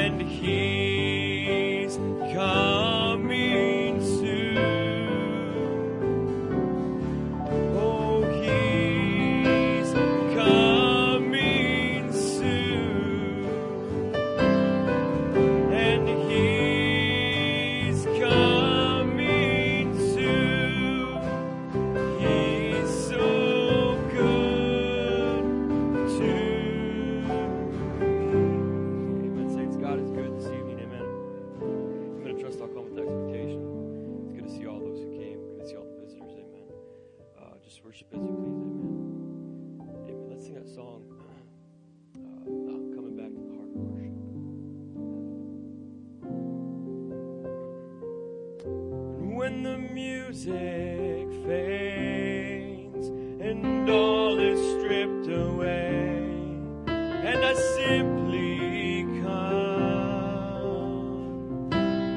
and He's coming soon. Oh, He's coming soon, and He's coming soon. He's so good to me. Amen. Saints, God is good this evening. Amen. I'm going to trust I'll come with expectation. It's good to see all those who came. Good to see all the visitors. Amen. Just worship as you please. Amen. Amen. Let's sing that song. Coming back to the heart of worship. And when the music fades and all is stripped away, and I simply come,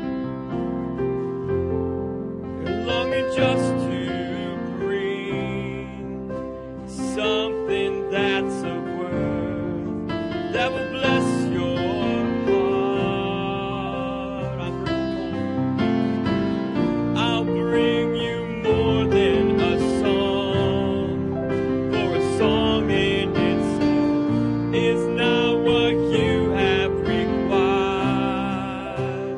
and longing just to bring something that's of worth that will bless your heart. I'll bring you more than a song, for a song in itself is not what you have required.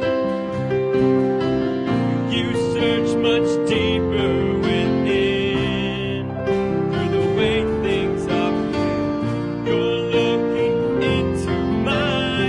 You search much deeper within, through the way things appear. You're looking into my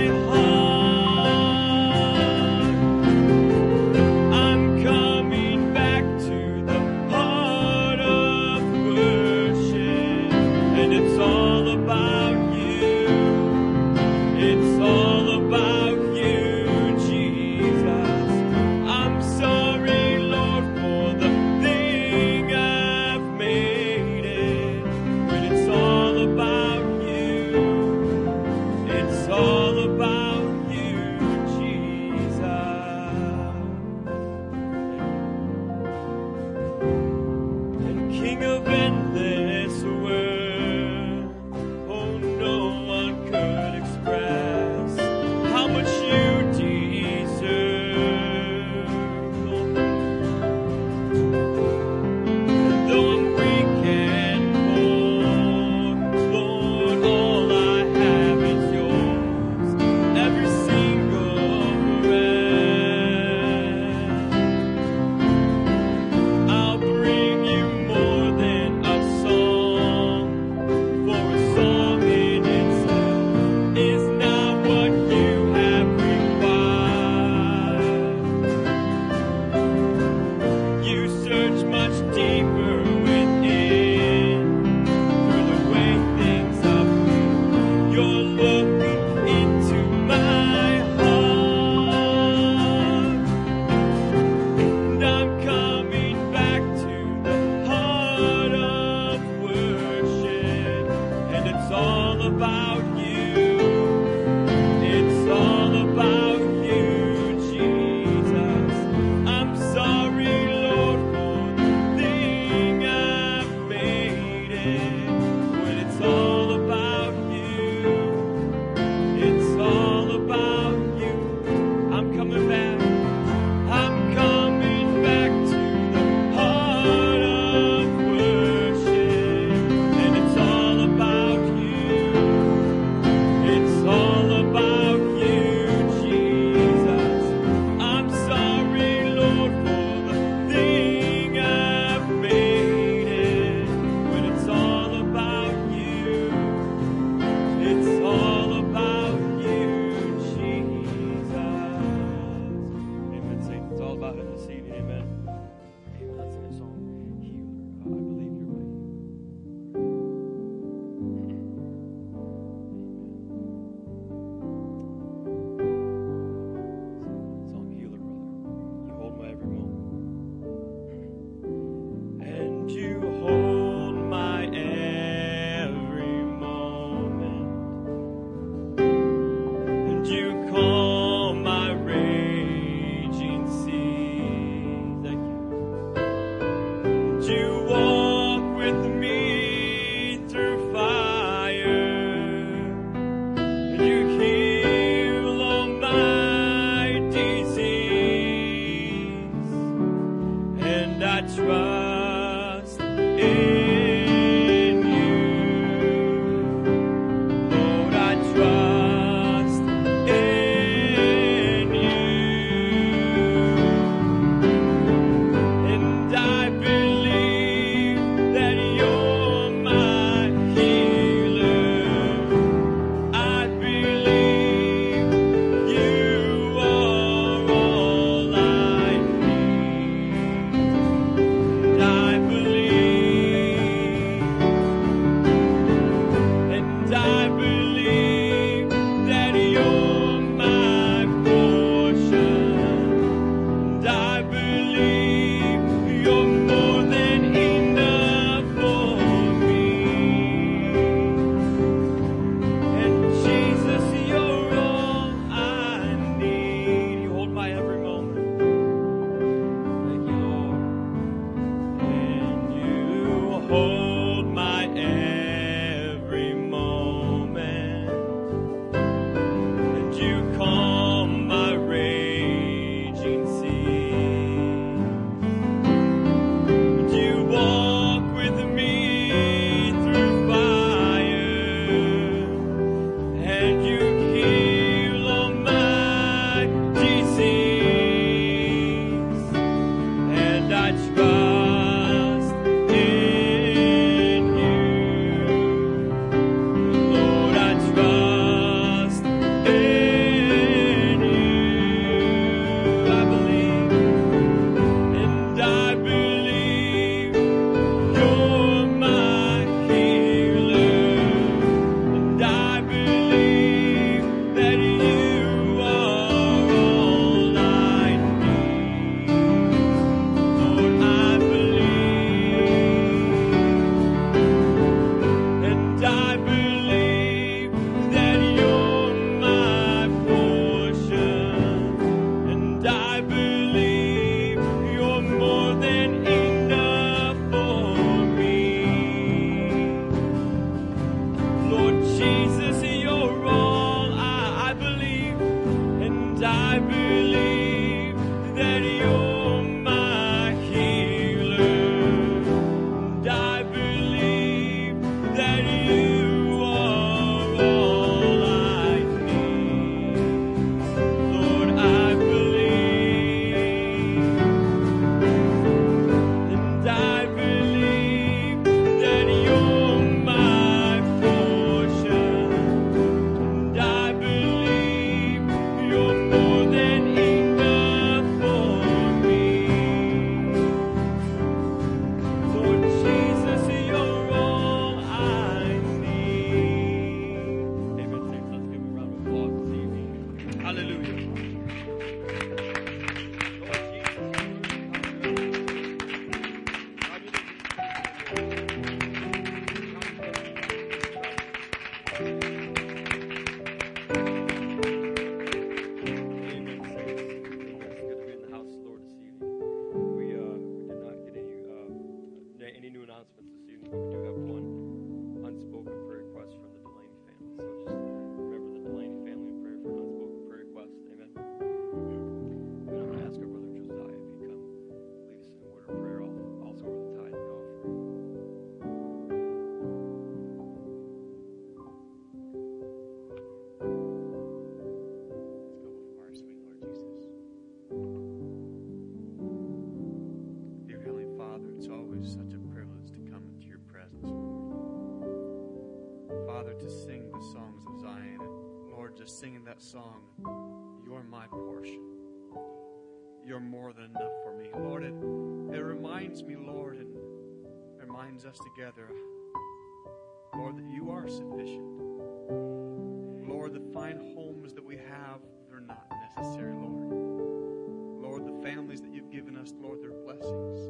heart. I'm coming back to the heart of worship, and it's all about you. It's all about you, Jesus. I'm sorry, Lord, for the thing I've made it. But it's all about you. It's all about you, Jesus. And King of endless world, oh, no one could express how much you deserve. Though I'm weak and poor, Lord, all I have is yours, every single breath. I'll bring you more than a song, for a song in itself is not what you have required. You search much deeper within, through the way things appear. You're looking into my heart, and I'm coming back to the heart of worship, and it's all about you. It's all about you, Jesus. I'm sorry, Lord, for the thing I've made it, but it's all about you. It's all about to sing the songs of Zion. And Lord, just singing that song, you're my portion. You're more than enough for me. Lord, it reminds me, Lord, and reminds us together, Lord, that you are sufficient. Lord, the fine homes that we have, they're not necessary, Lord. Lord, the families that you've given us, Lord, they're blessings.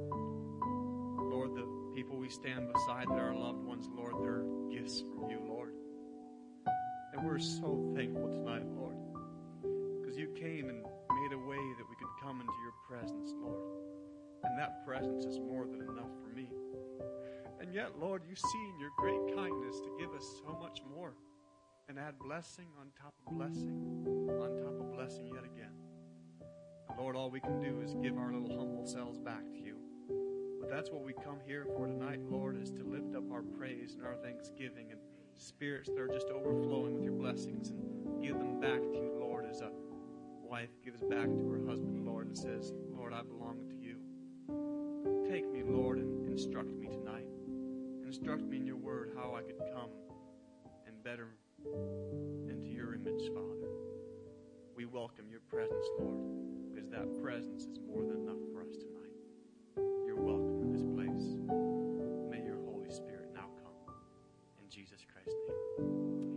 Lord, the people we stand beside that are our loved ones, Lord, they're gifts from you, Lord. And we're so thankful tonight, Lord, because you came and made a way that we could come into your presence, Lord. And that presence is more than enough for me. And yet, Lord, you see in your great kindness to give us so much more and add blessing on top of blessing on top of blessing yet again. And Lord, all we can do is give our little humble selves back to you. But that's what we come here for tonight, Lord, is to lift up our praise and our thanksgiving and spirits that are just overflowing with your blessings and give them back to you, Lord, as a wife gives back to her husband, Lord, and says, Lord, I belong to you. Take me, Lord, and instruct me tonight. Instruct me in your word how I could come and better into your image, Father. We welcome your presence, Lord, because that presence is more than enough for us tonight. You're welcome in this place. May your Holy Spirit now come. In Jesus Christ's name,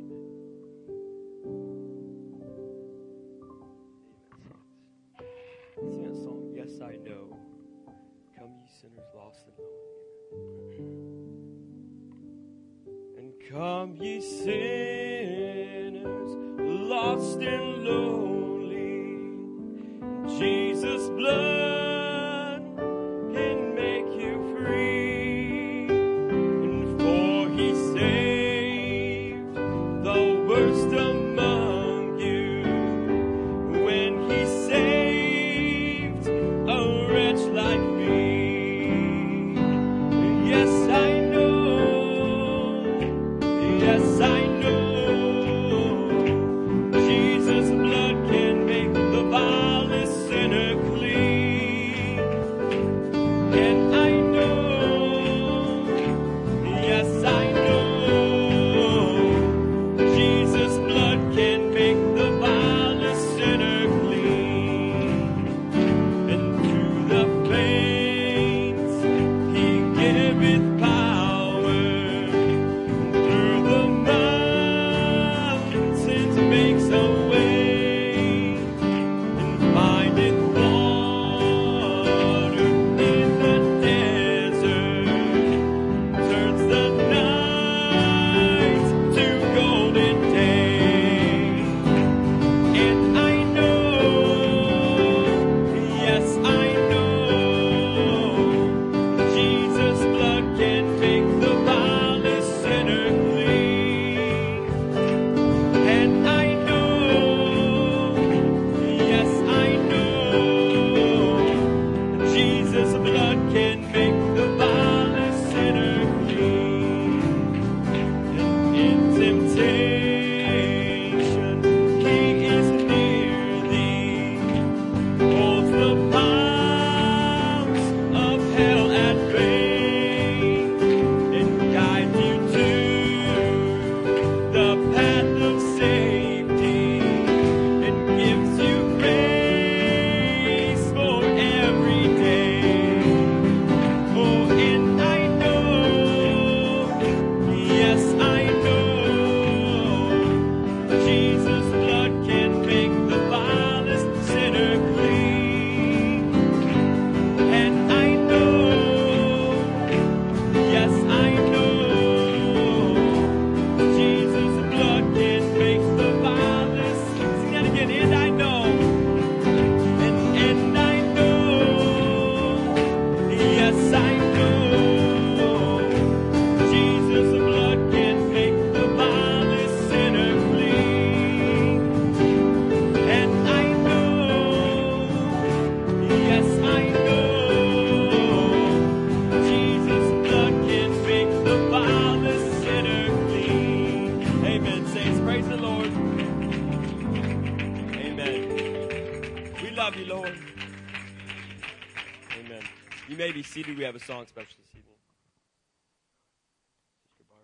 amen. Sing that song, Yes, I Know. Come ye sinners lost and lonely. And come ye sinners lost and lonely. Jesus' blood can make you free. And for he saved the worst among you. When he saved a wretch like me. Yes, I know. Yes, I know. Jesus' blood can make the vilest sinner clean. love you, Lord. Amen. You may be seated. We have a song special this evening. Sister Barb.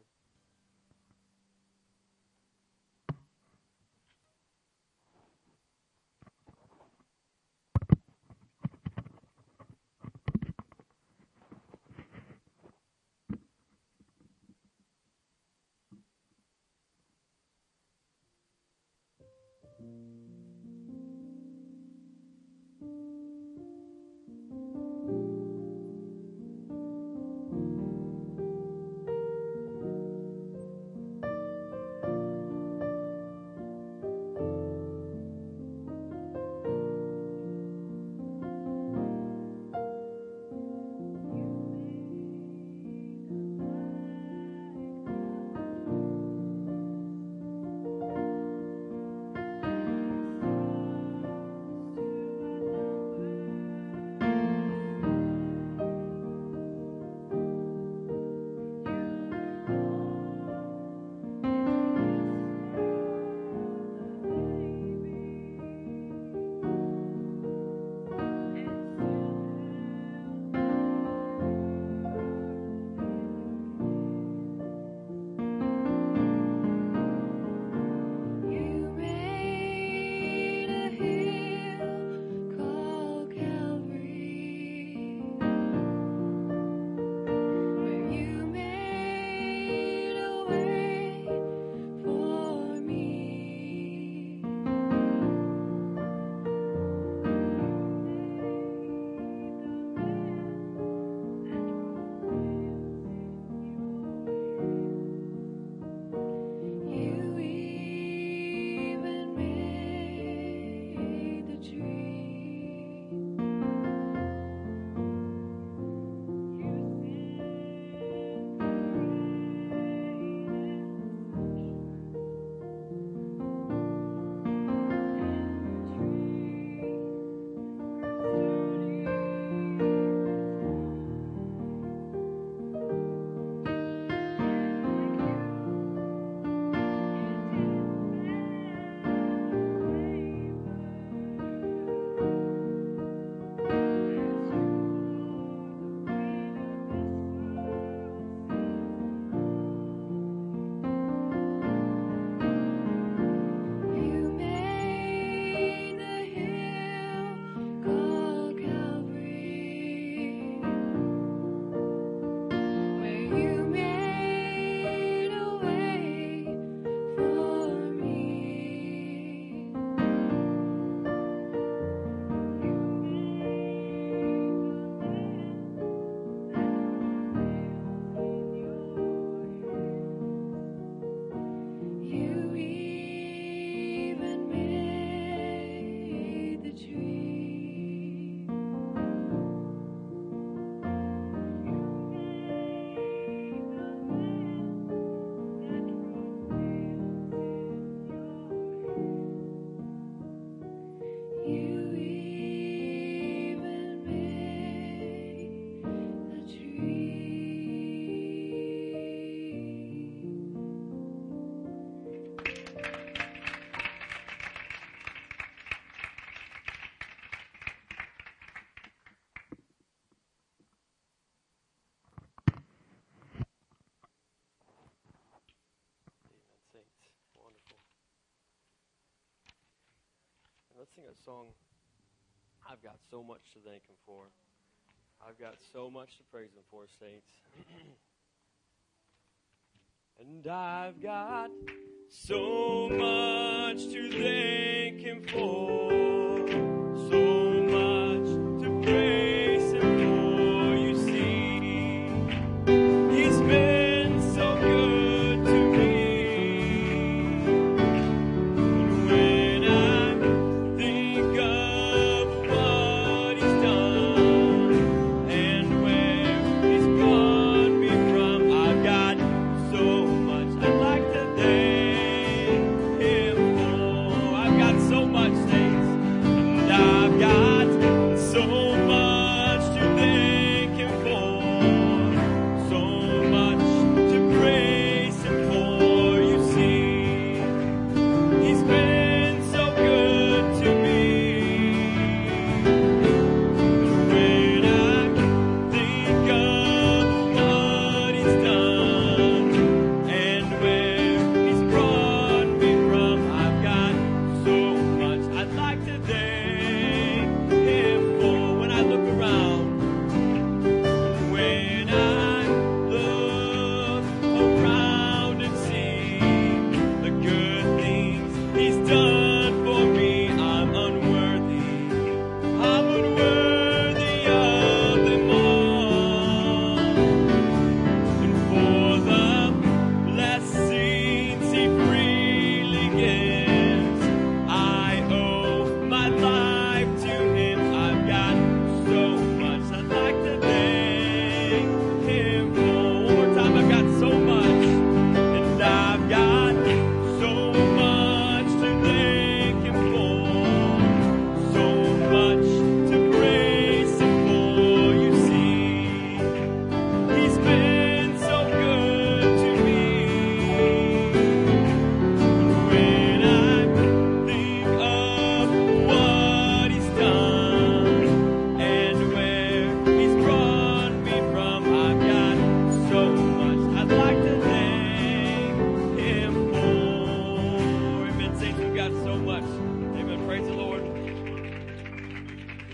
Let's sing a song. I've got so much to thank Him for. I've got so much to praise Him for, saints. And I've got so much to thank Him for. So much to praise Him for. You see, He's been so good to me. So much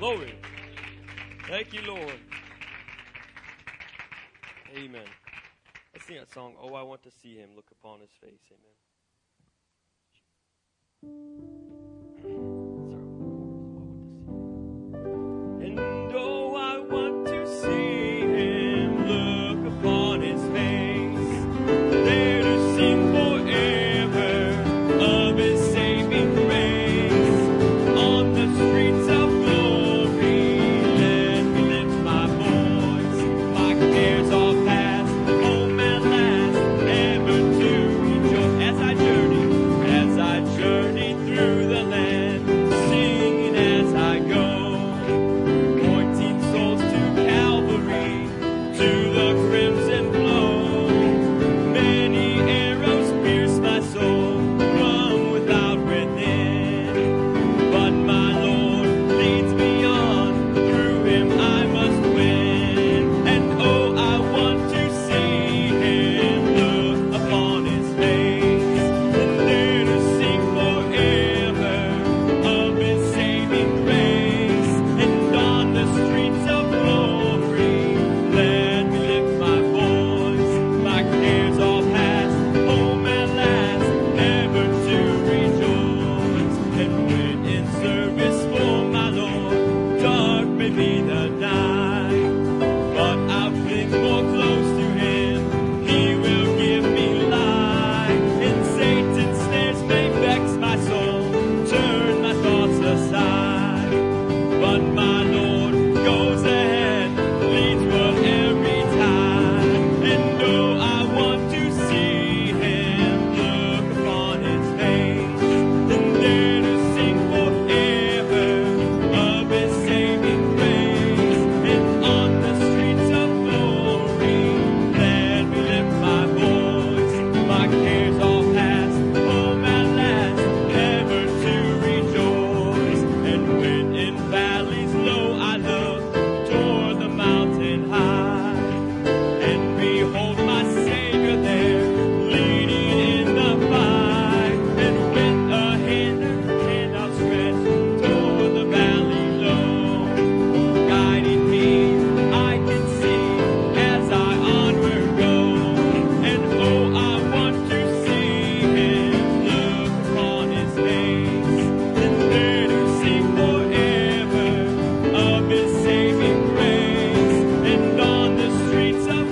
Glory. Thank you, Lord. Amen. Let's sing that song, Oh, I Want to See Him, Look Upon His Face. Amen. And oh, I want to see Him, look upon His face, there to sing forever of His saving grace. On the streets of glory, let me lift my voice, my cares all past, home at last, ever to rejoice. As I journey through the land, singing as I go, pointing souls to Calvary, to the crimson flow. Many arrows pierce my soul from without within, but my Lord leads me on, through Him I must win. And oh, I want to see Him, look upon His face, and there to sing forever of His saving grace. And on the streets of glory, let me lift my voice, my cares all past, home at last, ever to rejoice. And when in service for my Lord, dark may be the night, but I'll cling more close to Him, He will give me light. And Satan's snares may vex my soul, turn my thoughts aside, but my Lord goes ahead, leads whatever time. And oh, I want to see Him, look upon His face, and there to sing forever of His saving grace. And on the streets of glory, let me lift my voice, my cares all past, home at last, ever to rejoice. And when in valleys low I look toward the mountain high, and behold my Savior there, leading in the fight. And with a hand outstretched toward the valley low, guiding me, I can see as I onward go. And oh, I want to see Him, look upon His face, and there to sing forever of His saving grace. And on the streets of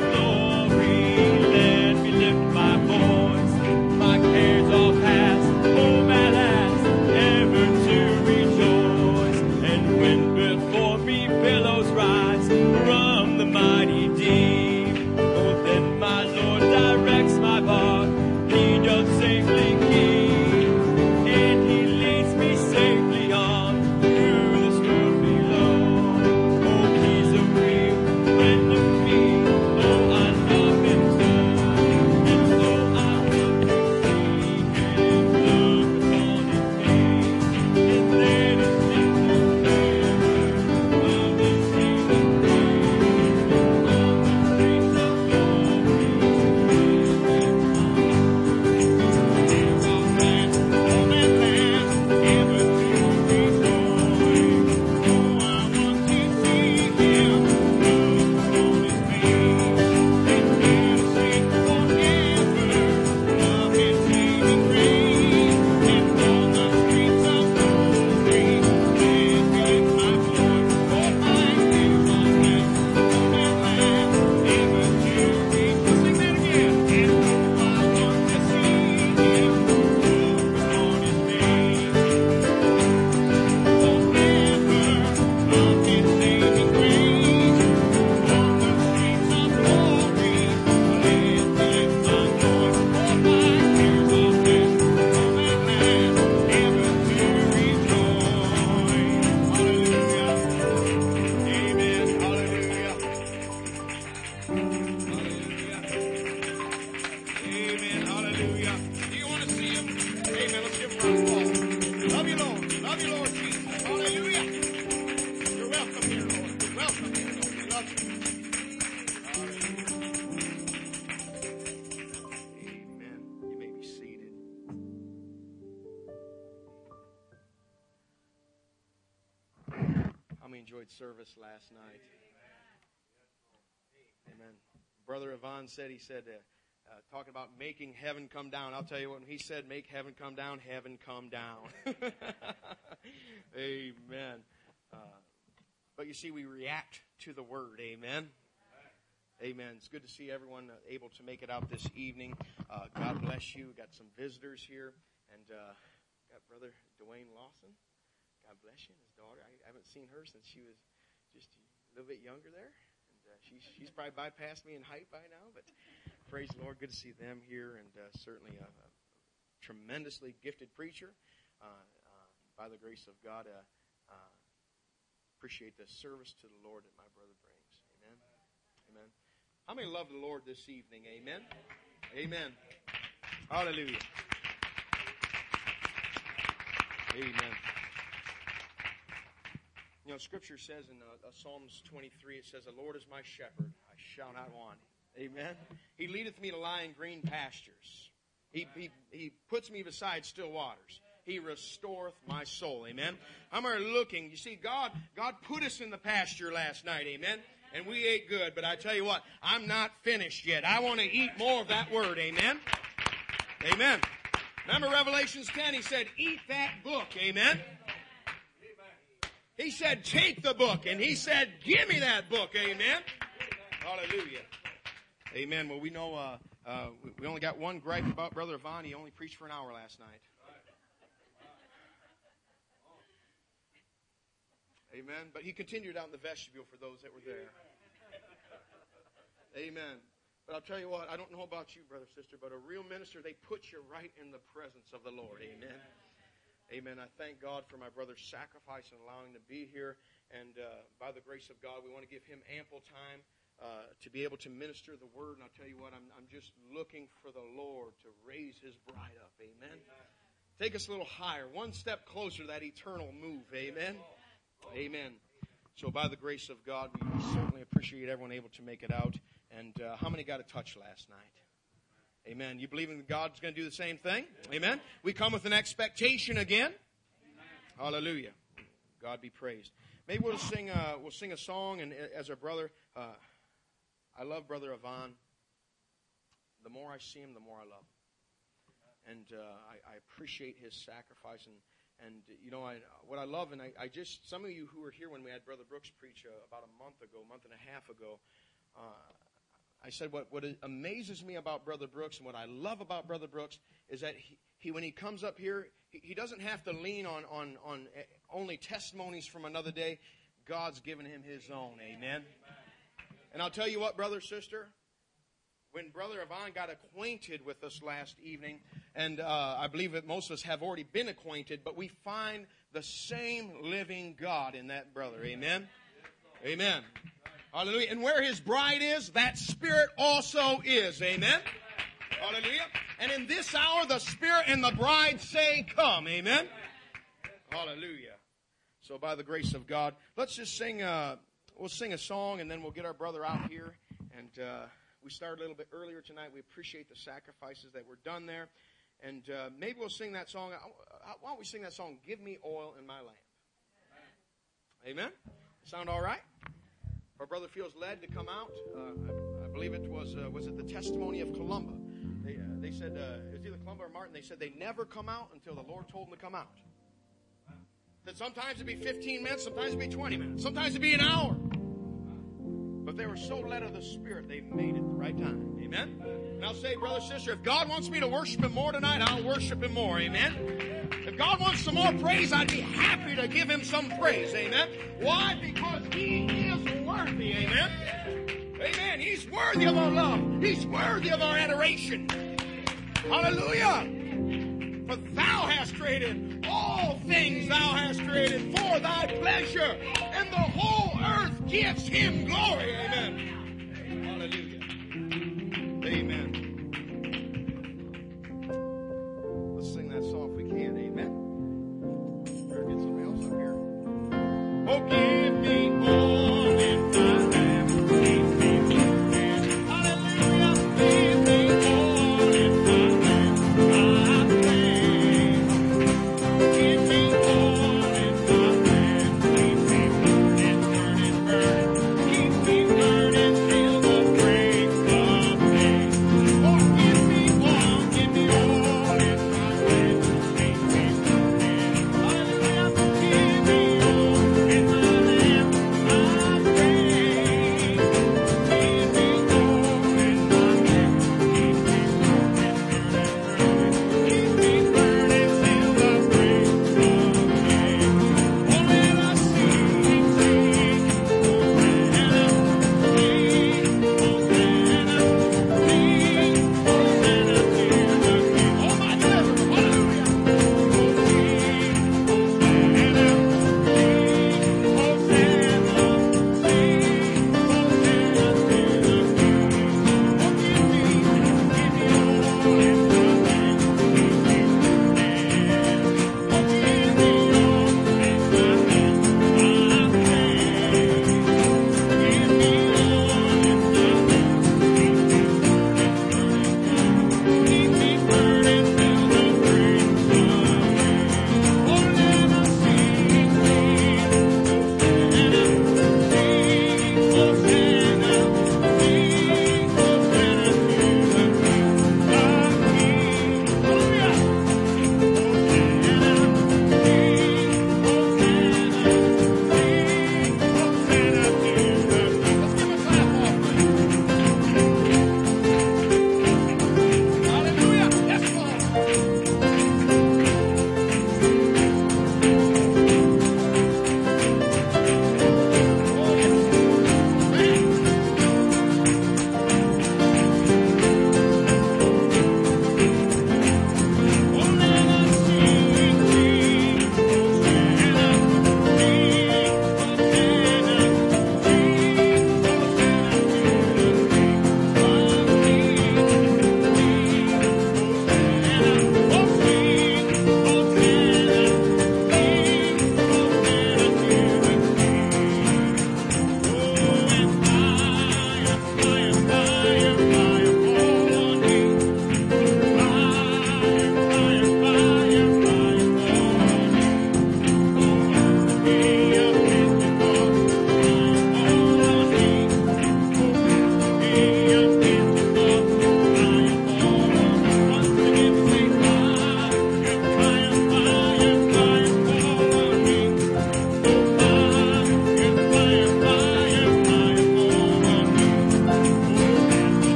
glory, let me lift my voice, my cares all past, home at last, ever to rejoice. And when before me billows rise from the mighty deep, oh, then my Lord directs my bark, He does safely keep, and He leads me safely on through this world below. Oh, He's a real friend of me, oh, I love Him so. And oh, I want to see Him, look upon His face, and there to sing forever of His saving grace. On the streets of we enjoyed service last night? Amen. Brother Yvonne said, talking about making heaven come down. I'll tell you what, when he said make heaven come down down. Amen. But you see, we react to the word. Amen. Amen. It's good to see everyone able to make it out this evening. God bless you. Got some visitors here. And got Brother Dwayne Lawson. God bless you. And his daughter. I haven't seen her since she was just a little bit younger there. And she's probably bypassed me in height by now. But praise the Lord. Good to see them here. And certainly a tremendously gifted preacher. By the grace of God, appreciate the service to the Lord that my brother brings. Amen. Amen. How many love the Lord this evening? Amen. Amen. Hallelujah. Amen. You know, Scripture says in Psalms 23, it says, "The Lord is my shepherd; I shall not want." Amen. He leadeth me to lie in green pastures. He puts me beside still waters. He restoreth my soul. Amen. I'm looking. You see, God put us in the pasture last night. Amen. And we ate good. But I tell you what, I'm not finished yet. I want to eat more of that word. Amen. Amen. Remember Revelations 10? He said, eat that book. Amen. He said, take the book. And he said, give me that book. Amen. Hallelujah. Amen. Well, we know we only got one gripe about Brother Yvonne. He only preached for an hour last night. Amen. But he continued out in the vestibule for those that were there. Amen. But I'll tell you what, I don't know about you, brother, sister, but a real minister, they put you right in the presence of the Lord. Amen. Amen. I thank God for my brother's sacrifice and allowing him to be here. And by the grace of God, we want to give him ample time to be able to minister the word. And I'll tell you what, I'm just looking for the Lord to raise his bride up. Amen. Take us a little higher, one step closer to that eternal move. Amen. Amen. So by the grace of God, we certainly appreciate everyone able to make it out. And how many got a touch last night? Amen. You believe in God's going to do the same thing? Amen. We come with an expectation again. Hallelujah. God be praised. Maybe we'll sing a song, and as our brother, I love Brother Yvonne. The more I see him, the more I love him. And I appreciate his sacrifice. And you know, what I love, and I just, some of you who were here when we had Brother Brooks preach about a month and a half ago, I said what amazes me about Brother Brooks and what I love about Brother Brooks is that he when he comes up here, he doesn't have to lean on only testimonies from another day. God's given him his own. Amen. And I'll tell you what, brother, sister, when Brother Yvonne got acquainted with us last evening, and I believe that most of us have already been acquainted, but we find the same living God in that brother. Amen? Amen. Hallelujah. And where his bride is, that Spirit also is. Amen? Hallelujah. And in this hour, the Spirit and the bride say, come. Amen? Hallelujah. So by the grace of God, let's just sing, we'll sing a song, and then we'll get our brother out here. And we started a little bit earlier tonight. We appreciate the sacrifices that were done there. And maybe we'll sing that song. Why don't we sing that song, Give Me Oil in My Lamp? Amen? Sound all right? Our brother feels led to come out. I believe it was it the testimony of Columba? They said, it was either Columba or Martin, they said they never come out until the Lord told them to come out. That sometimes it'd be 15 minutes, sometimes it'd be 20 minutes, sometimes it'd be an hour. But they were so led of the Spirit, they made it the right time. Amen? And I'll say, brother, sister, if God wants me to worship Him more tonight, I'll worship Him more. Amen? If God wants some more praise, I'd be happy to give Him some praise. Amen? Why? Because He is worthy. Amen? Amen. He's worthy of our love. He's worthy of our adoration. Hallelujah. For Thou hast created all things, Thou hast created for Thy pleasure, and the whole earth gives Him glory. Amen. Hallelujah. Amen. Let's sing that song if we can. Amen. Better get somebody else up here. Oh, give me all in my lamp. Hallelujah. Give me all in my lamp. I pray. Give me all in my lamp. Leave me burning.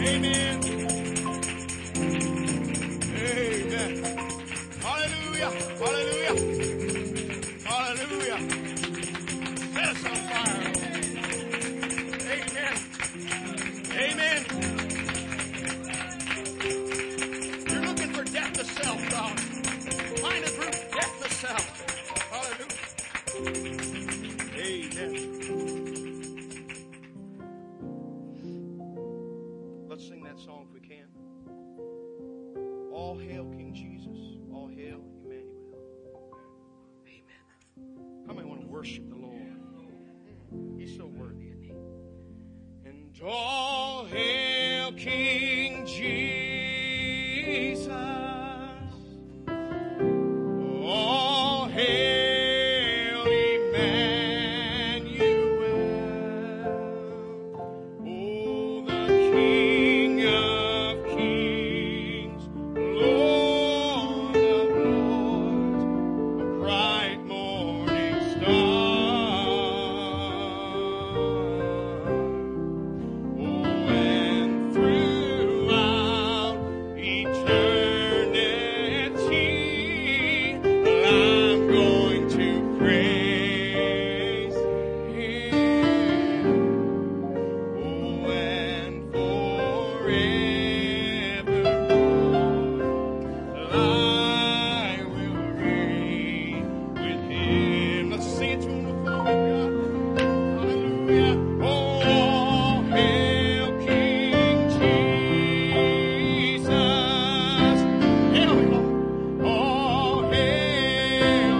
Amen. Amen. Hallelujah. Hallelujah. Hallelujah. Set us on fire. Amen. Amen. You're looking for death to self, God. Find a group, death to self. Hallelujah. Amen. Let's sing that song if we can. All hail King Jesus. All hail Emmanuel. Amen. How many want to worship the Lord? He's so worthy, isn't he? And all hail King Jesus. All hail Emmanuel. Oh, the King of Kings, Lord of Lords, a bright morning star. Oh, and throughout eternity, I'm going to praise Him. Oh, and forevermore, I will reign with Him. Let's sing it to Him before we go. Hallelujah. Oh, all hail King Jesus. Hail Him, Lord. All hail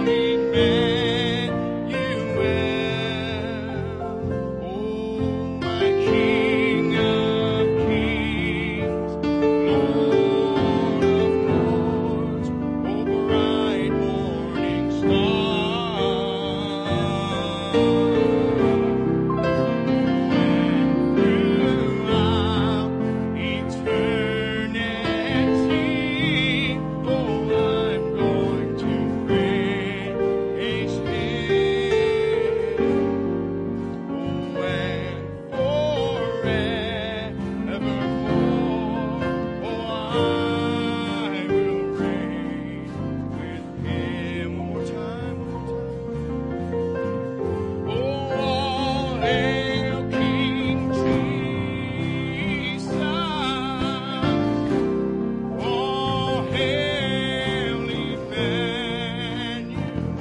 Emmanuel. Oh, my King of Kings, Lord of Lords, oh, bright morning star. Throughout eternity, oh, I'm going to praise Him. Oh, and forevermore, oh, I will reign with Him. One more time, one more time. Oh, all hail King Jesus. All hail Emmanuel.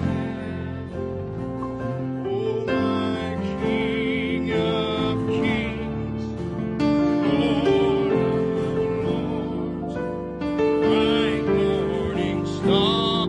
Oh, my King of Kings, Lord of Lords, bright morning star.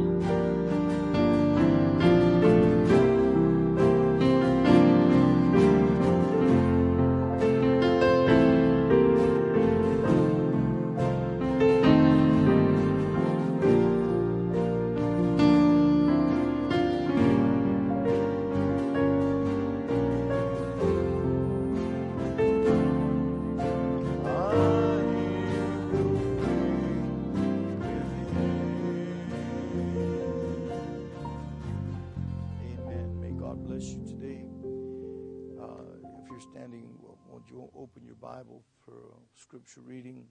Amen. May God bless you today. If you're standing, won't you open your Bible for scripture reading?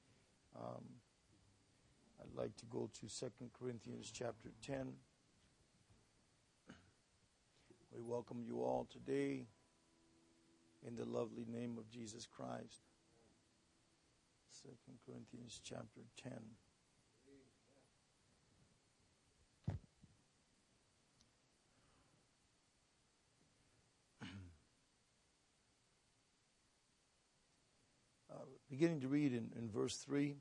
I'd like to go to 2 Corinthians chapter 10. We welcome you all today in the lovely name of Jesus Christ. 2 Corinthians chapter 10. Beginning to read in verse 3.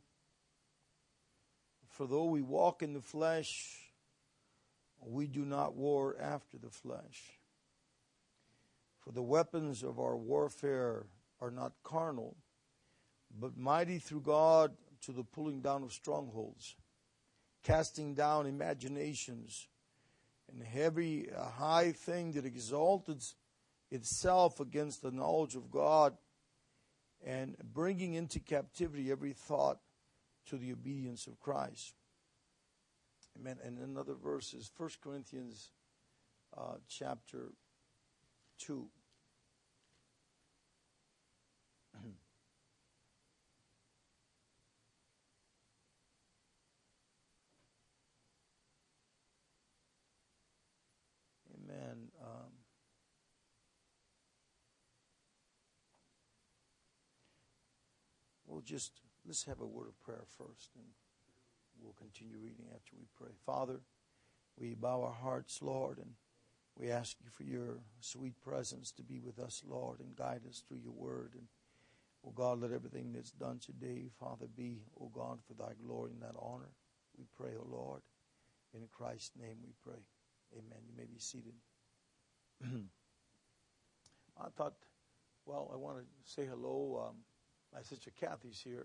For though we walk in the flesh, we do not war after the flesh. For the weapons of our warfare are not carnal, but mighty through God to the pulling down of strongholds, casting down imaginations, and every high thing that exalted itself against the knowledge of God, and bringing into captivity every thought to the obedience of Christ. Amen. And another verse is 1 Corinthians chapter 2. let's have a word of prayer first, and we'll continue reading after we pray. Father, we bow our hearts, Lord, and we ask you for your sweet presence to be with us, Lord, and guide us through your word. And, oh God, let everything that's done today, Father, be, oh God, for thy glory and that honor. We pray, oh Lord, in Christ's name we pray. Amen. You may be seated. I thought, well, I want to say hello. My sister Kathy's here.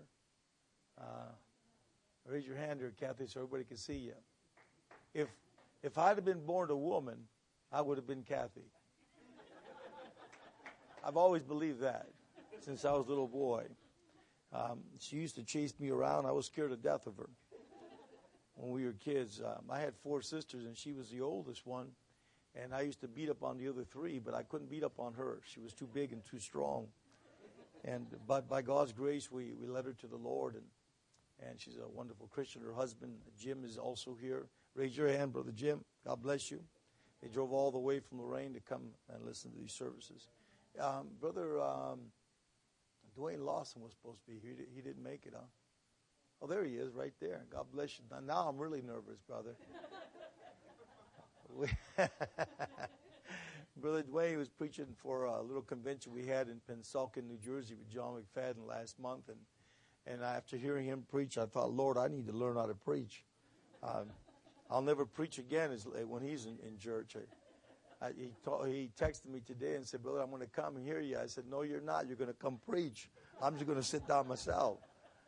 Raise your hand here, Kathy, so everybody can see you. If I'd have been born a woman, I would have been Kathy. I've always believed that since I was a little boy. She used to chase me around. I was scared to death of her when we were kids. I had 4 sisters, and she was the oldest one. And I used to beat up on the other 3, but I couldn't beat up on her. She was too big and too strong. But by God's grace, we led her to the Lord, and she's a wonderful Christian. Her husband, Jim, is also here. Raise your hand, Brother Jim. God bless you. They drove all the way from Lorraine to come and listen to these services. Brother Dwayne Lawson was supposed to be here. He didn't make it, huh? Oh, there he is, right there. God bless you. Now I'm really nervous, brother. Brother Dwayne was preaching for a little convention we had in Pensacola, New Jersey with John McFadden last month. And after hearing him preach, I thought, Lord, I need to learn how to preach. I'll never preach again when he's in church. He texted me today and said, brother, I'm going to come and hear you. I said, no, you're not. You're going to come preach. I'm just going to sit down myself.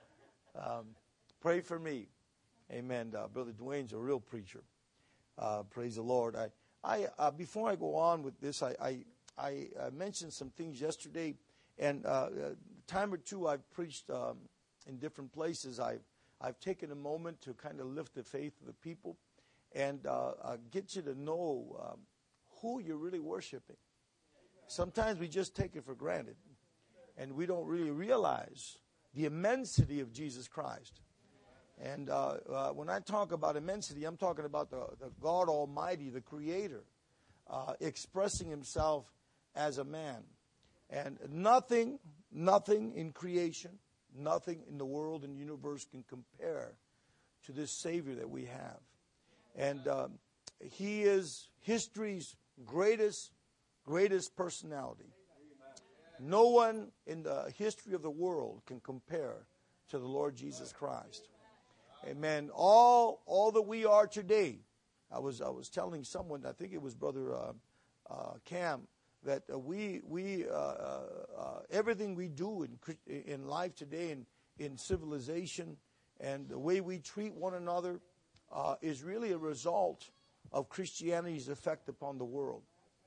Pray for me. Amen. Brother Dwayne's a real preacher. Praise the Lord. Before I go on with this, I mentioned some things yesterday, and a time or two I've preached in different places. I've taken a moment to kind of lift the faith of the people and get you to know who you're really worshiping. Sometimes we just take it for granted, and we don't really realize the immensity of Jesus Christ. And when I talk about immensity, I'm talking about the God Almighty, the Creator, expressing himself as a man. And nothing in creation, nothing in the world and universe can compare to this Savior that we have. And he is history's greatest personality. No one in the history of the world can compare to the Lord Jesus Christ. Amen. All that we are today. I was telling someone, I think it was Brother Cam, that we everything we do in life today, in civilization, and the way we treat one another is really a result of Christianity's effect upon the world.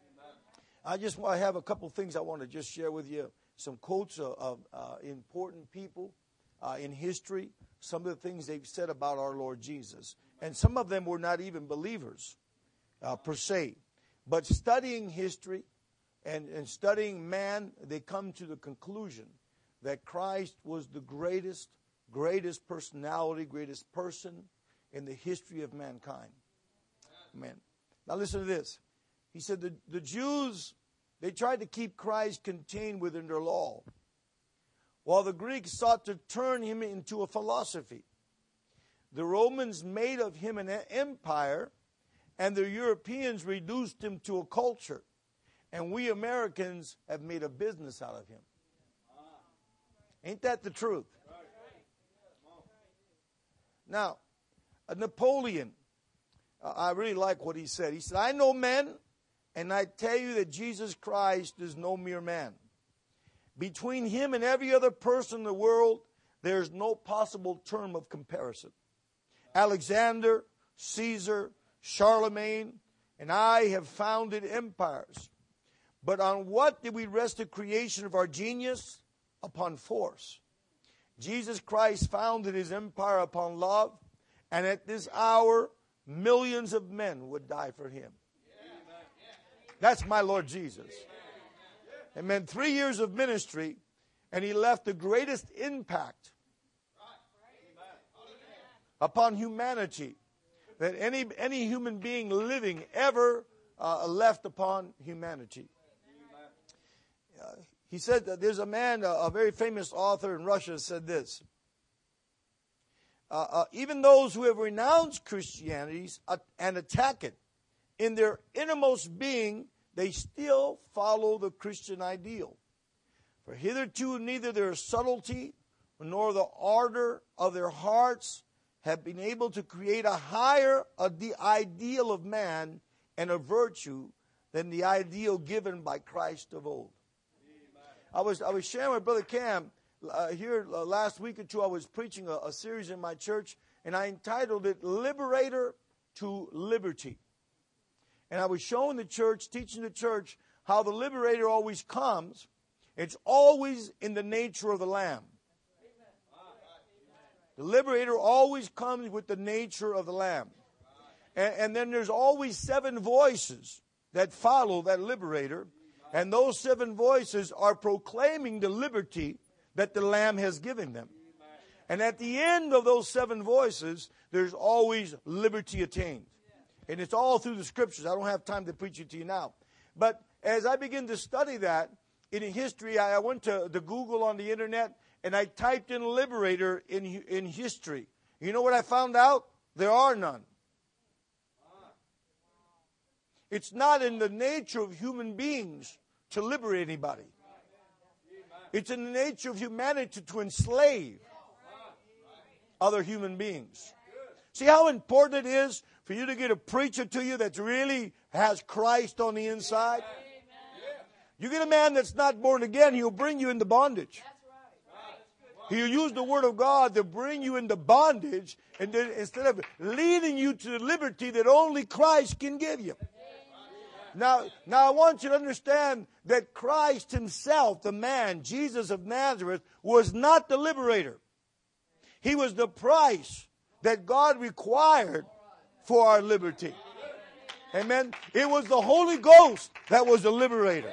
I have a couple things I want to just share with you. Some quotes of important people in history. Some of the things they've said about our Lord Jesus. And some of them were not even believers per se. But studying history and studying man, they come to the conclusion that Christ was the greatest personality, greatest person in the history of mankind. Amen. Now listen to this. He said the Jews, they tried to keep Christ contained within their law, while the Greeks sought to turn him into a philosophy. The Romans made of him an empire, and the Europeans reduced him to a culture. And we Americans have made a business out of him. Ain't that the truth? Now, Napoleon, I really like what he said. He said, I know men, and I tell you that Jesus Christ is no mere man. Between him and every other person in the world, there's no possible term of comparison. Alexander, Caesar, Charlemagne, and I have founded empires. But on what did we rest the creation of our genius? Upon force. Jesus Christ founded his empire upon love, and at this hour, millions of men would die for him. That's my Lord Jesus. Amen. 3 years of ministry, and he left the greatest impact upon humanity that any human being living ever left upon humanity. He said that there's a man, a very famous author in Russia, said this. Even those who have renounced Christianity and attack it, in their innermost being, they still follow the Christian ideal. For hitherto neither their subtlety nor the ardor of their hearts have been able to create a higher ideal of man and of virtue than the ideal given by Christ of old. I was sharing with Brother Cam here last week or two. I was preaching a series in my church, and I entitled it "Liberator to Liberty." And I was showing the church, teaching the church, how the liberator always comes. It's always in the nature of the Lamb. The liberator always comes with the nature of the Lamb. And then there's always 7 voices that follow that liberator. And those 7 voices are proclaiming the liberty that the Lamb has given them. And at the end of those 7 voices, there's always liberty attained. And it's all through the Scriptures. I don't have time to preach it to you now. But as I begin to study that, in history, I went to the Google on the internet, and I typed in liberator in history. You know what I found out? There are none. It's not in the nature of human beings to liberate anybody. It's in the nature of humanity to enslave other human beings. See how important it is for you to get a preacher to you that really has Christ on the inside? You get a man that's not born again, he'll bring you into bondage. He'll use the Word of God to bring you into bondage, and then instead of leading you to the liberty that only Christ can give you. Now I want you to understand that Christ himself, the man, Jesus of Nazareth, was not the liberator. He was the price that God required for our liberty. Amen. It was the Holy Ghost that was the liberator.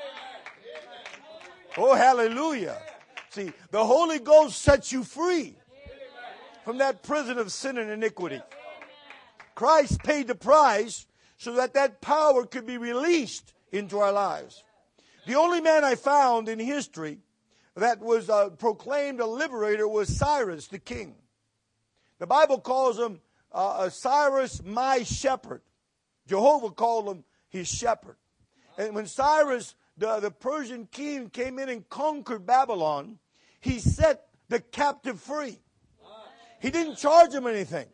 Oh, hallelujah. See, the Holy Ghost sets you free from that prison of sin and iniquity. Christ paid the price so that that power could be released into our lives. The only man I found in history that was proclaimed a liberator was Cyrus, the king. The Bible calls him Cyrus, my shepherd. Jehovah called him his shepherd. And when Cyrus, the Persian king, came in and conquered Babylon, he set the captive free. He didn't charge him anything.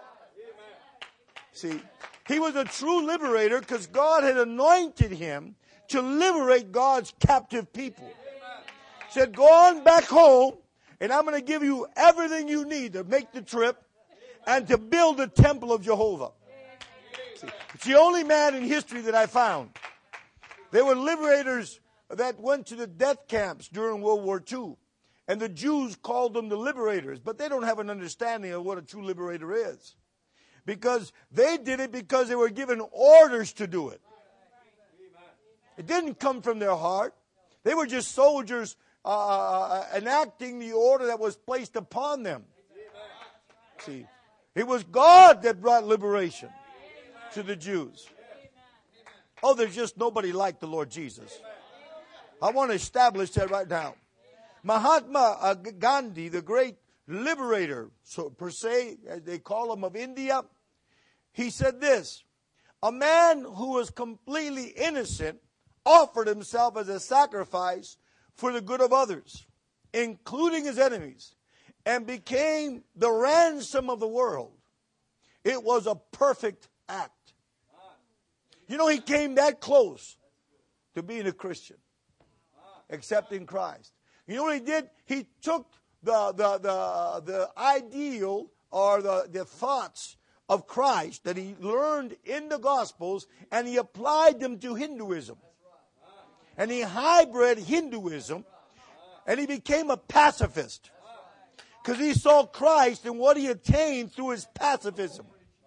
See, he was a true liberator because God had anointed him to liberate God's captive people. He said, go on back home, and I'm going to give you everything you need to make the trip and to build the temple of Jehovah. See, it's the only man in history that I found. There were liberators that went to the death camps during World War II. And the Jews called them the liberators. But they don't have an understanding of what a true liberator is. Because they did it because they were given orders to do it. It didn't come from their heart. They were just soldiers enacting the order that was placed upon them. See, it was God that brought liberation to the Jews. Oh, there's just nobody like the Lord Jesus. I want to establish that right now. Mahatma Gandhi, the great liberator, so per se, as they call him, of India, he said this: a man who was completely innocent offered himself as a sacrifice for the good of others, including his enemies, and became the ransom of the world. It was a perfect act. You know, he came that close to being a Christian, accepting Christ. You know what he did? He took the ideal or the thoughts of Christ that he learned in the Gospels, and he applied them to Hinduism. And he hybrid Hinduism, and he became a pacifist because he saw Christ and what he attained through his pacifism.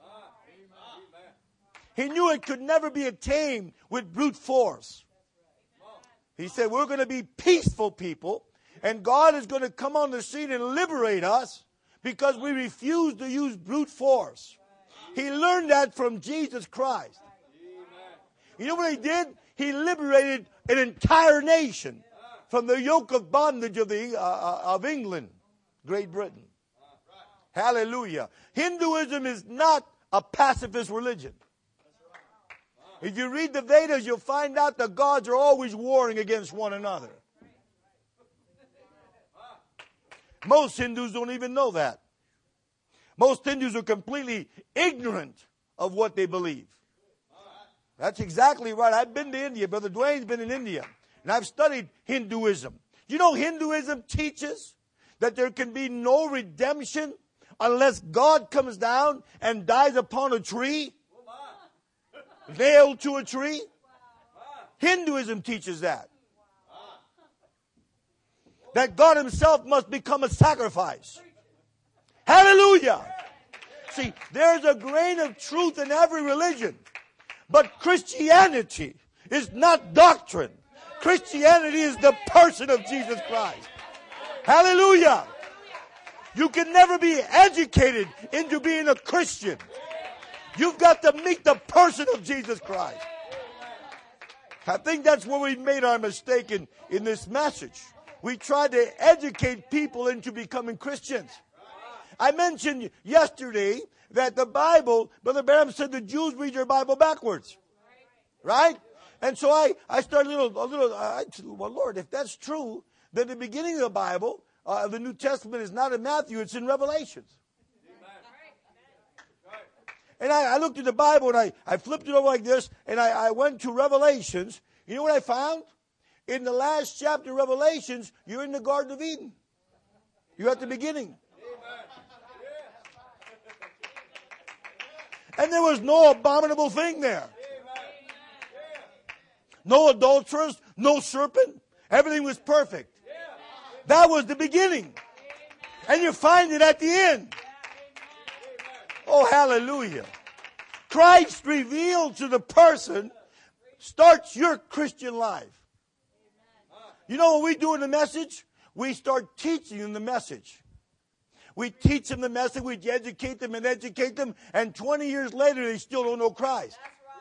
He knew it could never be attained with brute force. He said, we're going to be peaceful people, and God is going to come on the scene and liberate us because we refuse to use brute force. He learned that from Jesus Christ. You know what he did? He liberated an entire nation from the yoke of bondage of England, Great Britain. Hallelujah. Hinduism is not a pacifist religion. If you read the Vedas, you'll find out the gods are always warring against one another. Most Hindus don't even know that. Most Hindus are completely ignorant of what they believe. That's exactly right. I've been to India. Brother Dwayne's been in India. And I've studied Hinduism. You know, Hinduism teaches that there can be no redemption unless God comes down and dies upon a tree, nailed to a tree. Hinduism teaches that. That God himself must become a sacrifice. Hallelujah. See, there's a grain of truth in every religion. But Christianity is not doctrine. Christianity is the person of Jesus Christ. Hallelujah. You can never be educated into being a Christian. You've got to meet the person of Jesus Christ. I think that's where we made our mistake in this message. We tried to educate people into becoming Christians. I mentioned yesterday that the Bible, Brother Branham said the Jews read your Bible backwards. Right? And so I started I said, well, Lord, if that's true, then the beginning of the Bible, the New Testament is not in Matthew, it's in Revelations. And I looked at the Bible and I flipped it over like this and I went to Revelations. You know what I found? In the last chapter of Revelations, you're in the Garden of Eden. You're at the beginning. And there was no abominable thing there. No adulterers, no serpent. Everything was perfect. That was the beginning. And you find it at the end. Oh, hallelujah. Christ revealed to the person starts your Christian life. You know what we do in the message? We start teaching them the message. We teach them the message, we educate them, and 20 years later they still don't know Christ.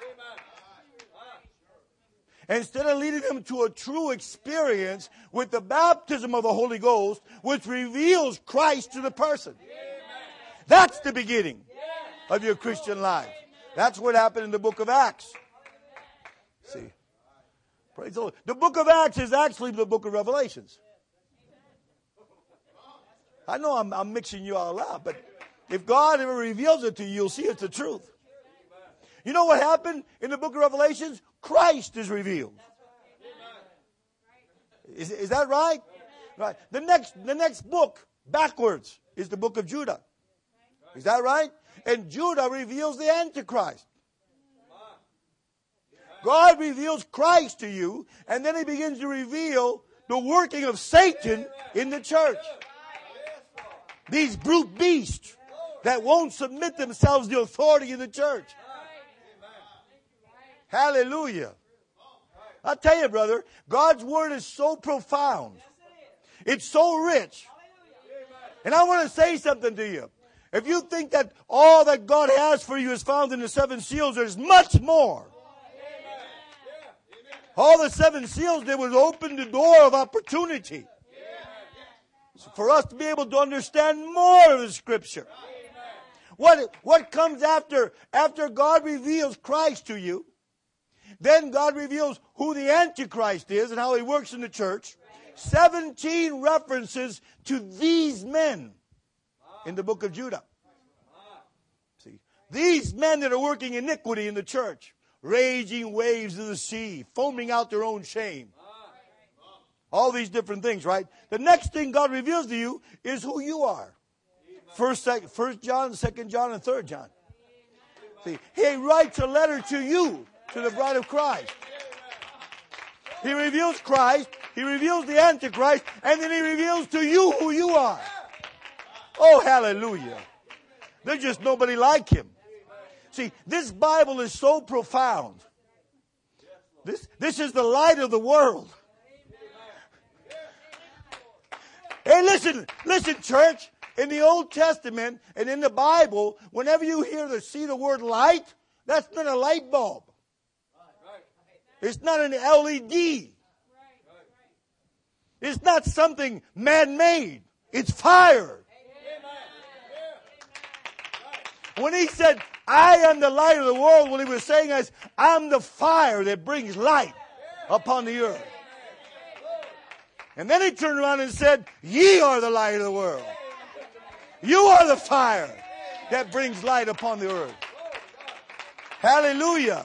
Instead of leading them to a true experience with the baptism of the Holy Ghost, which reveals Christ to the person. That's the beginning of your Christian life. That's what happened in the book of Acts. See, praise the Lord. The book of Acts is actually the book of Revelations. I know I'm mixing you all up, but if God ever reveals it to you, you'll see it's the truth. You know what happened in the book of Revelations? Christ is revealed. Is that right? Right. The next book backwards is the book of Judah. Is that right? And Judah reveals the Antichrist. God reveals Christ to you, and then he begins to reveal the working of Satan in the church. These brute beasts that won't submit themselves to authority in the church. Hallelujah. I'll tell you, brother, God's word is so profound. It's so rich. And I want to say something to you. If you think that all that God has for you is found in the 7 seals, there's much more. All the 7 seals did was open the door of opportunity for us to be able to understand more of the Scripture. What comes after God reveals Christ to you? Then God reveals who the Antichrist is and how he works in the church. 17 references to these men in the book of Judah. See, these men that are working iniquity in the church, raging waves of the sea, foaming out their own shame. All these different things, right? The next thing God reveals to you is who you are. First John, 2 John, and 3 John. See, he writes a letter to you, to the bride of Christ. He reveals Christ, he reveals the Antichrist, and then he reveals to you who you are. Oh, hallelujah. There's just nobody like him. See, this Bible is so profound. This is the light of the world. Hey, listen, church. In the Old Testament and in the Bible, whenever you see the word light, that's not a light bulb. It's not an LED. It's not something man-made. It's fire. When he said, I am the light of the world, what he was saying is, I'm the fire that brings light upon the earth. And then he turned around and said, ye are the light of the world. You are the fire that brings light upon the earth. Hallelujah.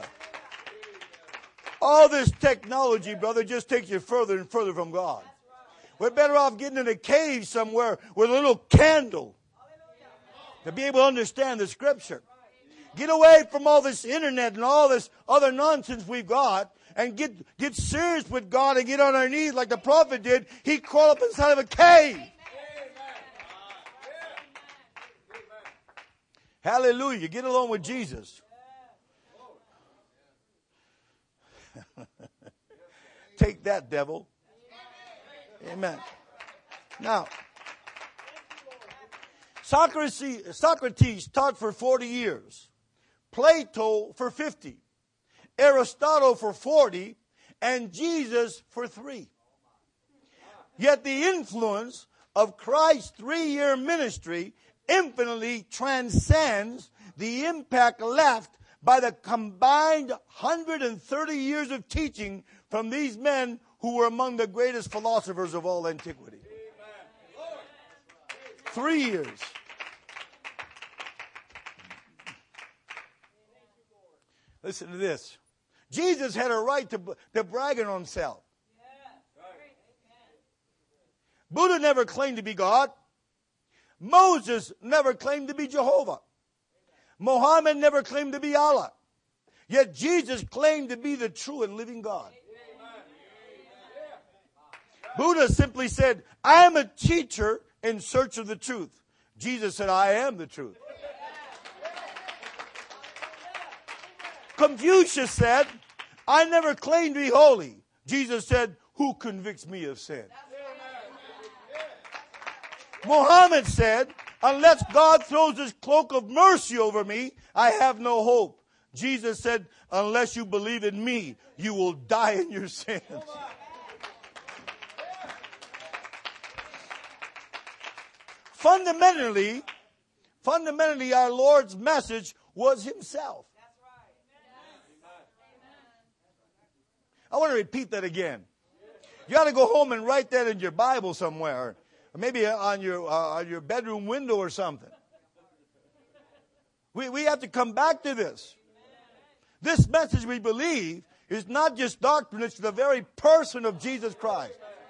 All this technology, brother, just takes you further and further from God. We're better off getting in a cave somewhere with a little candle to be able to understand the Scripture. Get away from all this internet and all this other nonsense we've got and get serious with God and get on our knees like the prophet did. He crawled up inside of a cave. Hallelujah. Get along with Jesus. Take that, devil. Amen. Now, Socrates taught for 40 years. Plato for 50. Aristotle for 40. And Jesus for 3. Yet the influence of Christ's 3-year ministry infinitely transcends the impact left by the combined 130 years of teaching from these men who were among the greatest philosophers of all antiquity. 3 years. Listen to this. Jesus had a right to brag on himself. Buddha never claimed to be God. Moses never claimed to be Jehovah. Muhammad never claimed to be Allah. Yet Jesus claimed to be the true and living God. Buddha simply said, I am a teacher in search of the truth. Jesus said, I am the truth. Confucius said, I never claimed to be holy. Jesus said, who convicts me of sin? Muhammad said, unless God throws his cloak of mercy over me, I have no hope. Jesus said, unless you believe in me, you will die in your sins. Fundamentally, our Lord's message was himself. I want to repeat that again. You got to go home and write that in your Bible somewhere. Or maybe on your bedroom window or something. We have to come back to this. This message, we believe, is not just doctrine, it's the very person of Jesus Christ.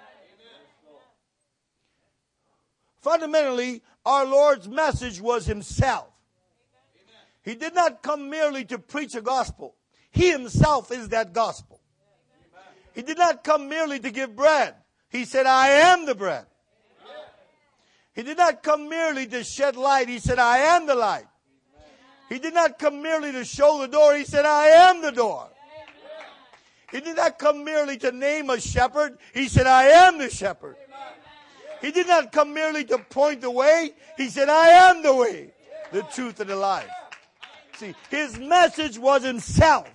Fundamentally, our Lord's message was himself. He did not come merely to preach a gospel. He himself is that gospel. He did not come merely to give bread. He said, I am the bread. He did not come merely to shed light. He said, I am the light. He did not come merely to show the door. He said, I am the door. He did not come merely to name a shepherd. He said, I am the shepherd. He did not come merely to point the way. He said, I am the way, the truth, and the life. See, his message was himself.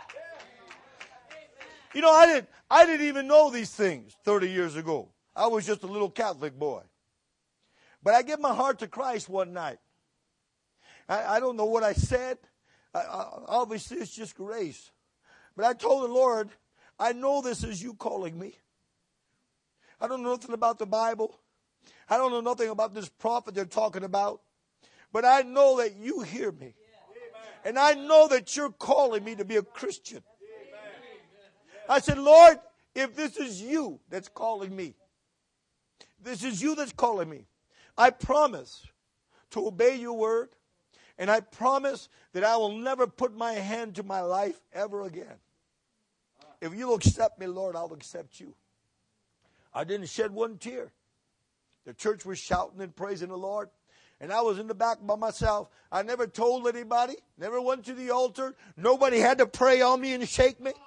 You know, I didn't even know these things 30 years ago. I was just a little Catholic boy. But I gave my heart to Christ one night. I don't know what I said. Obviously, it's just grace. But I told the Lord, I know this is you calling me. I don't know nothing about the Bible. I don't know nothing about this prophet they're talking about. But I know that you hear me. And I know that you're calling me to be a Christian. I said, Lord, if this is you that's calling me, this is you that's calling me, I promise to obey your word, and I promise that I will never put my hand to my life ever again. If you'll accept me, Lord, I'll accept you. I didn't shed one tear. The church was shouting and praising the Lord, and I was in the back by myself. I never told anybody, never went to the altar. Nobody had to pray on me and shake me.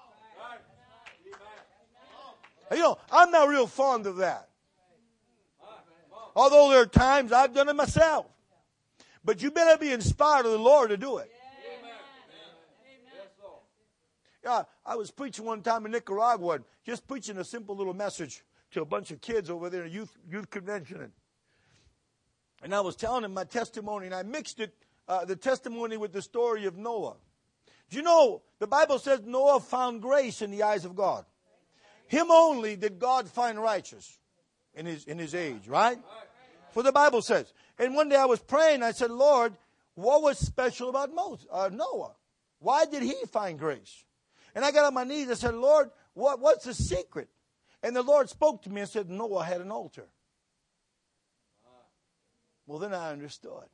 You know, I'm not real fond of that. Although there are times I've done it myself. But you better be inspired of the Lord to do it. Yeah, I was preaching one time in Nicaragua, just preaching a simple little message to a bunch of kids over there in a youth convention. And I was telling them my testimony, and I mixed it, the testimony with the story of Noah. Do you know, the Bible says Noah found grace in the eyes of God. Him only did God find righteous in his age, right? For the Bible says. And one day I was praying, I said, Lord, what was special about Noah? Why did he find grace? And I got on my knees, I said, Lord, what's the secret? And the Lord spoke to me and said, Noah had an altar. Well, then I understood.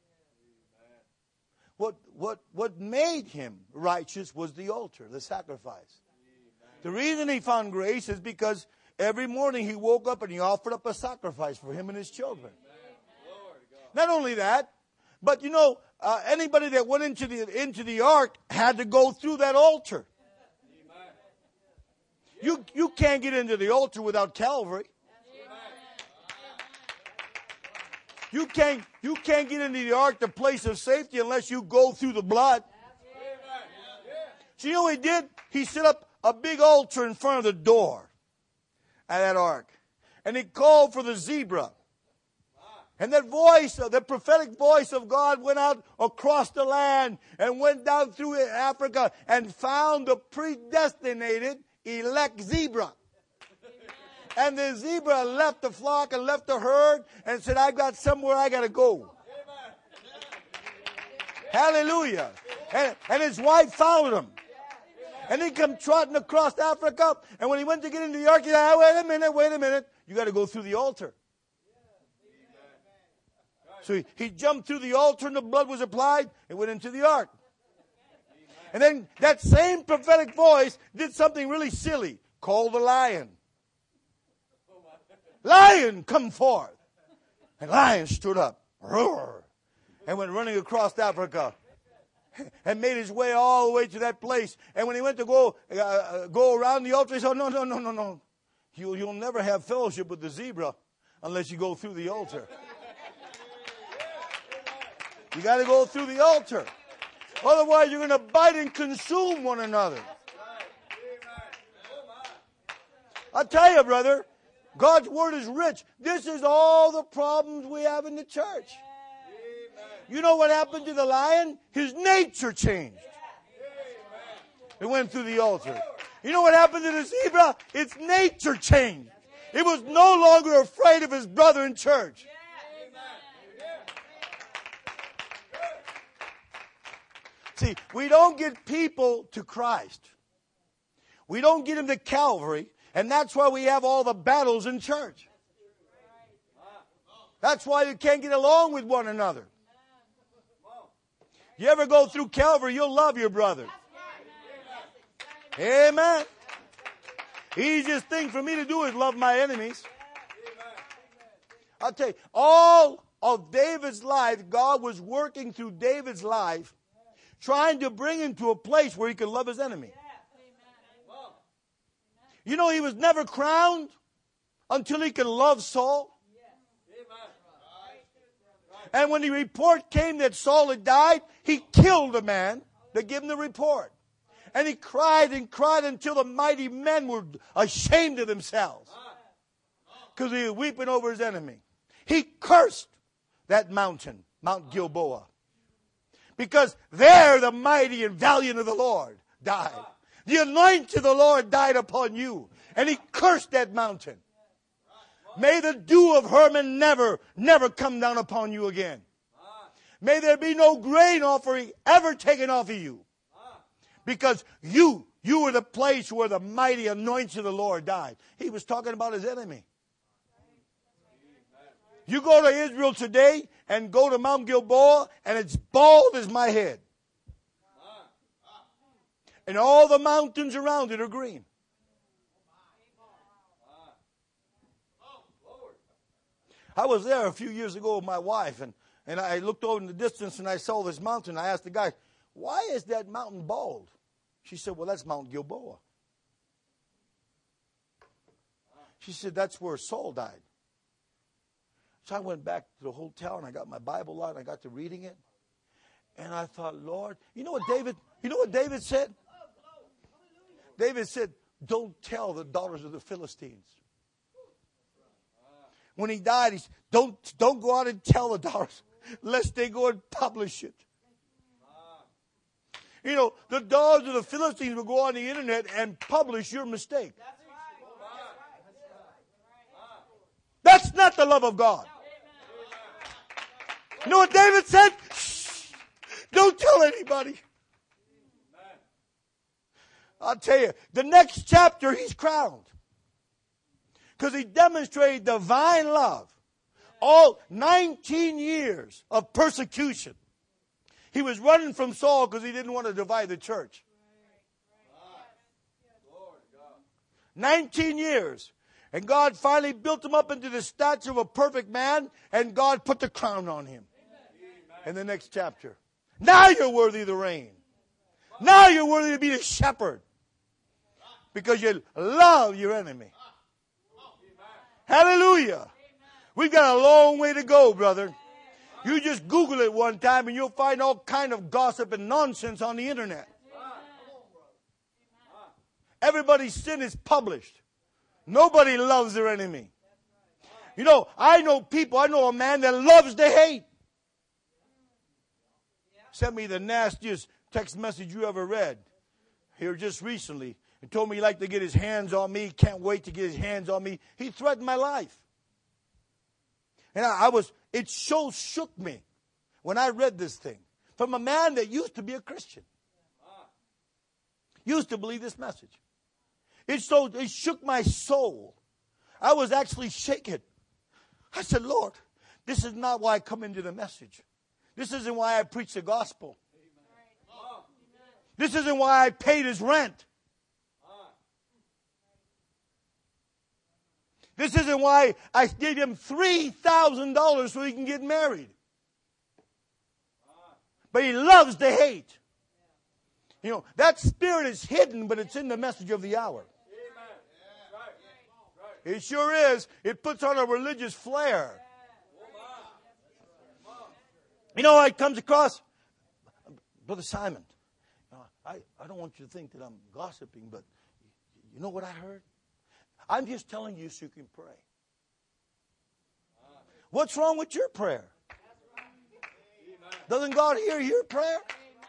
What made him righteous was the altar, the sacrifice. The reason he found grace is because every morning he woke up and he offered up a sacrifice for him and his children. Not only that, but you know, anybody that went into the ark had to go through that altar. You can't get into the altar without Calvary. You can't get into the ark, the place of safety, unless you go through the blood. So you know what he did? He set up a big altar in front of the door at that ark. And he called for the zebra. And that voice, the prophetic voice of God went out across the land and went down through Africa and found the predestinated elect zebra. And the zebra left the flock and left the herd and said, I've got somewhere I got to go. Hallelujah. And his wife followed him. And he come trotting across Africa. And when he went to get into the ark, he said, wait a minute. You got to go through the altar. So he jumped through the altar and the blood was applied and went into the ark. And then that same prophetic voice did something really silly. Called the lion. Lion, come forth. And lion stood up. Roar. And went running across Africa. And made his way all the way to that place. And when he went to go around the altar, he said, no. You'll never have fellowship with the zebra unless you go through the altar. You got to go through the altar. Otherwise, you're going to bite and consume one another. I'll tell you, brother, God's word is rich. This is all the problems we have in the church. You know what happened to the lion? His nature changed. It went through the altar. You know what happened to the zebra? Its nature changed. It was no longer afraid of his brother in church. See, we don't get people to Christ. We don't get them to Calvary, and that's why we have all the battles in church. That's why you can't get along with one another. You ever go through Calvary, you'll love your brother. Amen. Easiest thing for me to do is love my enemies. I'll tell you, all of David's life, God was working through David's life, trying to bring him to a place where he could love his enemy. You know, he was never crowned until he could love Saul. And when the report came that Saul had died, he killed a man that gave him the report. And he cried and cried until the mighty men were ashamed of themselves because he was weeping over his enemy. He cursed that mountain, Mount Gilboa, because there the mighty and valiant of the Lord died. The anointing of the Lord died upon you. And he cursed that mountain. May the dew of Hermon never come down upon you again. May there be no grain offering ever taken off of you. Because you were the place where the mighty anointing of the Lord died. He was talking about his enemy. You go to Israel today and go to Mount Gilboa and it's bald as my head. And all the mountains around it are green. I was there a few years ago with my wife, and I looked over in the distance and I saw this mountain. I asked the guy, why is that mountain bald? She said, well, that's Mount Gilboa. She said, that's where Saul died. So I went back to the hotel and I got my Bible out and I got to reading it. And I thought, Lord, you know what David said? David said, don't tell the daughters of the Philistines. when he died, he said, don't go out and tell the daughters, lest they go and publish it. You know, the dogs of the Philistines will go on the internet and publish your mistake. That's not the love of God. You know what David said? Shh, don't tell anybody. I'll tell you, the next chapter he's crowned. Because he demonstrated divine love. All 19 years of persecution. He was running from Saul because he didn't want to divide the church. 19 years. And God finally built him up into the stature of a perfect man. And God put the crown on him. In the next chapter. Now you're worthy of the reign. Now you're worthy to be the shepherd. Because you love your enemy. Hallelujah. We've got a long way to go, brother. You just Google it one time and you'll find all kind of gossip and nonsense on the internet. Everybody's sin is published. Nobody loves their enemy. You know, I know a man that loves to hate. Sent me the nastiest text message you ever read here just recently. He told me he'd like to get his hands on me. Can't wait to get his hands on me. He threatened my life. And it so shook me when I read this thing. From a man that used to be a Christian. Used to believe this message. It shook my soul. I was actually shaken. I said, Lord, this is not why I come into the message. This isn't why I preach the gospel. This isn't why I paid his rent. This isn't why I gave him $3,000 so he can get married. But he loves to hate. You know, that spirit is hidden, but it's in the message of the hour. It sure is. It puts on a religious flair. You know, it comes across, Brother Simon, I don't want you to think that I'm gossiping, but you know what I heard? I'm just telling you so you can pray. What's wrong with your prayer? Doesn't God hear your prayer?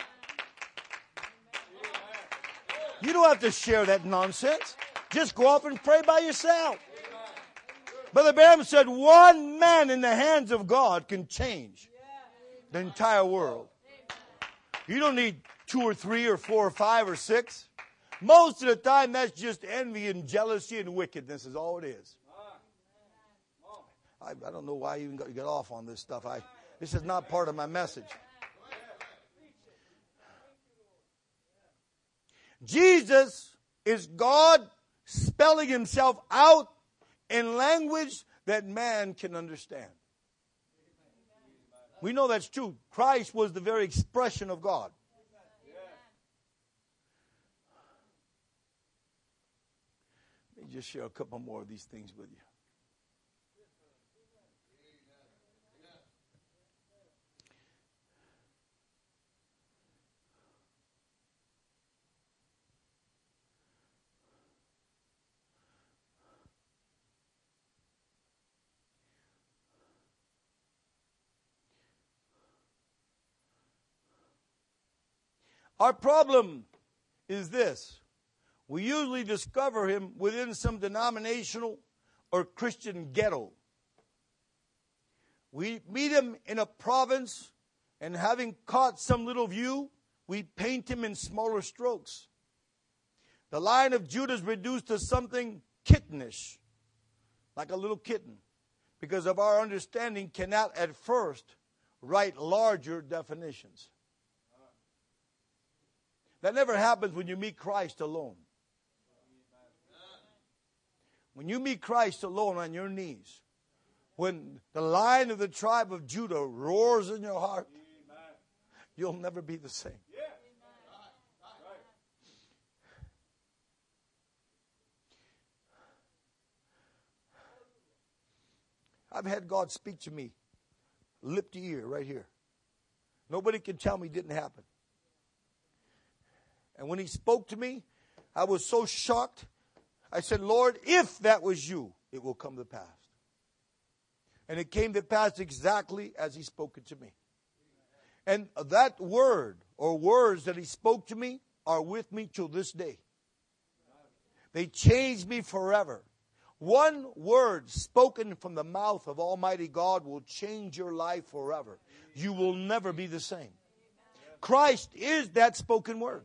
You don't have to share that nonsense. Just go off and pray by yourself. Brother Branham said one man in the hands of God can change the entire world. You don't need 2 or 3 or 4 or 5 or 6. Most of the time, that's just envy and jealousy and wickedness is all it is. I don't know why you even got off on this stuff. This is not part of my message. Jesus is God spelling himself out in language that man can understand. We know that's true. Christ was the very expression of God. Let me just share a couple more of these things with you. Our problem is this. We usually discover him within some denominational or Christian ghetto. We meet him in a province, and having caught some little view, we paint him in smaller strokes. The Lion of Judah is reduced to something kittenish, like a little kitten, because of our understanding cannot at first write larger definitions. That never happens when you meet Christ alone. When you meet Christ alone on your knees, when the Lion of the tribe of Judah roars in your heart, you'll never be the same. I've had God speak to me, lip to ear, right here. Nobody can tell me it didn't happen. And when he spoke to me, I was so shocked. I said, Lord, if that was you, it will come to pass. And it came to pass exactly as he spoke it to me. And that word or words that he spoke to me are with me till this day. They changed me forever. One word spoken from the mouth of Almighty God will change your life forever. You will never be the same. Christ is that spoken word.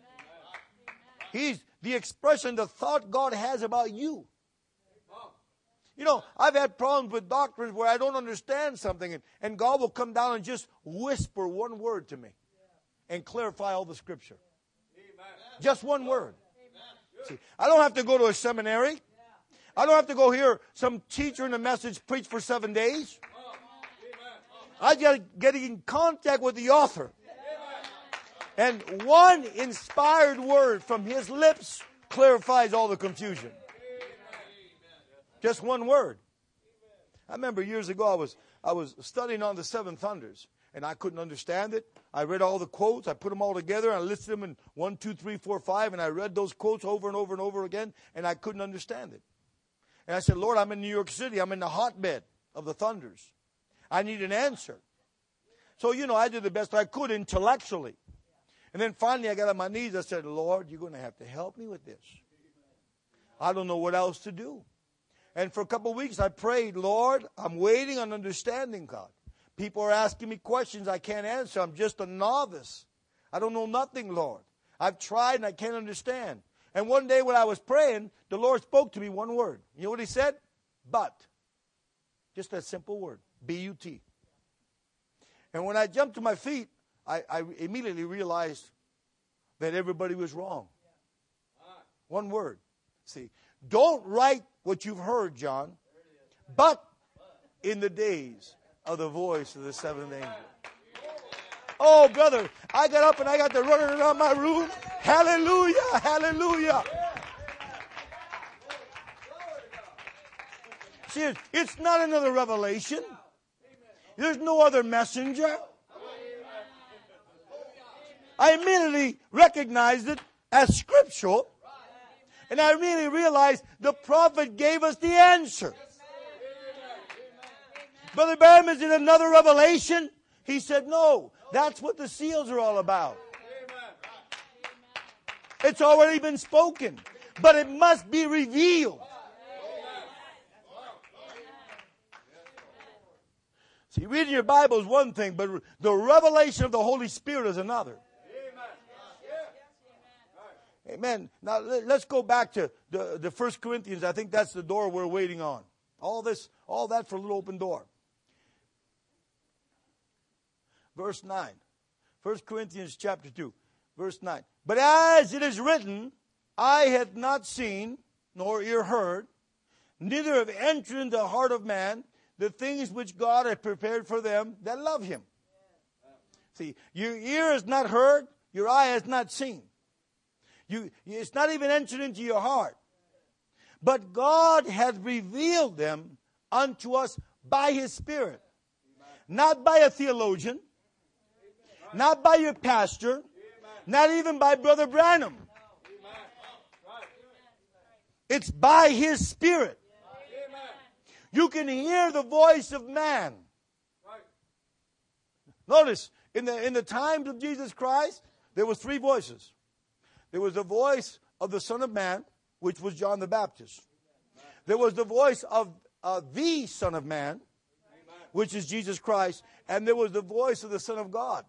He's the expression, the thought God has about you. You know, I've had problems with doctrines where I don't understand something, and God will come down and just whisper one word to me and clarify all the Scripture. Just one word. See, I don't have to go to a seminary. I don't have to go hear some teacher in a message preach for 7 days. I just get in contact with the author. And one inspired word from his lips clarifies all the confusion. Just one word. I remember years ago I was studying on the seven thunders, and I couldn't understand it. I read all the quotes. I put them all together. I listed them in 1, 2, 3, 4, 5, and I read those quotes over and over and over again, and I couldn't understand it. And I said, Lord, I'm in New York City. I'm in the hotbed of the thunders. I need an answer. So, you know, I did the best I could intellectually. And then finally I got on my knees. I said, Lord, you're going to have to help me with this. I don't know what else to do. And for a couple of weeks I prayed, Lord, I'm waiting on understanding, God. People are asking me questions I can't answer. I'm just a novice. I don't know nothing, Lord. I've tried and I can't understand. And one day when I was praying, the Lord spoke to me one word. You know what he said? But. Just that simple word. B-U-T. And when I jumped to my feet, I immediately realized that everybody was wrong. One word. See, don't write what you've heard, John, but in the days of the voice of the seventh angel. Oh, brother, I got up and I got to running around my room. Hallelujah, hallelujah. See, it's not another revelation. There's no other messenger. I immediately recognized it as scriptural. And I immediately realized the prophet gave us the answer. Brother Branham, is it another revelation? He said, no, that's what the seals are all about. It's already been spoken, but it must be revealed. See, reading your Bible is one thing, but the revelation of the Holy Spirit is another. Amen. Now, let's go back to the 1 Corinthians. I think that's the door we're waiting on. All that for a little open door. Verse 9. 1 Corinthians chapter 2, verse 9. But as it is written, eye hath not seen, nor ear heard, neither have entered into the heart of man the things which God hath prepared for them that love him. See, your ear has not heard, your eye has not seen. It's not even entered into your heart. But God hath revealed them unto us by his Spirit. Not by a theologian. Not by your pastor. Not even by Brother Branham. It's by his Spirit. You can hear the voice of man. Notice, in the times of Jesus Christ, there was 3 voices. There was the voice of the Son of Man, which was John the Baptist. There was the voice of the Son of Man, which is Jesus Christ. And there was the voice of the Son of God.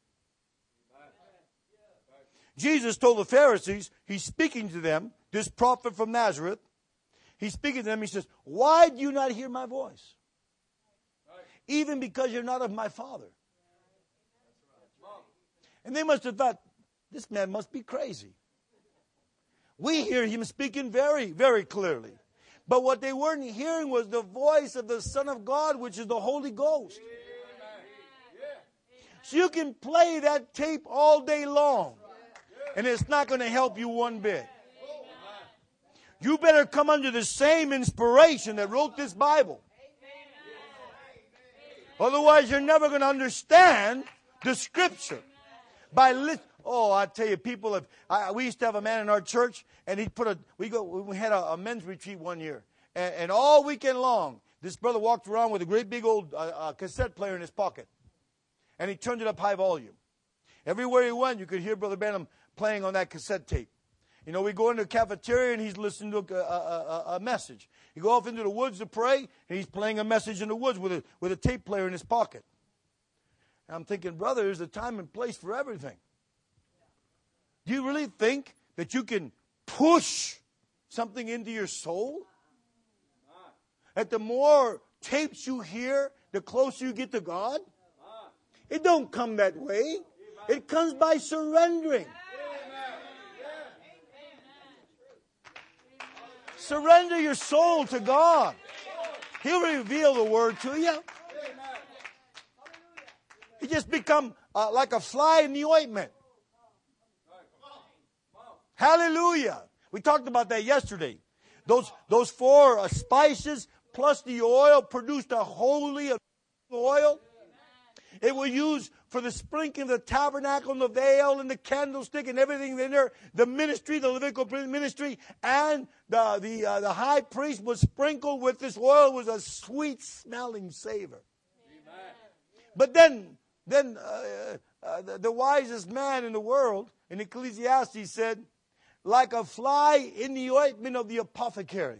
Jesus told the Pharisees, he's speaking to them, this prophet from Nazareth. He's speaking to them, he says, why do you not hear my voice? Even because you're not of my Father. And they must have thought, this man must be crazy. We hear him speaking very, very clearly. But what they weren't hearing was the voice of the Son of God, which is the Holy Ghost. So you can play that tape all day long, and it's not going to help you one bit. You better come under the same inspiration that wrote this Bible. Otherwise, you're never going to understand the Scripture. I tell you, people have. We used to have a man in our church, and we had a men's retreat one year, and all weekend long This brother walked around with a great big old cassette player in his pocket. And he turned it up high volume. Everywhere he went, you could hear Brother Branham playing on that cassette tape. You know, we go into the cafeteria and he's listening to a message. You go off into the woods to pray and he's playing a message in the woods with a tape player in his pocket. And I'm thinking, brother, there's a time and place for everything. Do you really think that you can push something into your soul? That the more tapes you hear, the closer you get to God? It don't come that way. It comes by surrendering. Surrender your soul to God. He'll reveal the word to you. You just become like a fly in the ointment. Hallelujah. We talked about that yesterday. Those 4 spices plus the oil produced a holy oil. It was used for the sprinkling of the tabernacle and the veil and the candlestick and everything in there. The ministry, the Levitical ministry, and the high priest was sprinkled with this oil. It was a sweet smelling savor. Amen. But then the wisest man in the world in Ecclesiastes said, like a fly in the ointment of the apothecary.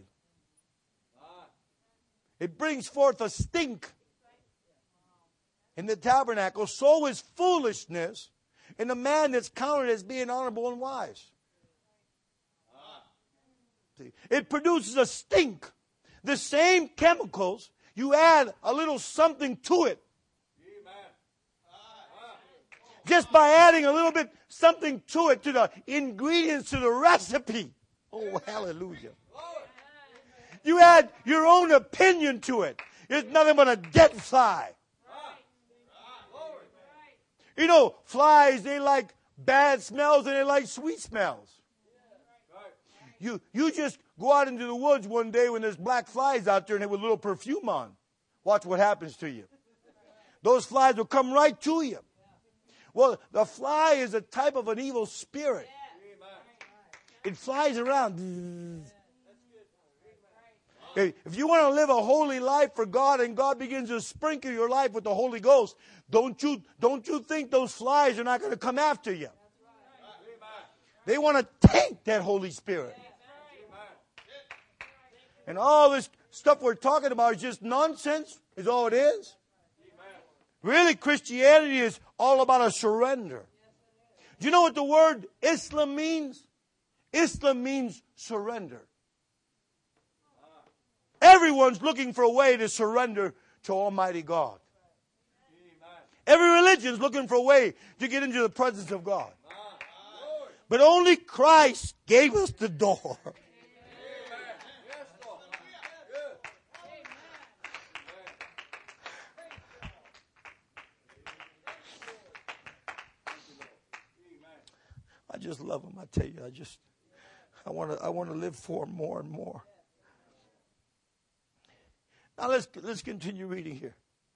It brings forth a stink in the tabernacle. So is foolishness in a man that's counted as being honorable and wise. See, it produces a stink. The same chemicals, you add a little something to it. Just by adding a little bit something to it, to the ingredients, to the recipe. Oh, hallelujah. You add your own opinion to it. It's nothing but a dead fly. You know, flies, they like bad smells and they like sweet smells. You just go out into the woods one day when there's black flies out there and they with a little perfume on. Watch what happens to you. Those flies will come right to you. Well, the fly is a type of an evil spirit. It flies around. If you want to live a holy life for God and God begins to sprinkle your life with the Holy Ghost, don't you think those flies are not going to come after you? They want to take that Holy Spirit. And all this stuff we're talking about is just nonsense, is all it is. Really, Christianity is all about a surrender. Do you know what the word Islam means? Islam means surrender. Everyone's looking for a way to surrender to Almighty God. Every religion's looking for a way to get into the presence of God. But only Christ gave us the door. I just love him. I tell you, I want to live for him more and more. Now let's continue reading here.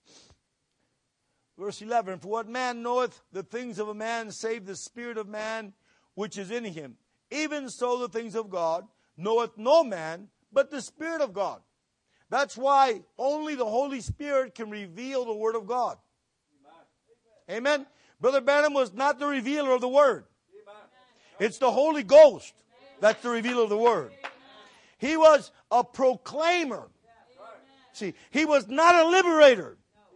Verse 11, for what man knoweth the things of a man save the spirit of man which is in him? Even so the things of God knoweth no man but the Spirit of God. That's why only the Holy Spirit can reveal the Word of God. Amen. Brother Branham was not the revealer of the Word. It's the Holy Ghost that's the revealer of the Word. He was a proclaimer. See, he was not a liberator.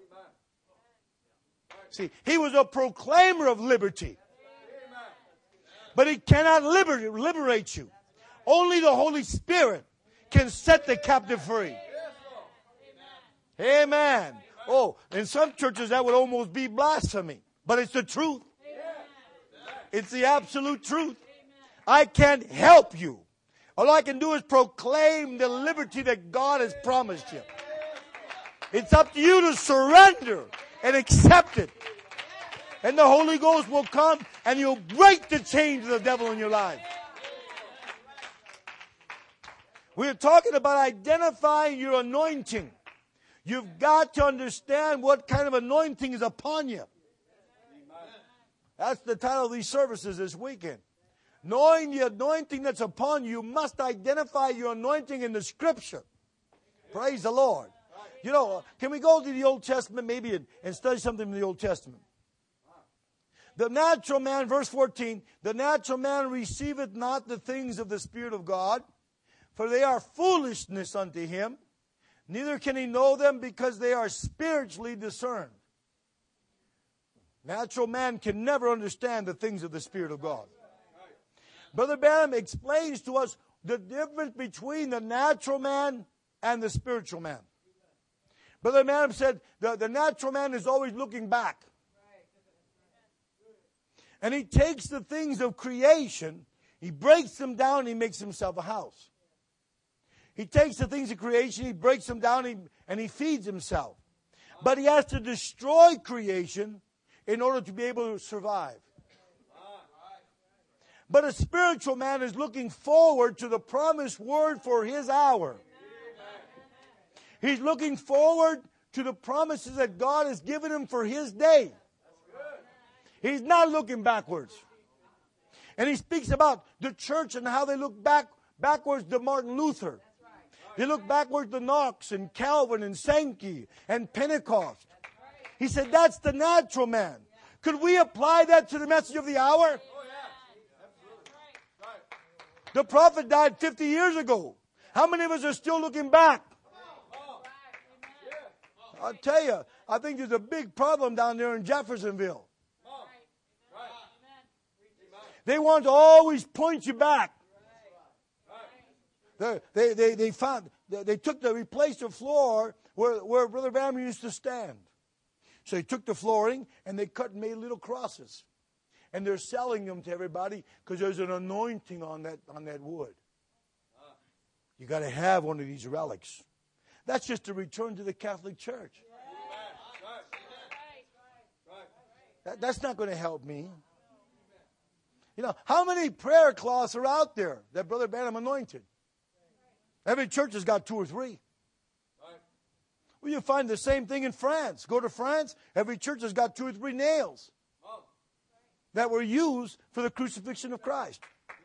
See, he was a proclaimer of liberty. But he cannot liberate you. Only the Holy Spirit can set the captive free. Amen. Oh, in some churches that would almost be blasphemy. But it's the truth. It's the absolute truth. I can't help you. All I can do is proclaim the liberty that God has promised you. It's up to you to surrender and accept it. And the Holy Ghost will come and you'll break the chains of the devil in your life. We're talking about identifying your anointing. You've got to understand what kind of anointing is upon you. That's the title of these services this weekend. Knowing the anointing that's upon you, you must identify your anointing in the Scripture. Praise the Lord. You know, can we go to the Old Testament maybe and study something in the Old Testament? The natural man, verse 14, the natural man receiveth not the things of the Spirit of God, for they are foolishness unto him. Neither can he know them because they are spiritually discerned. Natural man can never understand the things of the Spirit of God. Brother Branham explains to us the difference between the natural man and the spiritual man. Brother Branham said the natural man is always looking back. And he takes the things of creation, he breaks them down, and he makes himself a house. He takes the things of creation, he breaks them down, and he feeds himself. But he has to destroy creation in order to be able to survive. But a spiritual man is looking forward to the promised word for his hour. He's looking forward to the promises that God has given him for his day. He's not looking backwards. And he speaks about the church and how they look backwards to Martin Luther. They look backwards to Knox and Calvin and Sankey and Pentecost. He said that's the natural man. Could we apply that to the message of the hour? The prophet died 50 years ago. How many of us are still looking back? I'll tell you, I think there's a big problem down there in Jeffersonville. They want to always point you back. They replaced the floor where Brother Branham used to stand. So they took the flooring and they cut and made little crosses. And they're selling them to everybody because there's an anointing on that wood. You got to have one of these relics. That's just a return to the Catholic Church. That's not going to help me. You know, how many prayer cloths are out there that Brother Branham anointed? Every church has got 2 or 3. Well, you find the same thing in France. Go to France, every church has got 2 or 3 nails that were used for the crucifixion of Christ.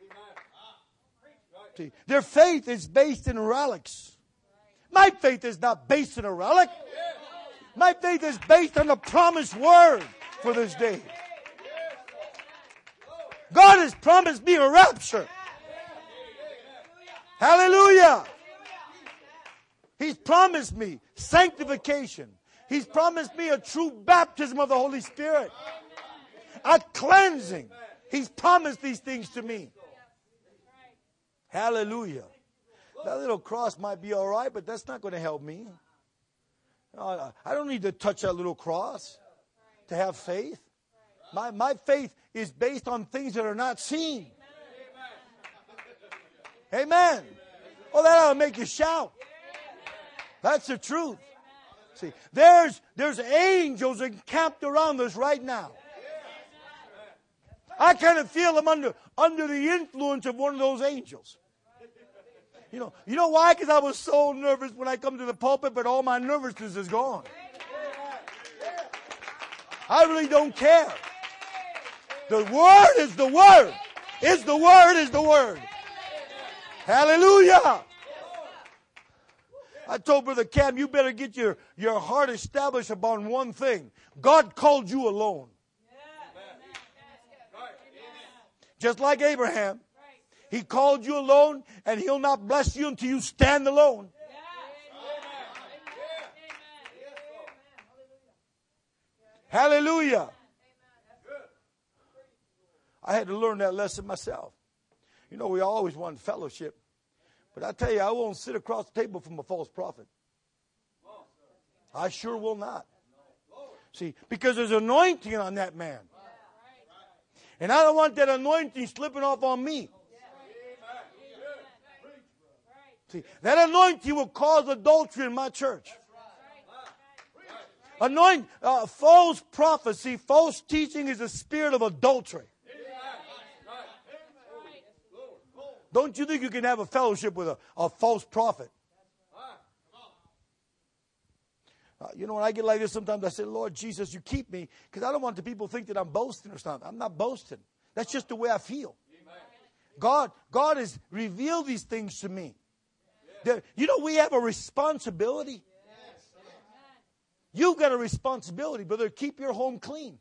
See, their faith is based in relics. My faith is not based in a relic. My faith is based on the promised word for this day. God has promised me a rapture. Hallelujah. He's promised me sanctification. He's promised me a true baptism of the Holy Spirit. A cleansing. He's promised these things to me. Hallelujah. That little cross might be all right, but that's not going to help me. I don't need to touch that little cross to have faith. My faith is based on things that are not seen. Amen. Oh, that ought to make you shout. That's the truth. See, there's angels encamped around us right now. I kind of feel I'm under the influence of one of those angels. You know why? Because I was so nervous when I come to the pulpit, but all my nervousness is gone. I really don't care. The word is the word. Is the word is the word. Hallelujah. I told Brother Cam, you better get your heart established upon one thing. God called you alone. Just like Abraham. He called you alone, and He'll not bless you until you stand alone. Hallelujah. I had to learn that lesson myself. You know, we always want fellowship. But I tell you, I won't sit across the table from a false prophet. I sure will not. See, because there's anointing on that man. And I don't want that anointing slipping off on me. See, that anointing will cause adultery in my church. False prophecy, false teaching is a spirit of adultery. Don't you think you can have a fellowship with a false prophet? You know, when I get like this, sometimes I say, Lord Jesus, you keep me, because I don't want the people to think that I'm boasting or something. I'm not boasting. That's just the way I feel. God has revealed these things to me. You know, we have a responsibility. You've got a responsibility, brother, to keep your home clean.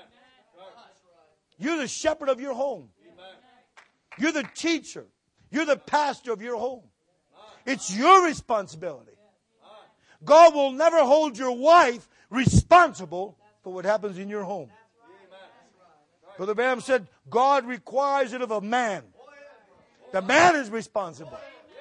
You're the shepherd of your home. You're the teacher. You're the pastor of your home. It's your responsibility. God will never hold your wife responsible for what happens in your home. Brother Branham said, God requires it of a man. The man is responsible.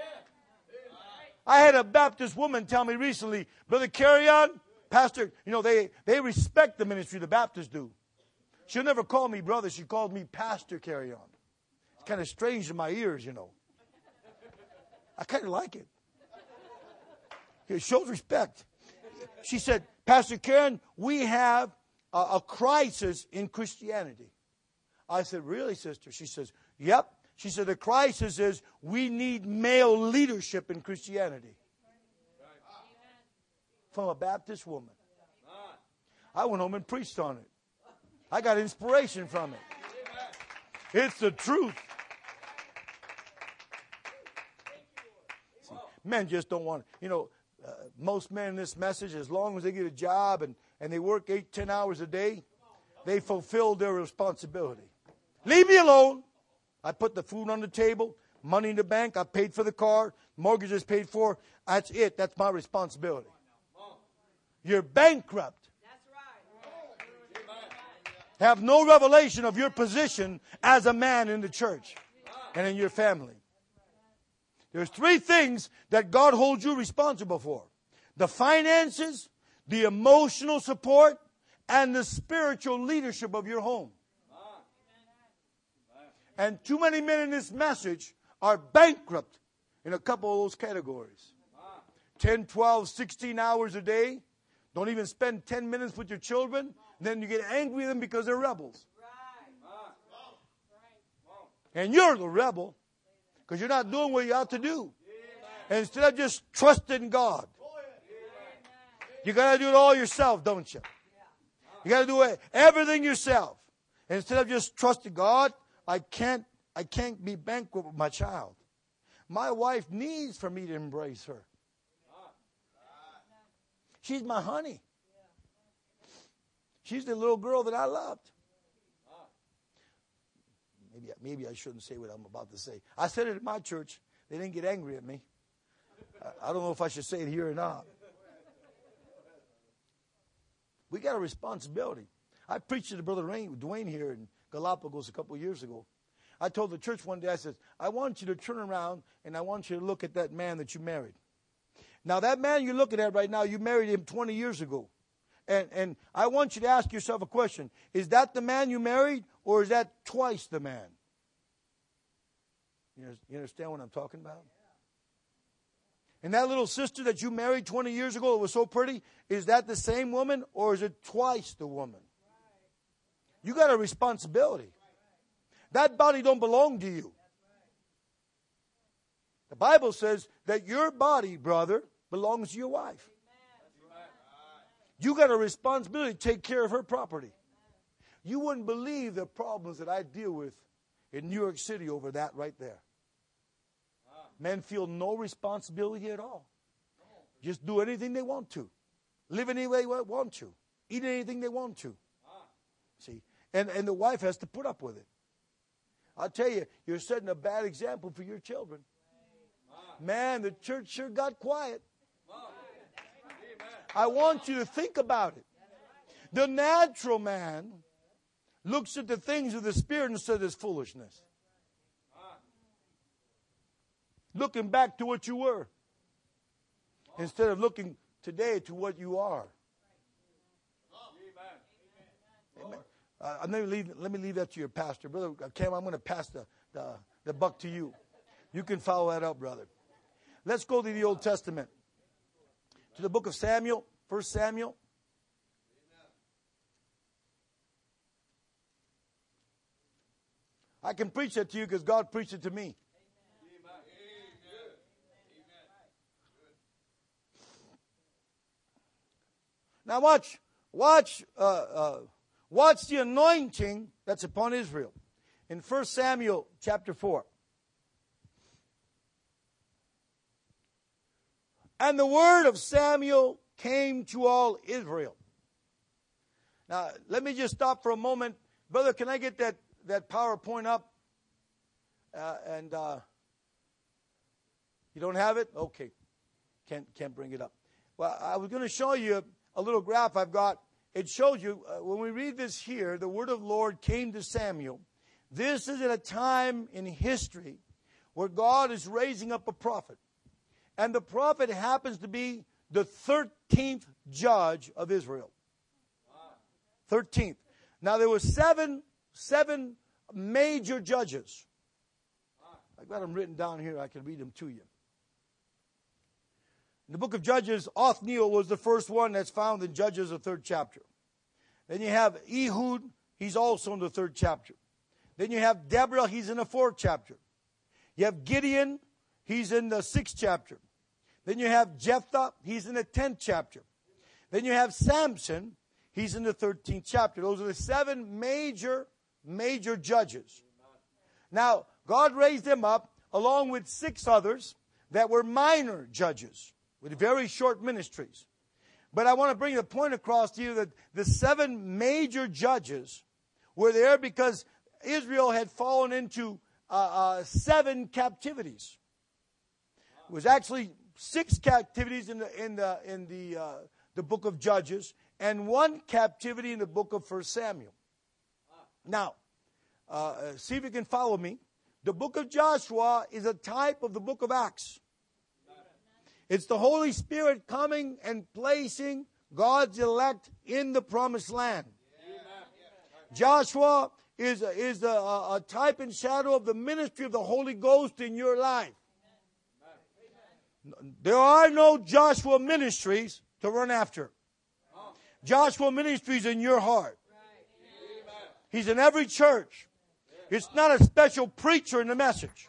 I had a Baptist woman tell me recently, Brother Carrion, Pastor, they respect the ministry the Baptists do. She'll never call me brother. She called me Pastor Carrion. It's kind of strange in my ears, I kind of like it. It shows respect. She said, Pastor Karen, we have a crisis in Christianity. I said, really, sister? She says, yep. She said, the crisis is we need male leadership in Christianity. From a Baptist woman. I went home and preached on it. I got inspiration from it. It's the truth. See, men just don't want, most men in this message, as long as they get a job and they work 8-10 hours a day, they fulfill their responsibility. Leave me alone. I put the food on the table, money in the bank, I paid for the car, mortgage is paid for. That's it. That's my responsibility. You're bankrupt. Have no revelation of your position as a man in the church and in your family. There's 3 things that God holds you responsible for. The finances, the emotional support, and the spiritual leadership of your home. And too many men in this message are bankrupt in a couple of those categories. 10, 12, 16 hours a day. Don't even spend 10 minutes with your children. Then you get angry at them because they're rebels. And you're the rebel because you're not doing what you ought to do. And instead of just trusting God, you got to do it all yourself, don't you? You got to do everything yourself. And instead of just trusting God, I can't be bankrupt with my child. My wife needs for me to embrace her. She's my honey. She's the little girl that I loved. Maybe I shouldn't say what I'm about to say. I said it at my church. They didn't get angry at me. I don't know if I should say it here or not. We got a responsibility. I preached to Brother Dwayne here in Galapagos a couple of years ago. I told the church one day, I said, I want you to turn around and I want you to look at that man that you married. Now, that man you're looking at right now, you married him 20 years ago. And I want you to ask yourself a question. Is that the man you married, or is that twice the man? You understand what I'm talking about? And that little sister that you married 20 years ago that was so pretty, is that the same woman, or is it twice the woman? You got a responsibility. That body don't belong to you. The Bible says that your body, brother, belongs to your wife. You got a responsibility to take care of her property. You wouldn't believe the problems that I deal with in New York City over that right there. Men feel no responsibility at all. Just do anything they want to. Live any way they want to. Eat anything they want to. See? And the wife has to put up with it. I'll tell you, you're setting a bad example for your children. Man, the church sure got quiet. I want you to think about it. The natural man looks at the things of the Spirit and says it's foolishness. Looking back to what you were, instead of looking today to what you are. Amen. Let me leave that to your pastor. Brother Cam, I'm going to pass the buck to you. You can follow that up, brother. Let's go to the Old Testament. To the book of Samuel, 1 Samuel. I can preach that to you because God preached it to me. Now watch the anointing that's upon Israel. In 1 Samuel chapter 4. And the word of Samuel came to all Israel. Now, let me just stop for a moment. Brother, can I get that PowerPoint up? You don't have it? Okay. Can't bring it up. Well, I was going to show you a little graph I've got. It shows you, when we read this here, the word of the Lord came to Samuel. This is at a time in history where God is raising up a prophet. And the prophet happens to be the 13th judge of Israel. 13th. Now there were seven major judges. I've got them written down here. I can read them to you. In the book of Judges, Othniel was the first one that's found in Judges, the 3rd chapter. Then you have Ehud. He's also in the 3rd chapter. Then you have Deborah. He's in the 4th chapter. You have Gideon. He's in the 6th chapter. Then you have Jephthah. He's in the 10th chapter. Then you have Samson. He's in the 13th chapter. Those are the 7 major judges. Now, God raised them up along with 6 others that were minor judges with very short ministries. But I want to bring the point across to you that the 7 major judges were there because Israel had fallen into 7 captivities. It was actually 6 captivities in the book of Judges and 1 captivity in the book of 1 Samuel. Now, see if you can follow me. The book of Joshua is a type of the book of Acts. It's the Holy Spirit coming and placing God's elect in the promised land. Joshua is a type and shadow of the ministry of the Holy Ghost in your life. There are no Joshua ministries to run after. Joshua ministries in your heart. He's in every church. It's not a special preacher in the message.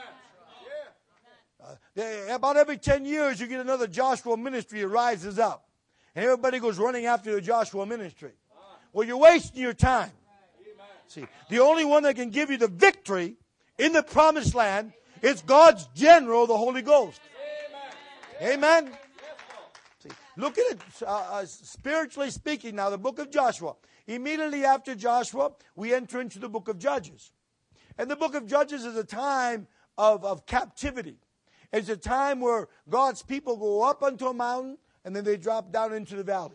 About every 10 years, you get another Joshua ministry that rises up. And everybody goes running after the Joshua ministry. Well, you're wasting your time. See, the only one that can give you the victory in the promised land is God's general, the Holy Ghost. Amen? See, look at it spiritually speaking now, the book of Joshua. Immediately after Joshua, we enter into the book of Judges. And the book of Judges is a time of captivity. It's a time where God's people go up onto a mountain and then they drop down into the valley.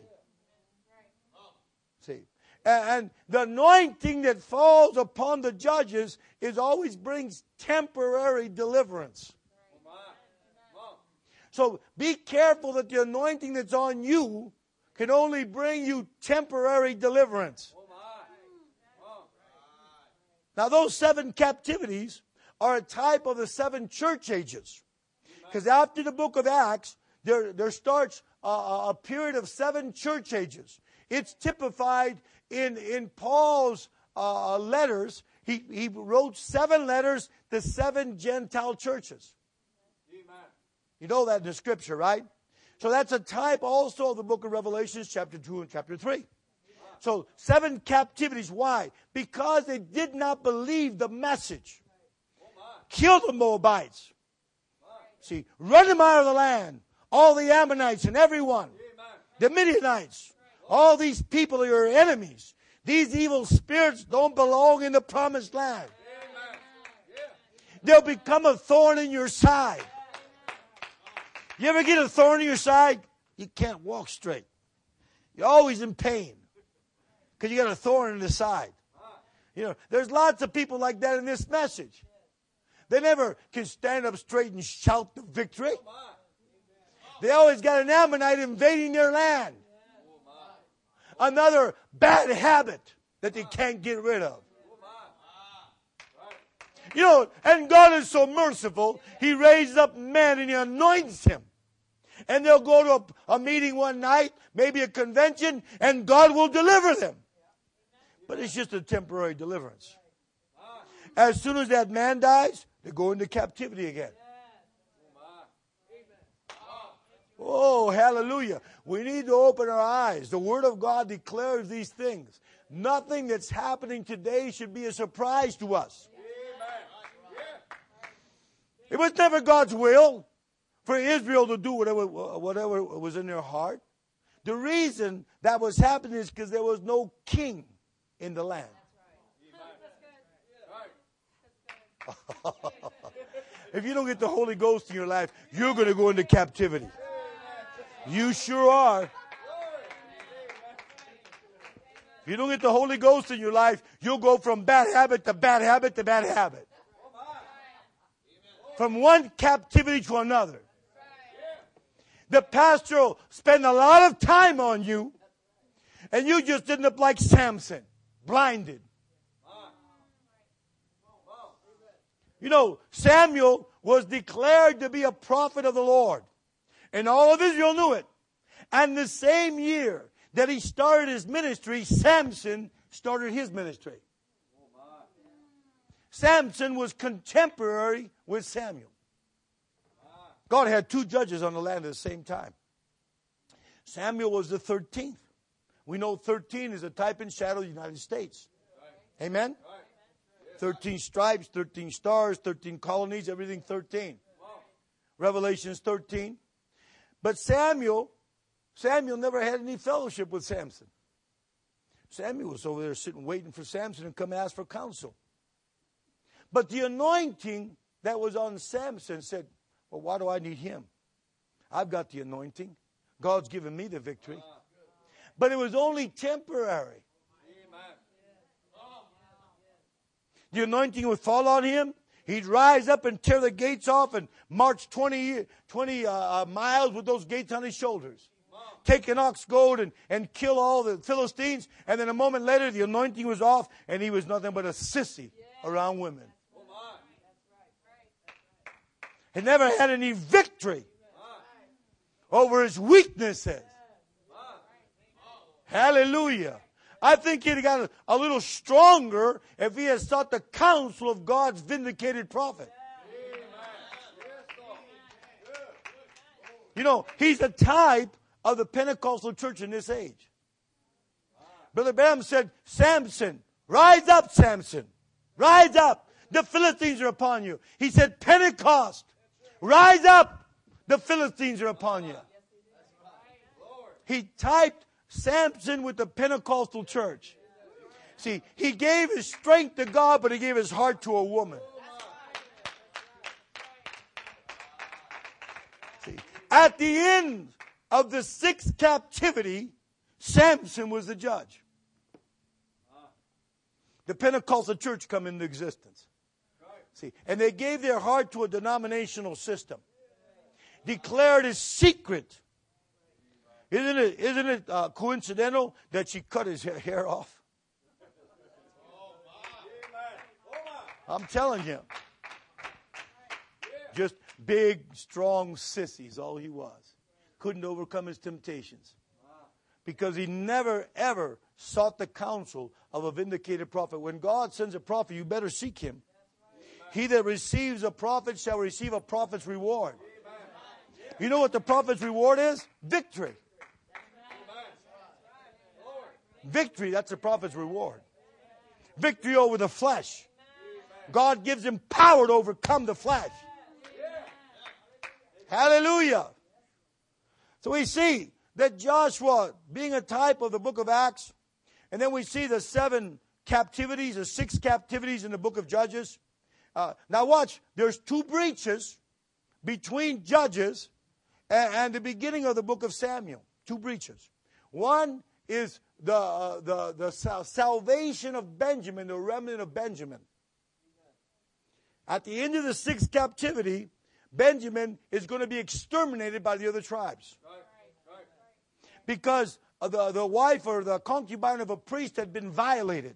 See? And the anointing that falls upon the judges always brings temporary deliverance. So be careful that the anointing that's on you can only bring you temporary deliverance. Now those 7 captivities are a type of the 7 church ages. Because after the book of Acts, there starts a period of 7 church ages. It's typified in Paul's letters. He wrote 7 letters to 7 Gentile churches. You know that in the scripture, right? So that's a type also of the book of Revelation, chapter 2 and chapter 3. So 7 captivities. Why? Because they did not believe the message. Kill the Moabites. See, run them out of the land. All the Ammonites and everyone. The Midianites. All these people are your enemies. These evil spirits don't belong in the promised land. They'll become a thorn in your side. You ever get a thorn in your side? You can't walk straight. You're always in pain. Because you got a thorn in the side. You know, there's lots of people like that in this message. They never can stand up straight and shout the victory. They always got an Ammonite invading their land. Another bad habit that they can't get rid of. You know, and God is so merciful, He raises up men and He anoints him. And they'll go to a meeting one night, maybe a convention, and God will deliver them. But it's just a temporary deliverance. As soon as that man dies, they go into captivity again. Oh, hallelujah. We need to open our eyes. The Word of God declares these things. Nothing that's happening today should be a surprise to us. It was never God's will for Israel to do whatever was in their heart. The reason that was happening is because there was no king in the land. If you don't get the Holy Ghost in your life, you're going to go into captivity. You sure are. If you don't get the Holy Ghost in your life, you'll go from bad habit to bad habit to bad habit. From one captivity to another. The pastor will spend a lot of time on you, and you just end up like Samson, blinded. You know, Samuel was declared to be a prophet of the Lord. And all of Israel knew it. And the same year that he started his ministry, Samson started his ministry. Samson was contemporary with Samuel. God had two judges on the land at the same time. Samuel was the 13th. We know 13 is a type and shadow of the United States. Amen? 13 stripes, 13 stars, 13 colonies, everything 13. Revelations 13. But Samuel never had any fellowship with Samson. Samuel was over there sitting waiting for Samson to come ask for counsel. But the anointing that was on Samson said, well, why do I need him? I've got the anointing. God's given me the victory. But it was only temporary. The anointing would fall on him. He'd rise up and tear the gates off and march 20 miles with those gates on his shoulders. Take an ox goad and kill all the Philistines. And then a moment later, the anointing was off and he was nothing but a sissy around women. He never had any victory over his weaknesses. Hallelujah. I think he'd got a little stronger if he had sought the counsel of God's vindicated prophet. You know, he's a type of the Pentecostal church in this age. Brother Branham said, Samson, rise up, Samson. Rise up. The Philistines are upon you. He said, Pentecost, rise up. The Philistines are upon you. He typed Samson with the Pentecostal church. See, he gave his strength to God, but he gave his heart to a woman. See, at the end of the 6th captivity, Samson was the judge. The Pentecostal church come into existence. See, and they gave their heart to a denominational system. Declared as secret. Isn't it coincidental that she cut his hair off? I'm telling you. Just big, strong sissies, all he was. Couldn't overcome his temptations. Because he never, ever sought the counsel of a vindicated prophet. When God sends a prophet, you better seek him. He that receives a prophet shall receive a prophet's reward. You know what the prophet's reward is? Victory. Victory, that's the prophet's reward. Victory over the flesh. God gives him power to overcome the flesh. Hallelujah. So we see that Joshua being a type of the book of Acts, and then we see the 7 captivities, the 6 captivities in the book of Judges. Now watch, there's 2 breaches between Judges and the beginning of the book of Samuel. 2 breaches. One is the salvation of Benjamin, the remnant of Benjamin. At the end of the 6th captivity, Benjamin is going to be exterminated by the other tribes. Because the wife or the concubine of a priest had been violated.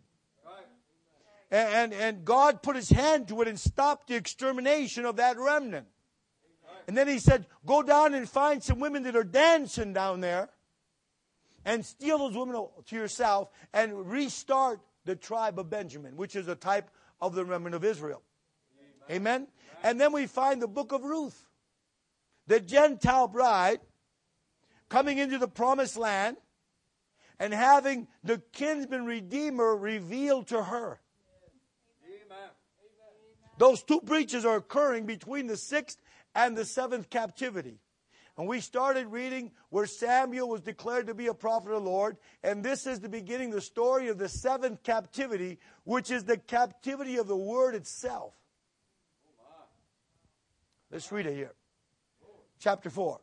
And God put his hand to it and stopped the extermination of that remnant. And then he said, go down and find some women that are dancing down there. And steal those women to yourself and restart the tribe of Benjamin, which is a type of the remnant of Israel. Amen? And then we find the book of Ruth. The Gentile bride coming into the promised land and having the kinsman redeemer revealed to her. Those 2 breaches are occurring between the 6th and the 7th captivity. And we started reading where Samuel was declared to be a prophet of the Lord. And this is the beginning, the story of the seventh captivity, which is the captivity of the word itself. Let's read it here. Chapter 4.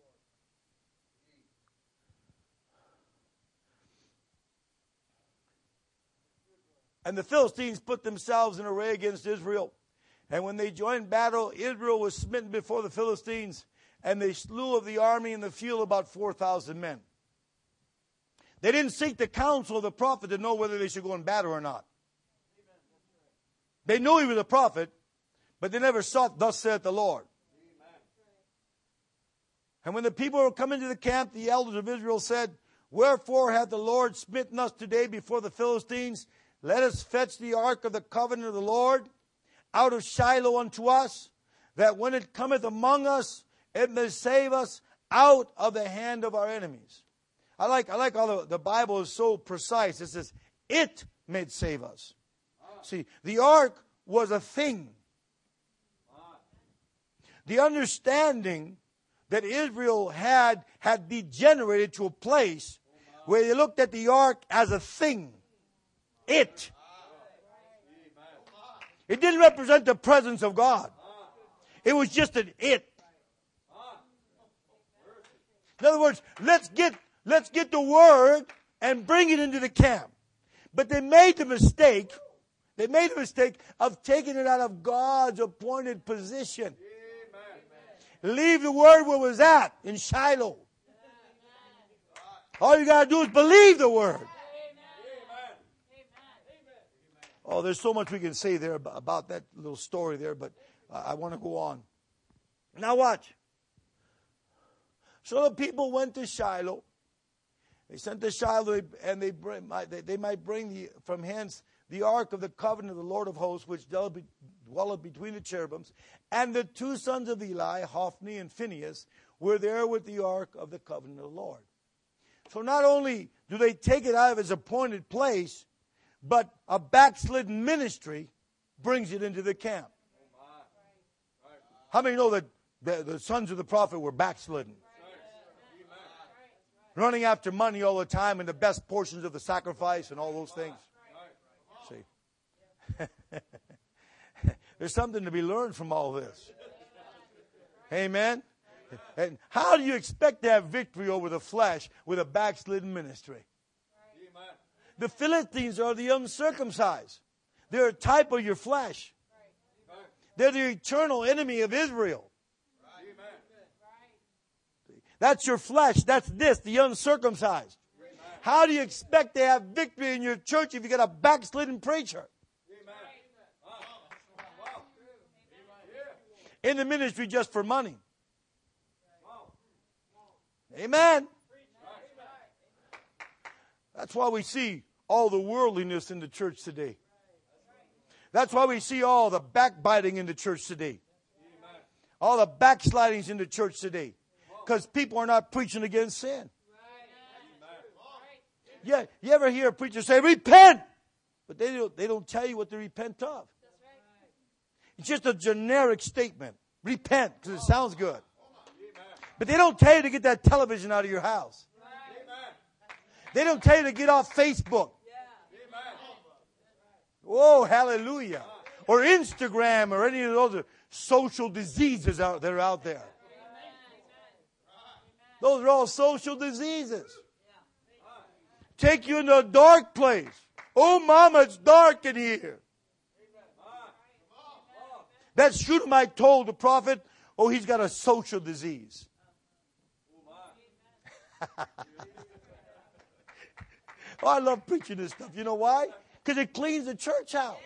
And the Philistines put themselves in array against Israel. And when they joined battle, Israel was smitten before the Philistines, and they slew of the army in the field about 4,000 men. They didn't seek the counsel of the prophet to know whether they should go in battle or not. They knew he was a prophet, but they never sought, thus saith the Lord. And when the people were come into the camp, the elders of Israel said, Wherefore hath the Lord smitten us today before the Philistines? Let us fetch the ark of the covenant of the Lord out of Shiloh unto us, that when it cometh among us, it may save us out of the hand of our enemies. I like how the Bible is so precise. It says, it may save us. See, the ark was a thing. The understanding that Israel had degenerated to a place where they looked at the ark as a thing. It didn't represent the presence of God. It was just an it. In other words, let's get the word and bring it into the camp. But they made the mistake of taking it out of God's appointed position. Leave the word where it was at, in Shiloh. All you got to do is believe the word. Oh, there's so much we can say there about that little story there, but I want to go on. Now watch. So the people went to Shiloh. They sent to Shiloh, and they might bring from hence the ark of the covenant of the Lord of hosts, which dwelleth between the cherubims. And the two sons of Eli, Hophni and Phinehas, were there with the ark of the covenant of the Lord. So not only do they take it out of its appointed place, but a backslidden ministry brings it into the camp. How many know that the sons of the prophet were backslidden? Running after money all the time and the best portions of the sacrifice and all those things. See, there's something to be learned from all this. Amen. And how do you expect to have victory over the flesh with a backslidden ministry? The Philistines are the uncircumcised. They're a type of your flesh. They're the eternal enemy of Israel. That's your flesh. That's the uncircumcised. How do you expect to have victory in your church if you got a backslidden preacher? In the ministry just for money. Amen. That's why we see all the worldliness in the church today. That's why we see all the backbiting in the church today. All the backslidings in the church today. Because people are not preaching against sin. Yeah, you ever hear a preacher say, repent? But they don't tell you what to repent of. It's just a generic statement. Repent, because it sounds good. But they don't tell you to get that television out of your house. They don't tell you to get off Facebook. Oh, hallelujah. Or Instagram or any of those social diseases that are out there. Those are all social diseases. Take you into a dark place. Oh, Mama, it's dark in here. That Shunammite told the prophet, oh, he's got a social disease. Oh, I love preaching this stuff. You know why? Because it cleans the church out.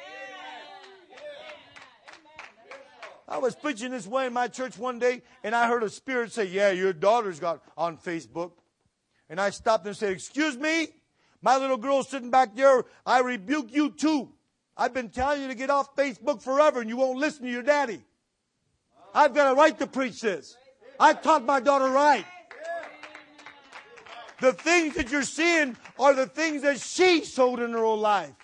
I was preaching this way in my church one day, and I heard a spirit say, yeah, your daughter's got on Facebook. And I stopped and said, excuse me? My little girl's sitting back there. I rebuke you too. I've been telling you to get off Facebook forever, and you won't listen to your daddy. I've got a right to preach this. I taught my daughter right. The things that you're seeing are the things that she sowed in her own life.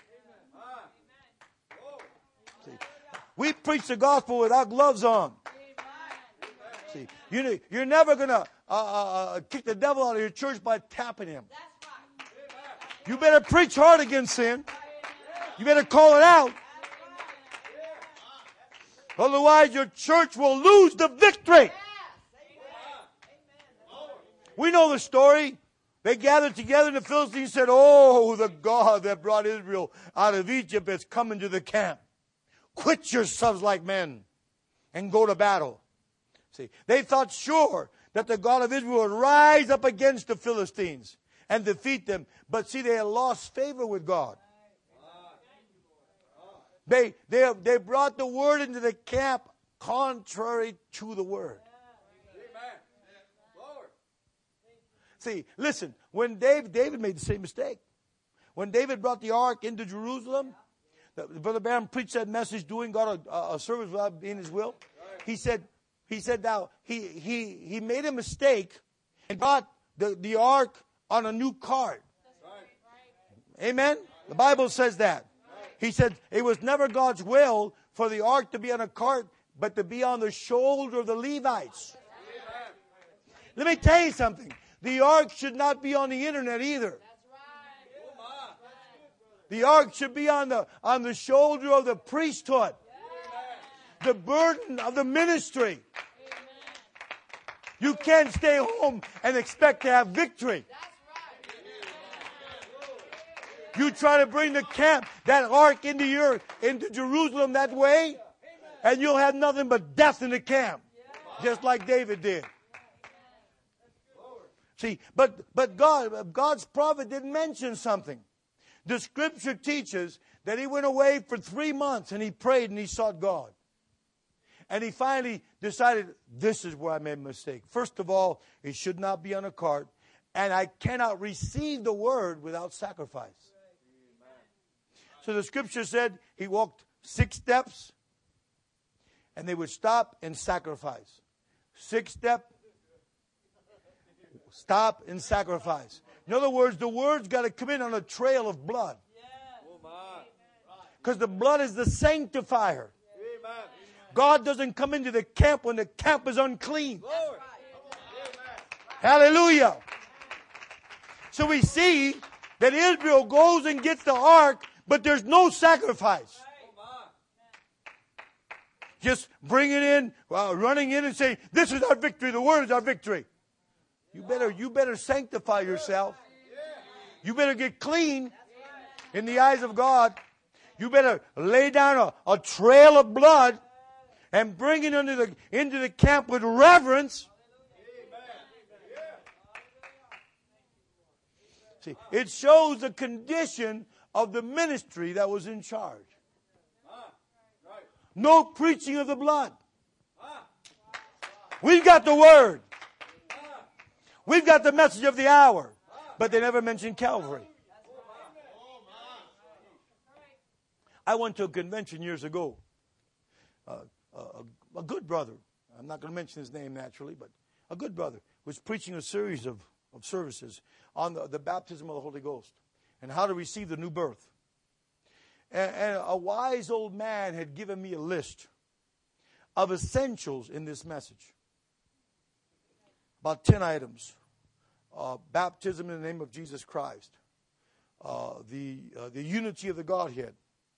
See, we preach the gospel without gloves on. See, you're never going to kick the devil out of your church by tapping him. You better preach hard against sin. You better call it out. Otherwise, your church will lose the victory. We know the story. They gathered together and the Philistines said, "Oh, the God that brought Israel out of Egypt has come into the camp. Quit yourselves like men and go to battle." See, they thought sure that the God of Israel would rise up against the Philistines and defeat them. But see, they had lost favor with God. They brought the word into the camp contrary to the word. See, listen, when David made the same mistake. When David brought the ark into Jerusalem, Brother Barham preached that message, doing God a service without being his will. He said now he made a mistake and brought the ark on a new cart. Amen? The Bible says that. He said it was never God's will for the ark to be on a cart, but to be on the shoulder of the Levites. Let me tell you something. The ark should not be on the internet either. The ark should be on the shoulder of the priesthood. The burden of the ministry. You can't stay home and expect to have victory. You try to bring the camp, that ark into Jerusalem that way, and you'll have nothing but death in the camp. Just like David did. See, but God's prophet didn't mention something. The scripture teaches that he went away for 3 months and he prayed and he sought God. And he finally decided, this is where I made a mistake. First of all, it should not be on a cart. And I cannot receive the word without sacrifice. So the scripture said he walked 6 steps and they would stop and sacrifice. 6 step, stop and sacrifice. In other words, the word's got to come in on a trail of blood. Because the blood is the sanctifier. God doesn't come into the camp when the camp is unclean. Hallelujah. So we see that Israel goes and gets the ark, but there's no sacrifice. Just bring it in, running in and saying, this is our victory. The word is our victory. You better sanctify yourself. You better get clean in the eyes of God. You better lay down a trail of blood and bring it into the camp with reverence. See, it shows the condition of the ministry that was in charge. No preaching of the blood. We've got the word. We've got the message of the hour. But they never mentioned Calvary. I went to a convention years ago. A good brother, I'm not going to mention his name naturally, but a good brother was preaching a series of services on the baptism of the Holy Ghost and how to receive the new birth. And a wise old man had given me a list of essentials in this message. About 10 items. Baptism in the name of Jesus Christ. The unity of the Godhead.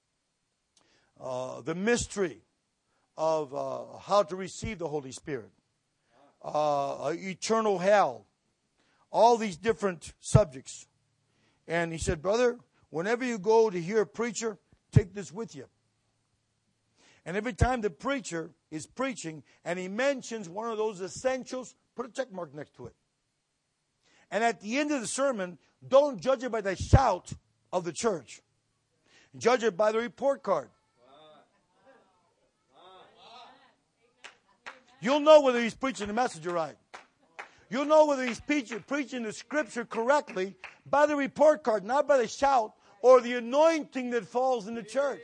The mystery of how to receive the Holy Spirit. Eternal hell. All these different subjects. And he said, brother, whenever you go to hear a preacher, take this with you. And every time the preacher is preaching and he mentions one of those essentials, put a check mark next to it. And at the end of the sermon, don't judge it by the shout of the church. Judge it by the report card. You'll know whether he's preaching the message right. You'll know whether he's preaching the scripture correctly by the report card, not by the shout or the anointing that falls in the church.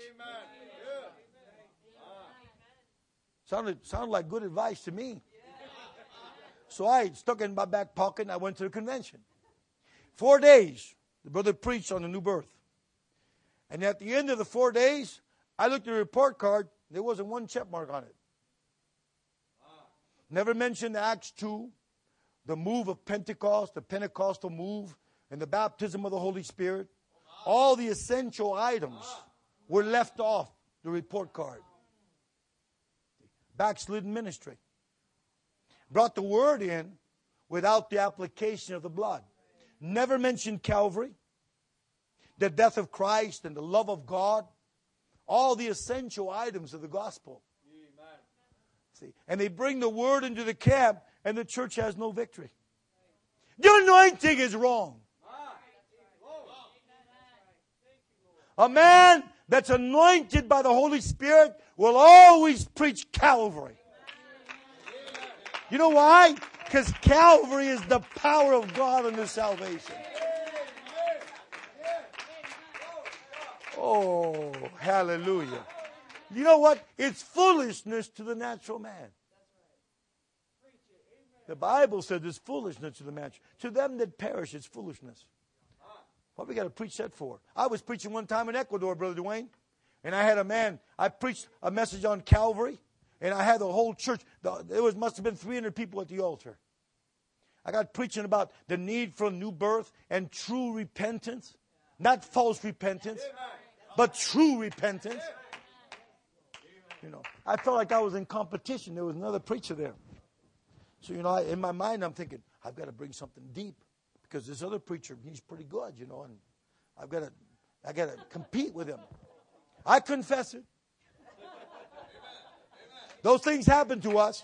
Sounded like good advice to me. So I stuck it in my back pocket and I went to the convention. 4 days, the brother preached on the new birth. And at the end of the 4 days, I looked at the report card. There wasn't one check mark on it. Never mentioned Acts 2, the move of Pentecost, the Pentecostal move, and the baptism of the Holy Spirit. All the essential items were left off the report card. Backslidden ministry. Brought the word in without the application of the blood. Never mentioned Calvary, the death of Christ and the love of God. All the essential items of the gospel. See, and they bring the word into the camp and the church has no victory. The anointing is wrong. A man that's anointed by the Holy Spirit will always preach Calvary. You know why? Because Calvary is the power of God unto salvation. Oh, hallelujah. You know what? It's foolishness to the natural man. The Bible says it's foolishness to the man. To them that perish, it's foolishness. What we got to preach that for? I was preaching one time in Ecuador, Brother Dwayne, and I had a man, I preached a message on Calvary, and I had the whole church, must have been 300 people at the altar. I got preaching about the need for a new birth and true repentance. Not false repentance, but true repentance. You know, I felt like I was in competition. There was another preacher there. So, you know, in my mind, I'm thinking, I've got to bring something deep. Because this other preacher, he's pretty good, you know, and I got to compete with him. I confess it. Those things happen to us.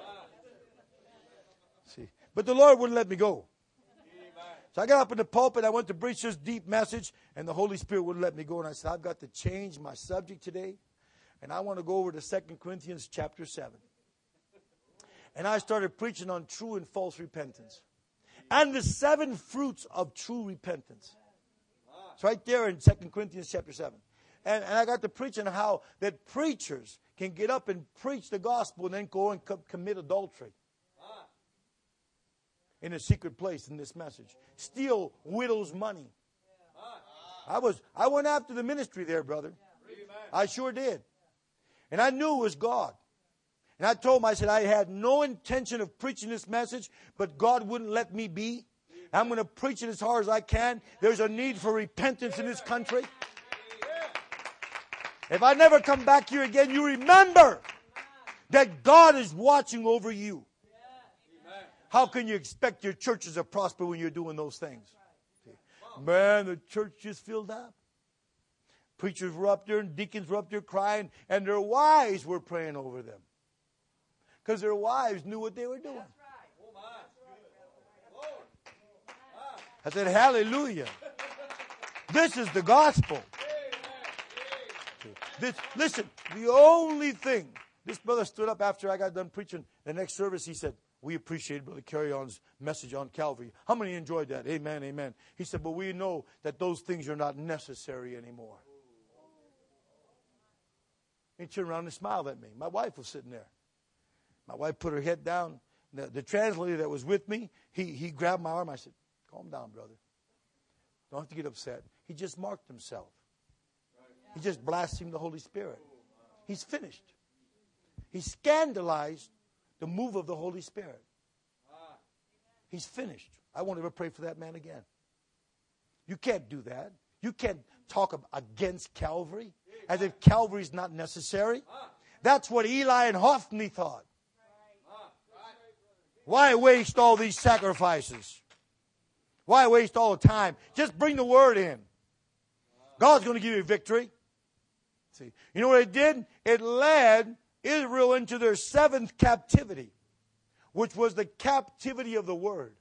See, but the Lord wouldn't let me go. So I got up in the pulpit, I went to preach this deep message, and the Holy Spirit wouldn't let me go. And I said, I've got to change my subject today, and I want to go over to 2 Corinthians chapter 7. And I started preaching on true and false repentance. And the 7 fruits of true repentance. It's right there in 2 Corinthians chapter 7. And I got to preaching how that preachers can get up and preach the gospel and then go and commit adultery. In a secret place in this message. Steal widows' money. I went after the ministry there, brother. I sure did. And I knew it was God. And I told him, I said, I had no intention of preaching this message, but God wouldn't let me be. I'm going to preach it as hard as I can. There's a need for repentance in this country. If I never come back here again, you remember that God is watching over you. How can you expect your churches to prosper when you're doing those things? Man, the church just filled up. Preachers were up there and deacons were up there crying, and their wives were praying over them. Because their wives knew what they were doing. I said, hallelujah. This is the gospel. Listen, the only thing, this brother stood up after I got done preaching the next service. He said, we appreciate Brother Carry-On's message on Calvary. How many enjoyed that? Amen, amen. He said, but we know that those things are not necessary anymore. He turned around and smiled at me. My wife was sitting there. My wife put her head down. The translator that was with me, he grabbed my arm. I said, calm down, brother. Don't have to get upset. He just marked himself. He just blasphemed the Holy Spirit. He's finished. He scandalized the move of the Holy Spirit. He's finished. I won't ever pray for that man again. You can't do that. You can't talk against Calvary as if Calvary is not necessary. That's what Eli and Hophni thought. Why waste all these sacrifices? Why waste all the time? Just bring the word in. God's going to give you victory. See, you know what it did? It led Israel into their 7th captivity, which was the captivity of the word.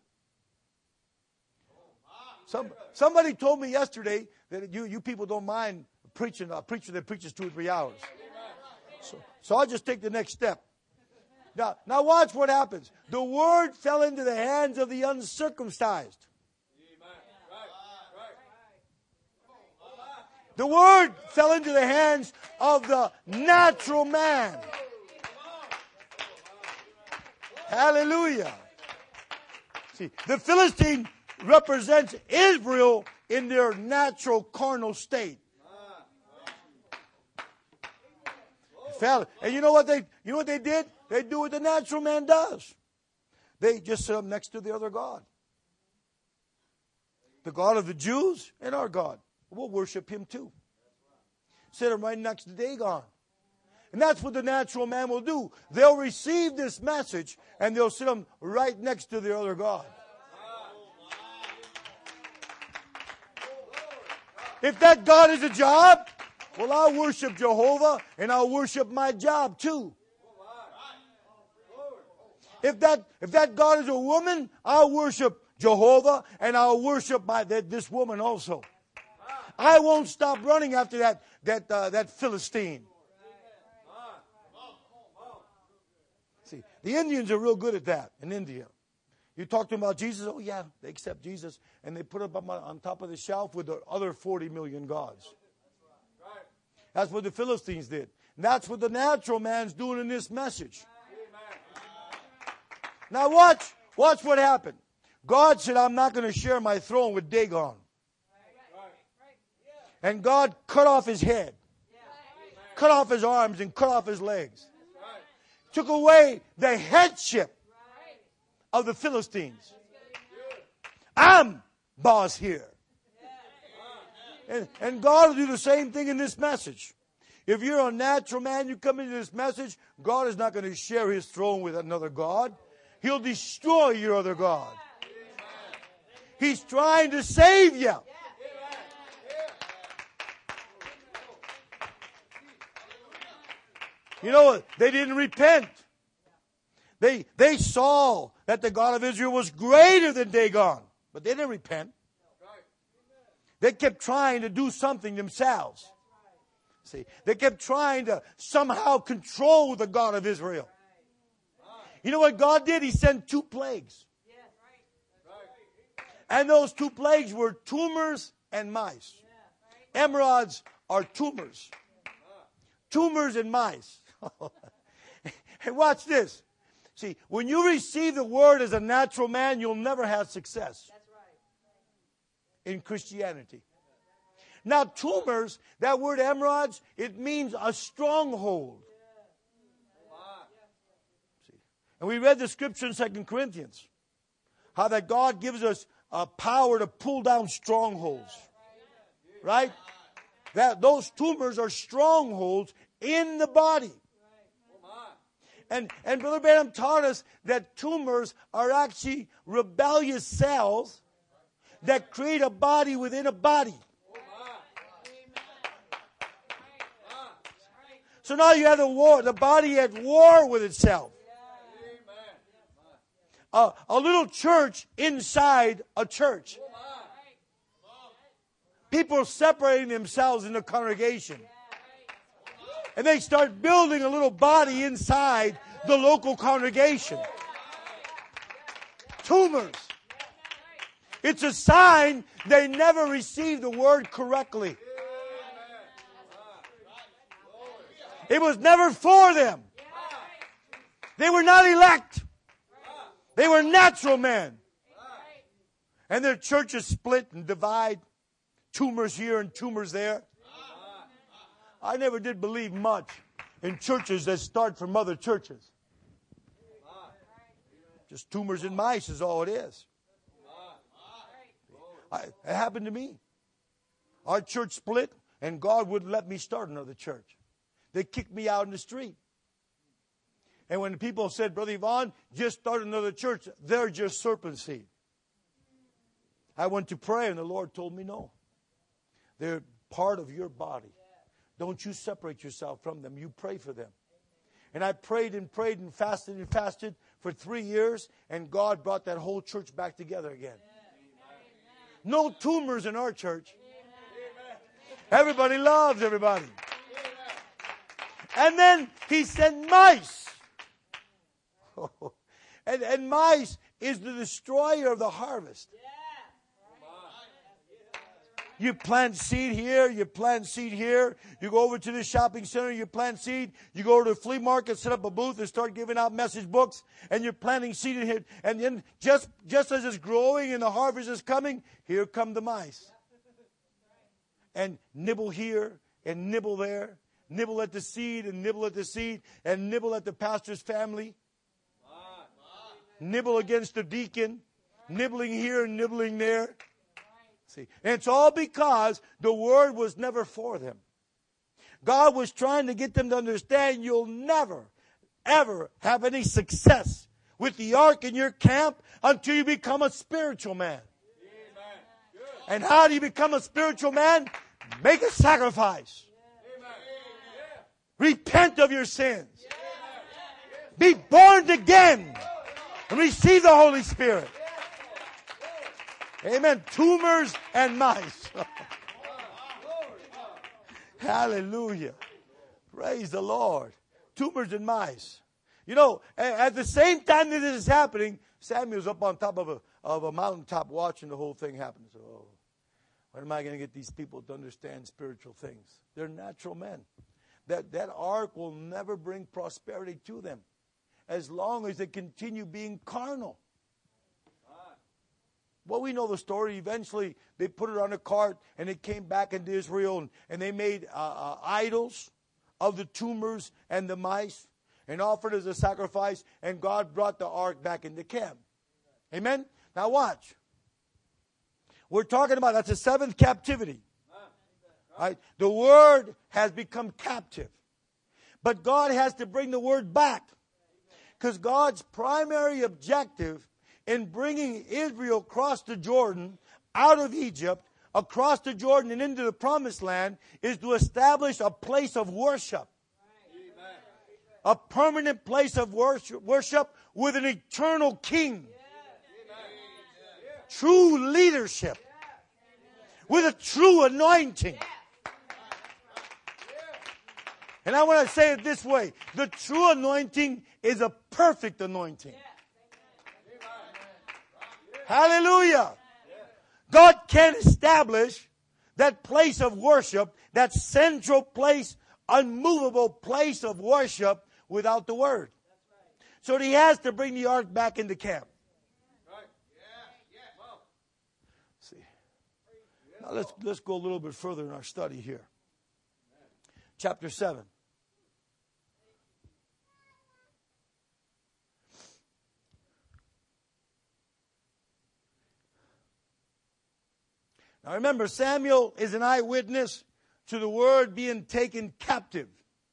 Somebody told me yesterday that you people don't mind preaching, a preacher that preaches 2 or 3 hours. So I'll just take the next step. Now watch what happens. The word fell into the hands of the uncircumcised. The word fell into the hands of the natural man. Hallelujah. See, the Philistine represents Israel in their natural carnal state. Fell. And you know what they did? They do what the natural man does. They just sit up next to the other God. The God of the Jews and our God. We'll worship him too. Sit him right next to Dagon. And that's what the natural man will do. They'll receive this message and they'll sit them right next to the other God. If that God is a job, well, I'll worship Jehovah and I'll worship my job too. If that God is a woman, I'll worship Jehovah and I'll worship this woman also. I won't stop running after that Philistine. See, the Indians are real good at that in India. You talk to them about Jesus, oh yeah, they accept Jesus, and they put it up on top of the shelf with the other 40 million gods. That's what the Philistines did. And that's what the natural man's doing in this message. Now watch what happened. God said, I'm not going to share my throne with Dagon. And God cut off his head, cut off his arms, and cut off his legs. Took away the headship of the Philistines. I'm boss here. And God will do the same thing in this message. If you're a natural man, you come into this message, God is not going to share his throne with another God. He'll destroy your other God. He's trying to save you. You know what? They didn't repent. They saw that the God of Israel was greater than Dagon, but they didn't repent. They kept trying to do something themselves. See, they kept trying to somehow control the God of Israel. You know what God did? He sent 2 plagues. And those 2 plagues were tumors and mice. Emerods are tumors. Tumors and mice. And watch this. See, when you receive the word as a natural man, you'll never have success in Christianity. Now, tumors, that word emerods, it means a stronghold. See, and we read the scripture in 2 Corinthians, how that God gives us a power to pull down strongholds. Right? That those tumors are strongholds in the body. And Brother Branham taught us that tumors are actually rebellious cells that create a body within a body. So now you have the body at war with itself. A little church inside a church. People are separating themselves in the congregation. And they start building a little body inside the local congregation. Tumors. It's a sign they never received the word correctly. It was never for them. They were not elect. They were natural men. And their churches split and divide. Tumors here and tumors there. I never did believe much in churches that start from other churches. Just tumors and mice is all it is. It happened to me. Our church split and God wouldn't let me start another church. They kicked me out in the street. And when people said, Brother Yvonne, just start another church, they're just serpent seed. I went to pray and the Lord told me no. They're part of your body. Don't you separate yourself from them. You pray for them. And I prayed and fasted for 3 years, and God brought that whole church back together again. No tumors in our church. Everybody loves everybody. And then he sent mice. And mice is the destroyer of the harvest. You plant seed here, you plant seed here. You go over to the shopping center, you plant seed. You go to the flea market, set up a booth and start giving out message books. And you're planting seed in here. And then just as it's growing and the harvest is coming, here come the mice. And nibble here and nibble there. nibble at the seed and nibble at the seed and nibble at the pastor's family. Nibble against the deacon. Nibbling here and nibbling there. See, and it's all because the word was never for them. God was trying to get them to understand you'll never, ever have any success with the ark in your camp until you become a spiritual man. And how do you become a spiritual man? Make a sacrifice. Repent of your sins. Be born again. And receive the Holy Spirit. Amen. Tumors and mice. Hallelujah. Praise the Lord. Tumors and mice. You know, at the same time that this is happening, Samuel's up on top of a mountaintop watching the whole thing happen. So, when am I going to get these people to understand spiritual things? They're natural men. That ark will never bring prosperity to them as long as they continue being carnal. Well, we know the story. Eventually, they put it on a cart, and it came back into Israel, and they made idols of the tumors and the mice and offered as a sacrifice, and God brought the ark back into camp. Amen? Now watch. We're talking about, that's the seventh captivity. Right? The word has become captive. But God has to bring the word back. Because God's primary objective in bringing Israel across the Jordan, out of Egypt, across the Jordan and into the promised land, is to establish a place of worship. A permanent place of worship with an eternal king. True leadership. With a true anointing. And I want to say it this way. The true anointing is a perfect anointing. Hallelujah. God can establish that place of worship, that central place, unmovable place of worship without the word. So he has to bring the ark back into camp. See. Now let's go a little bit further in our study here. Chapter 7. Now remember, Samuel is an eyewitness to the word being taken captive.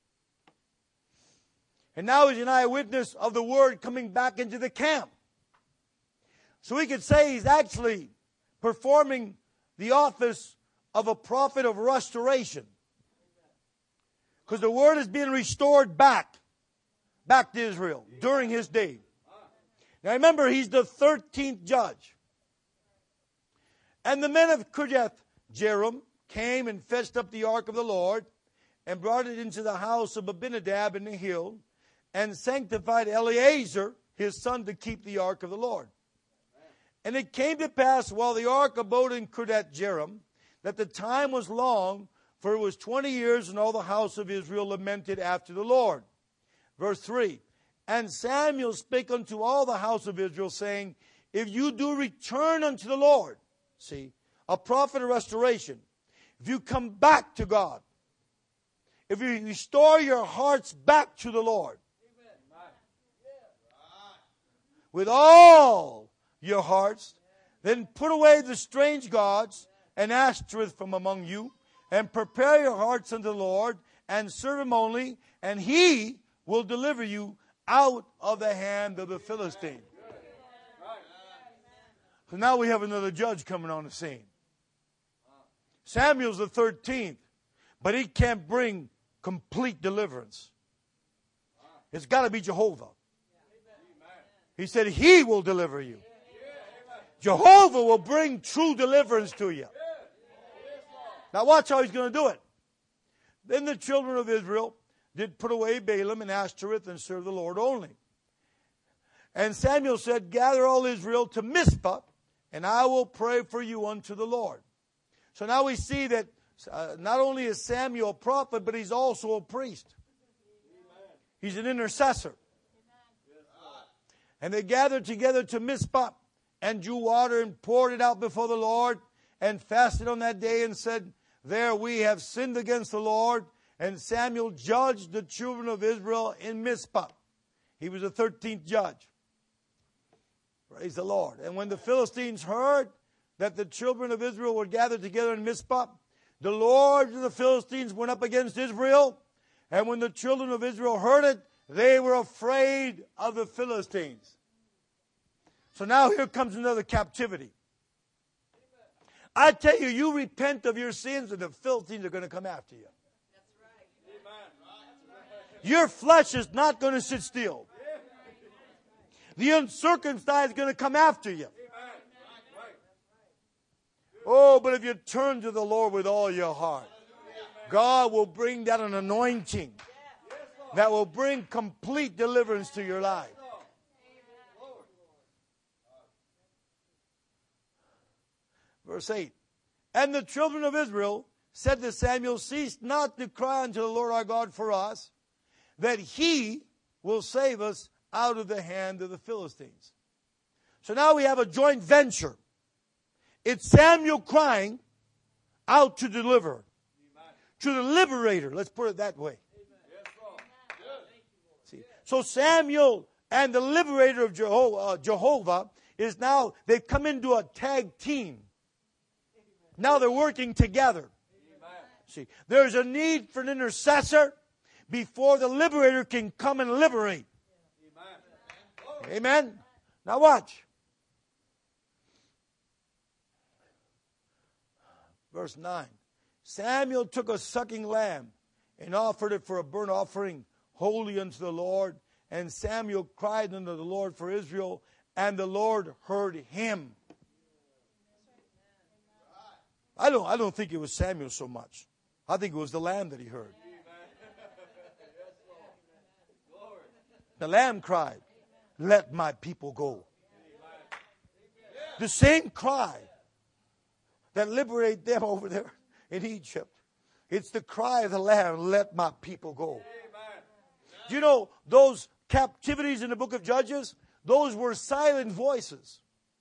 And now he's an eyewitness of the word coming back into the camp. So we could say he's actually performing the office of a prophet of restoration. Because the word is being restored back to Israel during his day. Now remember, he's the 13th judge. And the men of Kirjath Jearim came and fetched up the ark of the Lord and brought it into the house of Abinadab in the hill and sanctified Eleazar, his son, to keep the ark of the Lord. And it came to pass while the ark abode in Kirjath Jearim that the time was long, for it was 20 years, and all the house of Israel lamented after the Lord. Verse 3, and Samuel spake unto all the house of Israel, saying, if you do return unto the Lord, see, a prophet of restoration, if you come back to God, if you restore your hearts back to the Lord, with all your hearts, then put away the strange gods and Ashtoreth from among you, and prepare your hearts unto the Lord, and serve him only, and he will deliver you out of the hand of the Philistine. So now we have another judge coming on the scene. Samuel's the 13th, but he can't bring complete deliverance. It's got to be Jehovah. He said he will deliver you. Jehovah will bring true deliverance to you. Now watch how he's going to do it. Then the children of Israel did put away Balaam and Ashtoreth and serve the Lord only. And Samuel said, gather all Israel to Mizpah, and I will pray for you unto the Lord. So now we see that not only is Samuel a prophet, but he's also a priest. He's an intercessor. And they gathered together to Mizpah and drew water and poured it out before the Lord and fasted on that day and said, there we have sinned against the Lord, And Samuel judged the children of Israel in Mizpah. He was the 13th judge. Praise the Lord. And when the Philistines heard that the children of Israel were gathered together in Mizpah, the lords of the Philistines went up against Israel. And when the children of Israel heard it, they were afraid of the Philistines. So now here comes another captivity. I tell you, you repent of your sins and the Philistines are going to come after you. Your flesh is not going to sit still. The uncircumcised is going to come after you. Oh, but if you turn to the Lord with all your heart, God will bring down an anointing that will bring complete deliverance to your life. Verse 8. And the children of Israel said to Samuel, cease not to cry unto the Lord our God for us, that He will save us out of the hand of the Philistines. So now we have a joint venture. It's Samuel crying out to deliver. To the liberator. Let's put it that way. See, so Samuel and the liberator of Jehovah is now, they've come into a tag team. Now they're working together. See, there's a need for an intercessor before the liberator can come and liberate. Amen. Now watch. Verse 9. Samuel took a sucking lamb and offered it for a burnt offering holy unto the Lord. And Samuel cried unto the Lord for Israel, and the Lord heard him. I don't think it was Samuel so much. I think it was the lamb that he heard. The lamb cried, let my people go. The same cry that liberated them over there in Egypt. It's the cry of the lamb, let my people go. Do you know those captivities in the book of Judges? Those were silent voices.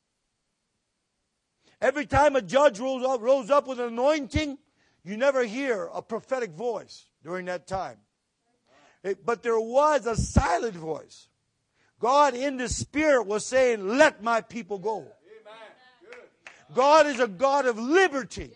Every time a judge rose up with an anointing, you never hear a prophetic voice during that time. But there was a silent voice. God in the Spirit was saying, let my people go. God is a God of liberty.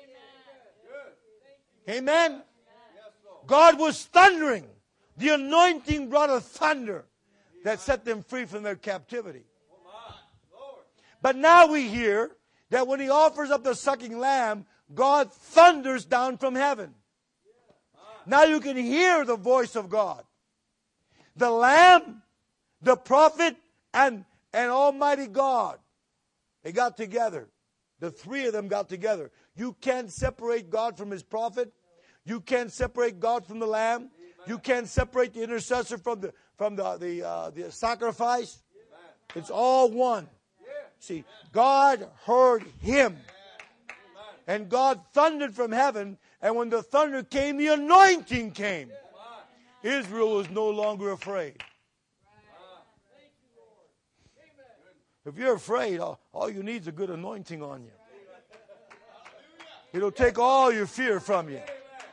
Amen. God was thundering. The anointing brought a thunder that set them free from their captivity. But now we hear that when He offers up the sucking lamb, God thunders down from heaven. Now you can hear the voice of God. The lamb, the prophet, and Almighty God. They got together. The three of them got together. You can't separate God from His prophet. You can't separate God from the lamb. You can't separate the intercessor from the sacrifice. It's all one. See, God heard him. And God thundered from heaven. And when the thunder came, the anointing came. Israel was no longer afraid. If you're afraid, all you need is a good anointing on you. It'll take all your fear from you.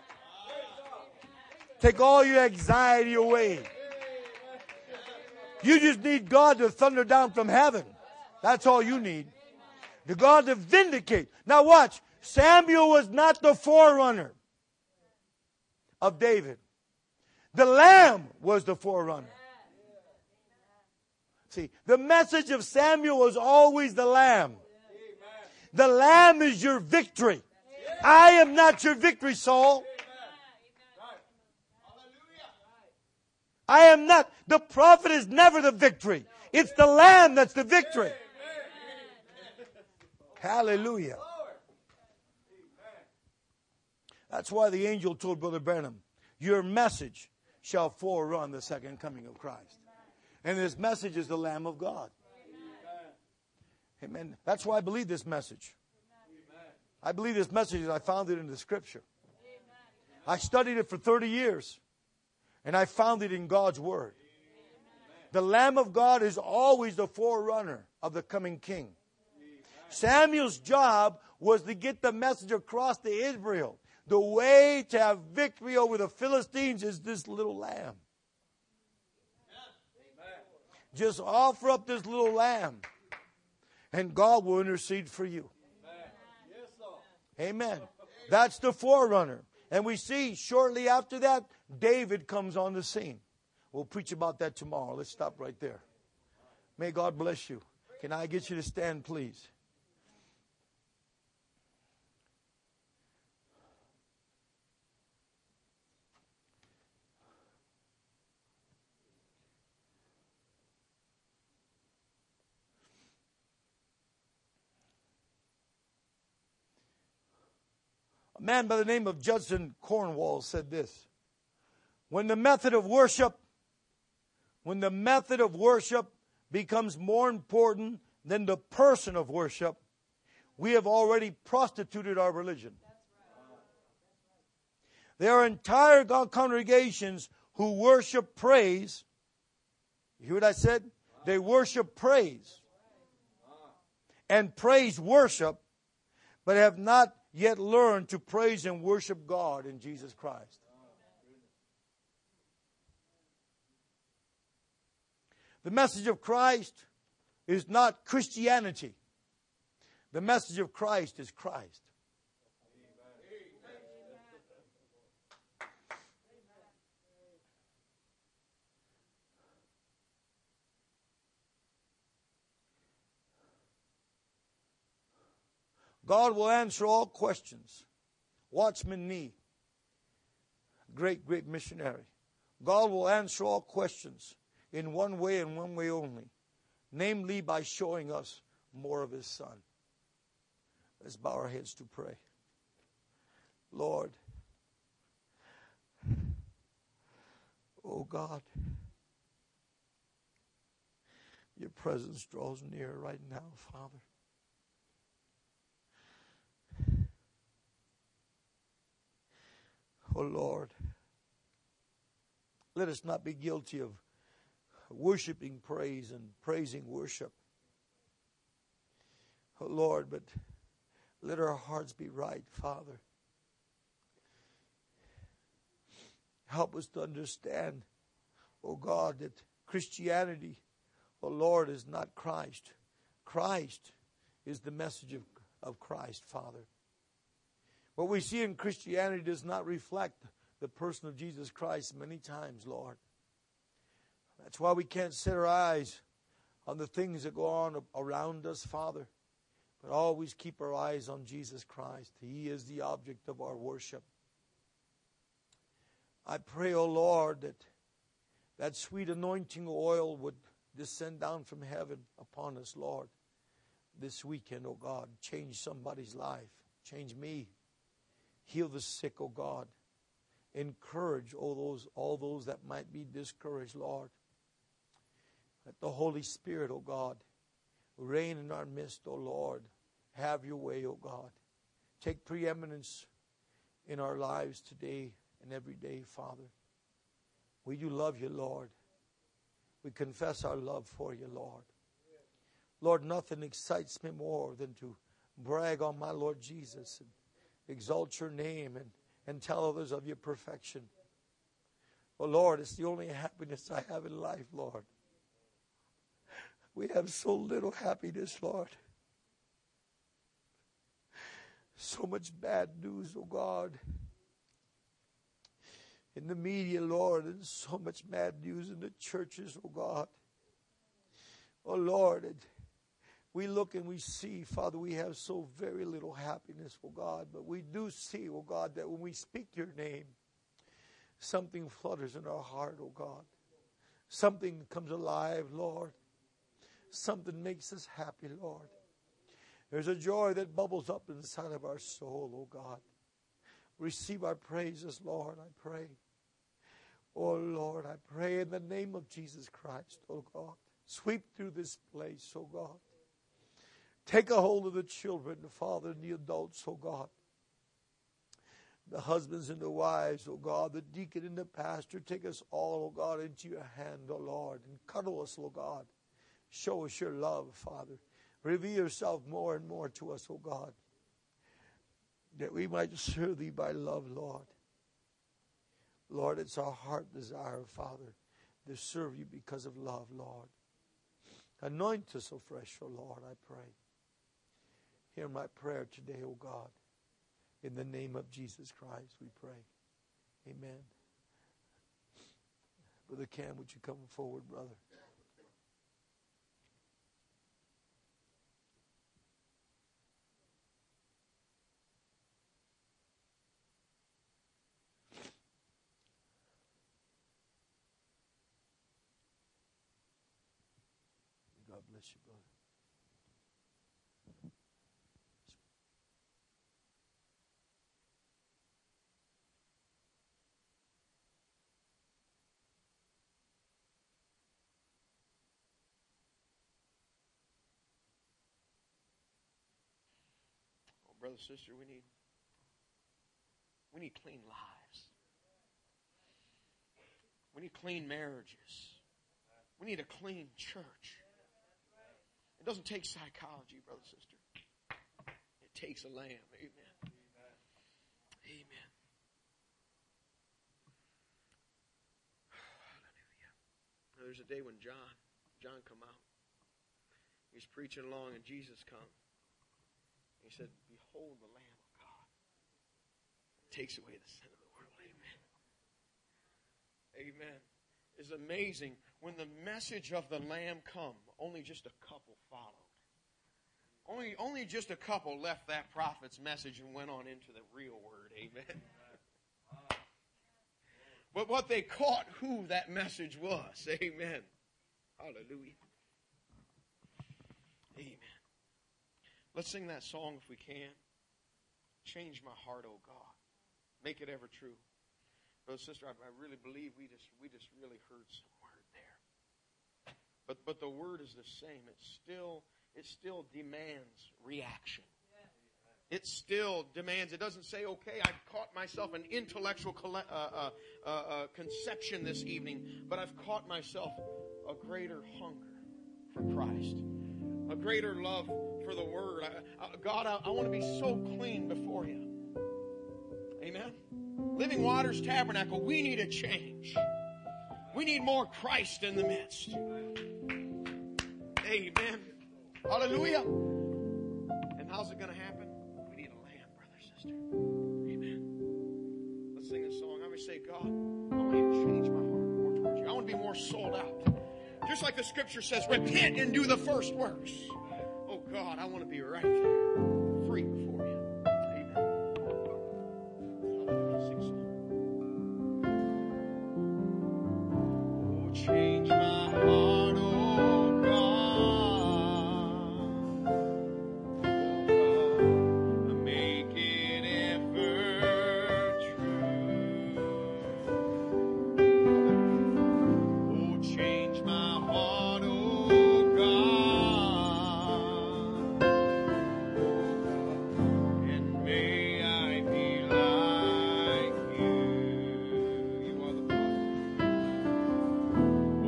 Take all your anxiety away. You just need God to thunder down from heaven. That's all you need. The God to vindicate. Now watch. Samuel was not the forerunner of David. The Lamb was the forerunner. See, the message of Samuel was always the Lamb. The Lamb is your victory. I am not your victory, Saul. I am not. The prophet is never the victory. It's the Lamb that's the victory. Hallelujah. That's why the angel told Brother Branham, your message shall forerun the second coming of Christ. And this message is the Lamb of God. Amen. That's why I believe this message. I believe this message, and I found it in the Scripture. I studied it for 30 years. And I found it in God's Word. The Lamb of God is always the forerunner of the coming King. Samuel's job was to get the message across to Israel. The way to have victory over the Philistines is this little lamb. Just offer up this little lamb, and God will intercede for you. Amen. That's the forerunner. And we see shortly after that, David comes on the scene. We'll preach about that tomorrow. Let's stop right there. May God bless you. Can I get you to stand, please? A man by the name of Judson Cornwall said this: when the method of worship becomes more important than the person of worship, we have already prostituted our religion. There are entire congregations who worship praise. You hear what I said? They worship praise and praise worship, but have not yet learned to praise and worship God in Jesus Christ. The message of Christ is not Christianity. The message of Christ is Christ. God will answer all questions. Watchman Nee, great missionary. God will answer all questions in one way and one way only, namely by showing us more of His Son. Let's bow our heads to pray. Lord, oh God, your presence draws near right now, Father. Oh Lord, let us not be guilty of worshiping praise and praising worship. Oh Lord, but let our hearts be right, Father. Help us to understand, oh God, that Christianity, oh Lord, is not Christ. Christ is the message of Christ, Father. What we see in Christianity does not reflect the person of Jesus Christ many times, Lord. That's why we can't set our eyes on the things that go on around us, Father, but always keep our eyes on Jesus Christ. He is the object of our worship. I pray, oh Lord, that sweet anointing oil would descend down from heaven upon us, Lord, this weekend, oh God. Change somebody's life. Change me. Heal the sick, oh God. Encourage all those that might be discouraged, Lord. Let the Holy Spirit, oh God, reign in our midst, oh Lord. Have your way, oh God. Take preeminence in our lives today and every day, Father. We do love you, Lord. We confess our love for you, Lord. Lord, nothing excites me more than to brag on my Lord Jesus and exalt your name and tell others of your perfection. Oh Lord, it's the only happiness I have in life, Lord. We have so little happiness, Lord. So much bad news, oh God. In the media, Lord, and so much bad news in the churches, oh God. Oh Lord, we look and we see, Father, we have so very little happiness, oh God. But we do see, oh God, that when we speak your name, something flutters in our heart, oh God. Something comes alive, Lord. Something makes us happy, Lord. There's a joy that bubbles up inside of our soul, oh God. Receive our praises, Lord, I pray. Oh Lord, I pray in the name of Jesus Christ, oh God. Sweep through this place, oh God. Take a hold of the children, the father, and the adults, oh God. The husbands and the wives, oh God, the deacon and the pastor. Take us all, oh God, into your hand, oh Lord, and cuddle us, oh God. Show us your love, Father. Reveal yourself more and more to us, oh God. that we might serve thee by love, Lord. Lord, it's our heart desire, Father, to serve you because of love, Lord. Anoint us afresh, O Lord, I pray. Hear my prayer today, O God. In the name of Jesus Christ, we pray. Amen. Brother Cam, would you come forward, brother? God bless you, brother. Brother, sister, we need clean lives. We need clean marriages. We need a clean church. It doesn't take psychology, brother, sister. It takes a lamb. Amen. Amen. Hallelujah. There's a day when John come out. He's preaching along and Jesus come. He said, behold the Lamb of God. It takes away the sin of the world. Amen. Amen. It's amazing. When the message of the Lamb come, only just a couple followed. Only just a couple left that prophet's message and went on into the real word. Amen. But what they caught who that message was. Amen. Hallelujah. Amen. Let's sing that song if we can. Change my heart, oh God. Make it ever true. Brother, sister, I really believe we just really heard some word there. But the word is the same. It still demands reaction. It still demands. It doesn't say, okay, I've caught myself an intellectual conception this evening, but I've caught myself a greater hunger for Christ. A greater love for the Word. God, I want to be so clean before you. Amen. Living Waters Tabernacle, we need a change. We need more Christ in the midst. Amen. Hallelujah. And how's it going to happen? We need a lamb, brother, sister. Amen. Let's sing this song. I'm going to say, God, I want you to change my heart more towards you. I want to be more sold out. Just like the scripture says, repent and do the first works. Oh God, I want to be right there, free before you. Amen. Hallelujah. Sing song. Oh, change my heart, oh God. Oh God, make it ever true. Oh, change my heart, oh God, and may I be like you. You are the Father.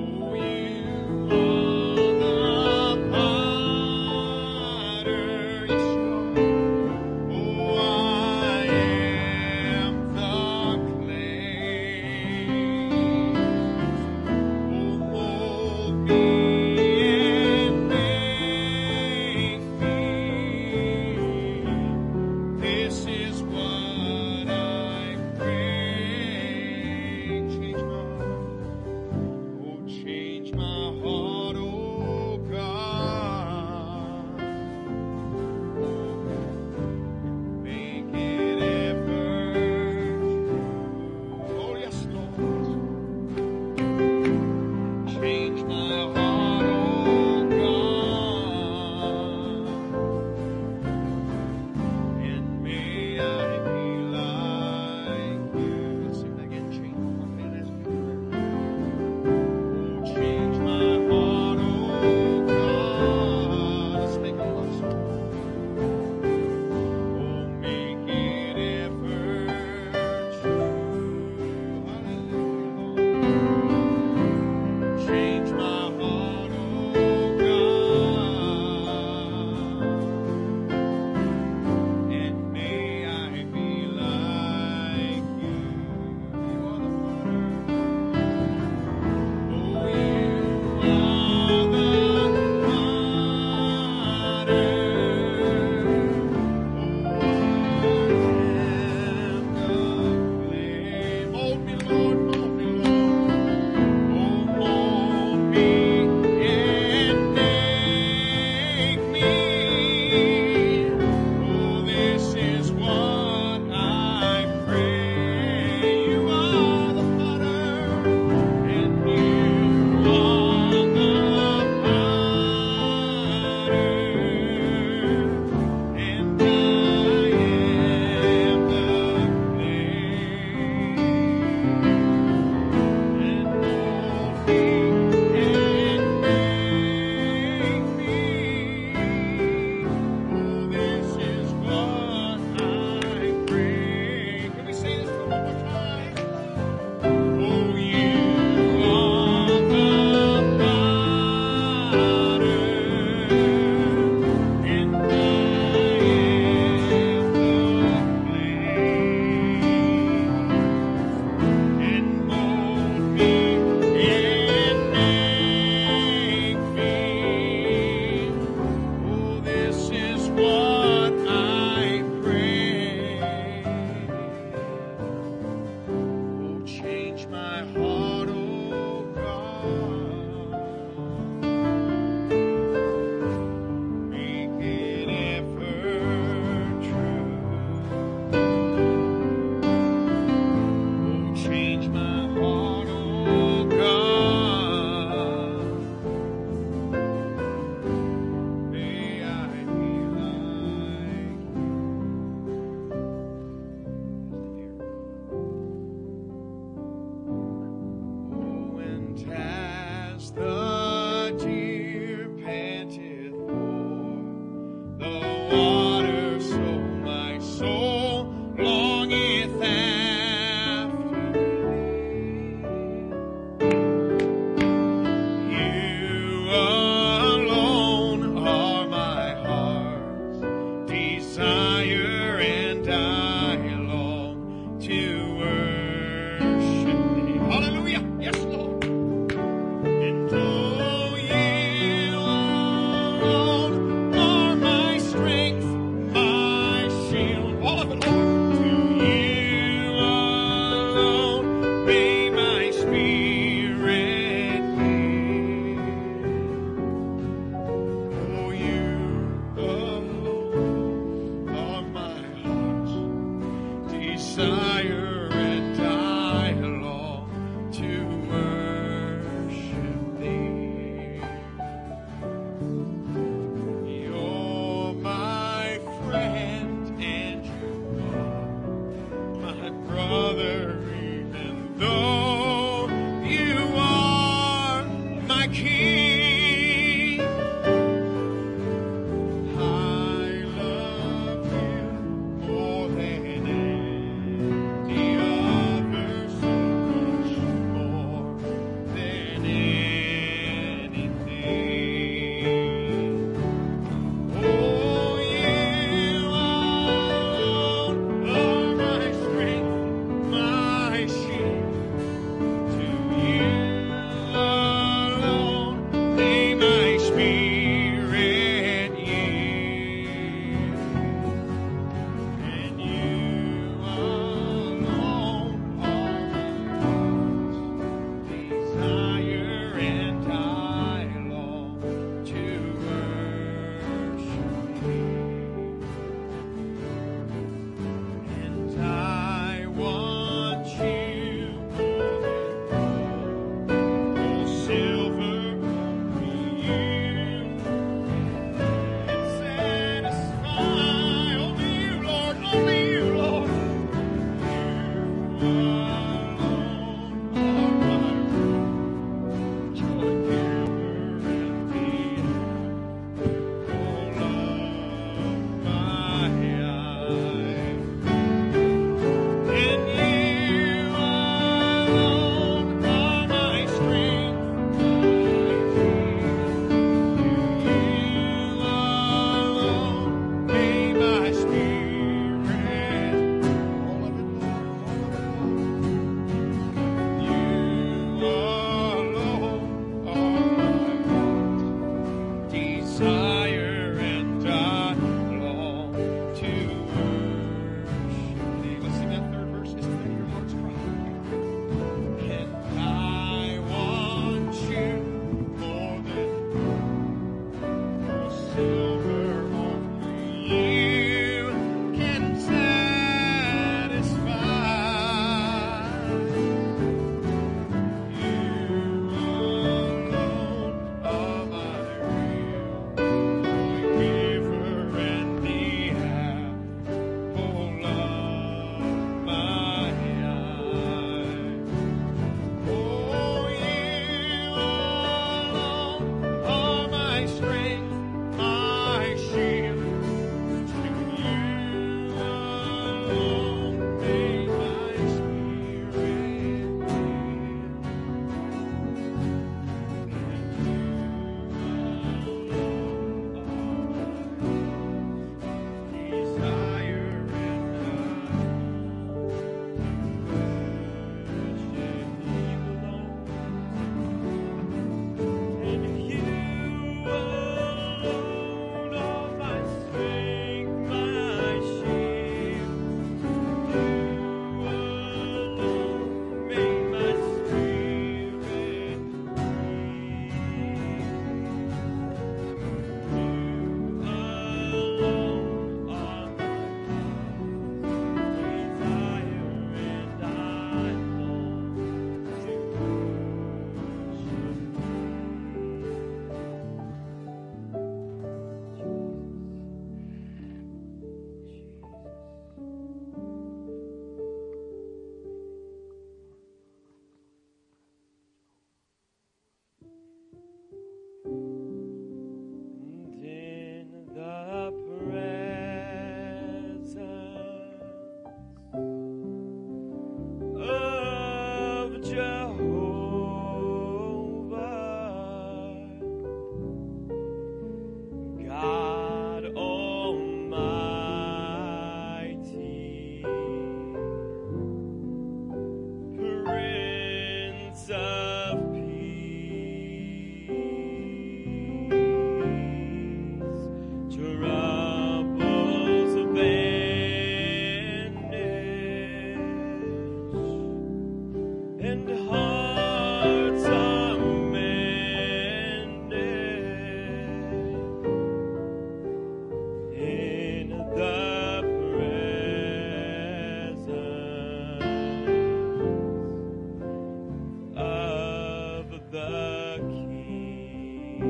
the King,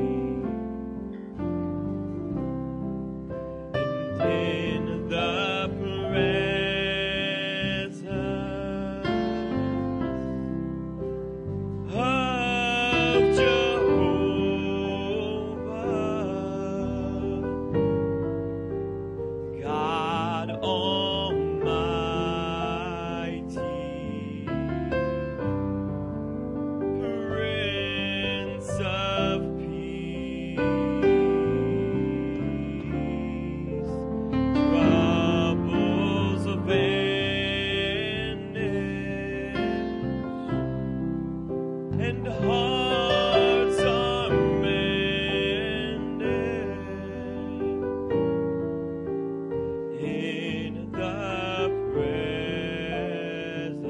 and in the presence of Jehovah, God Almighty, Prince of Peace, troubles vanish, and hearts are mended in the presence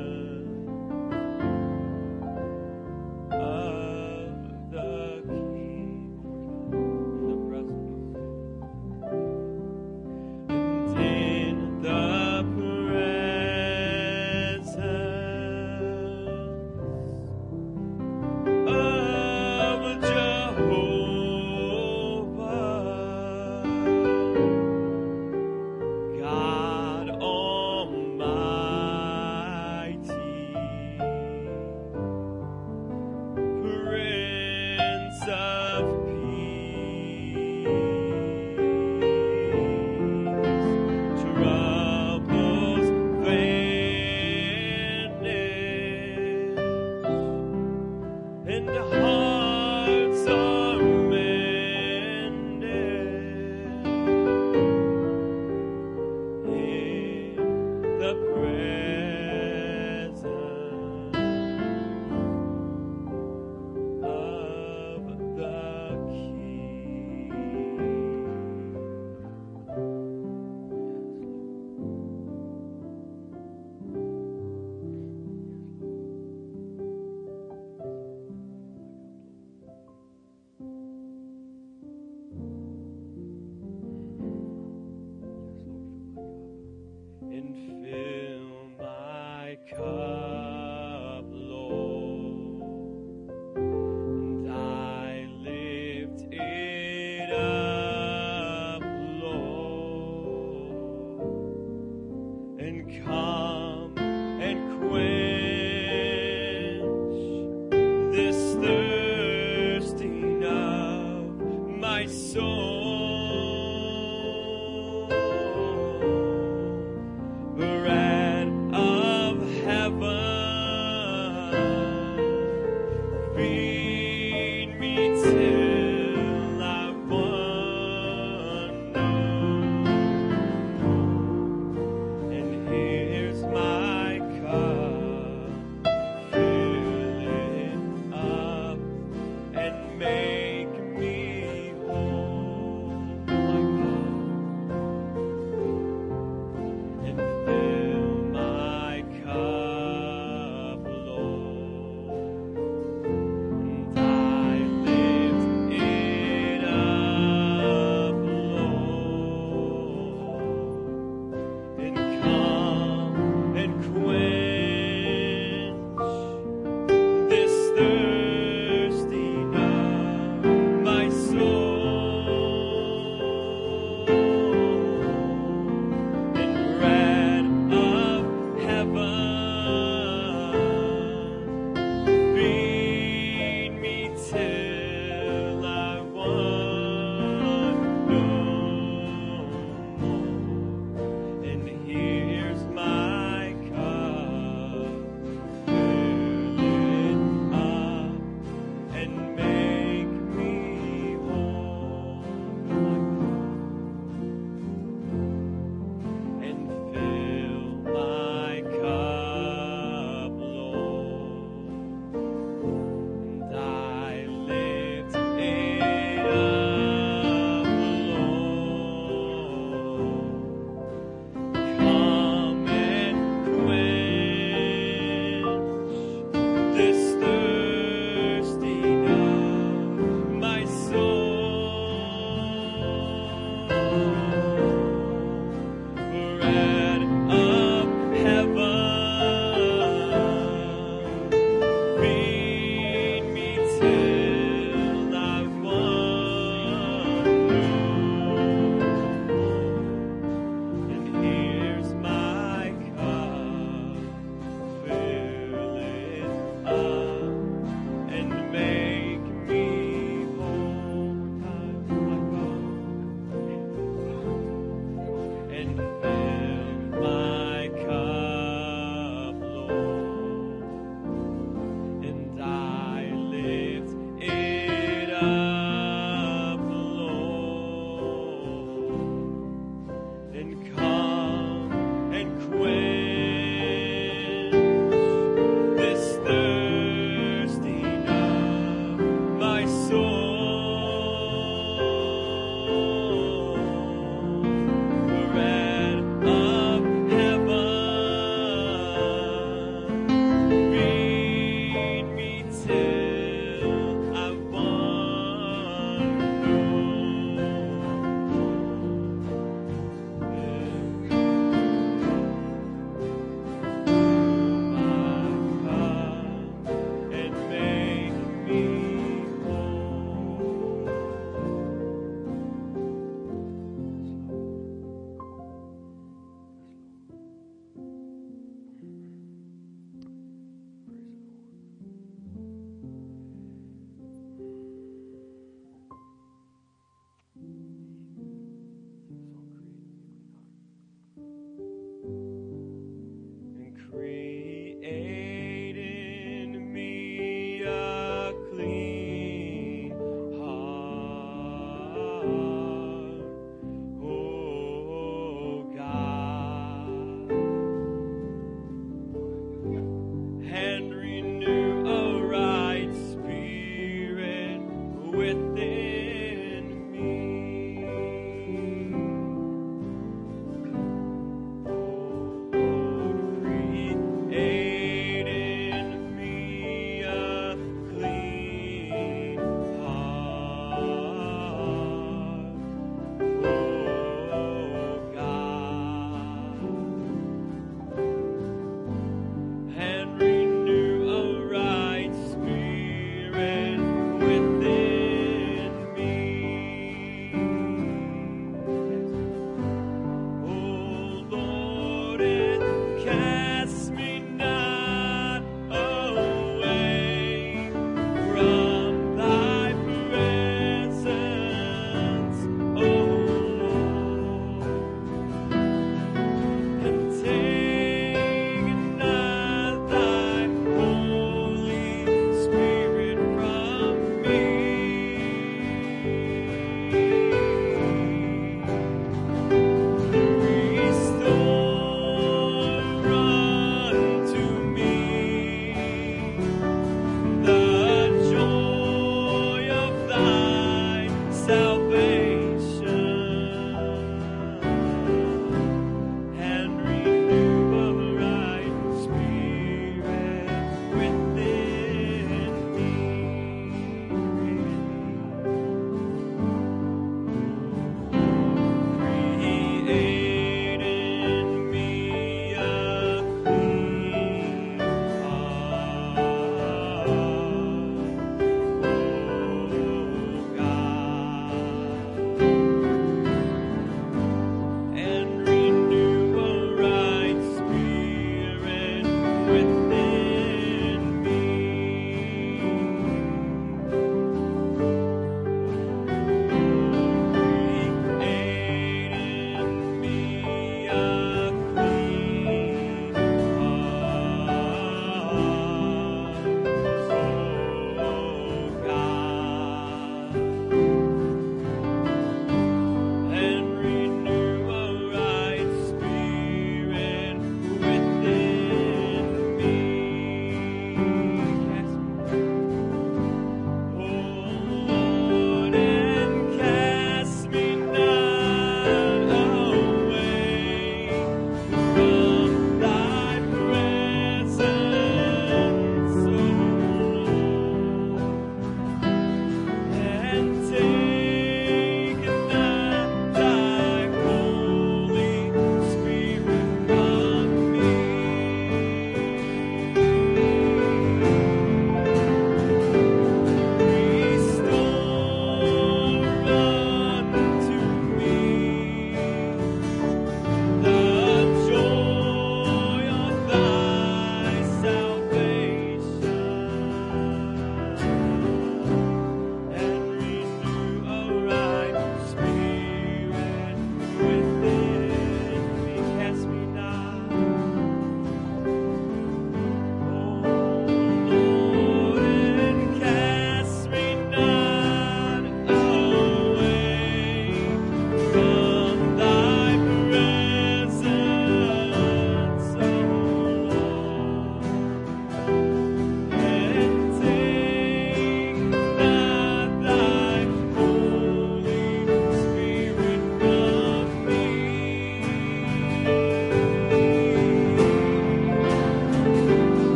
of the King. In the presence. And in the presence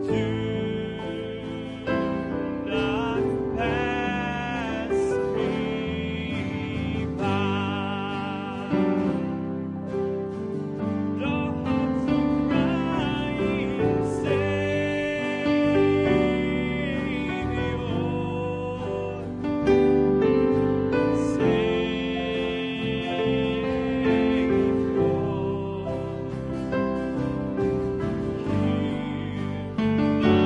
Savior.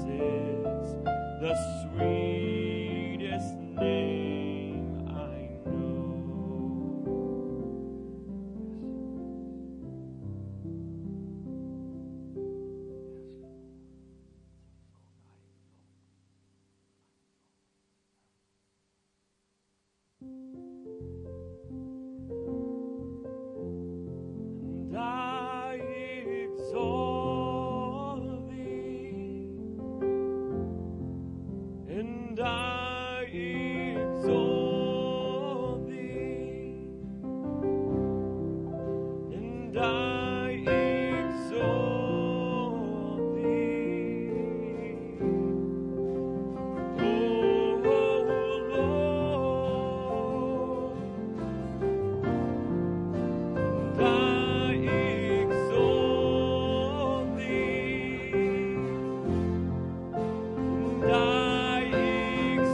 is the sweetest name I know. And I exalt thee, and I exalt thee, and I exalt thee, oh Lord, and I exalt thee, and I exalt thee.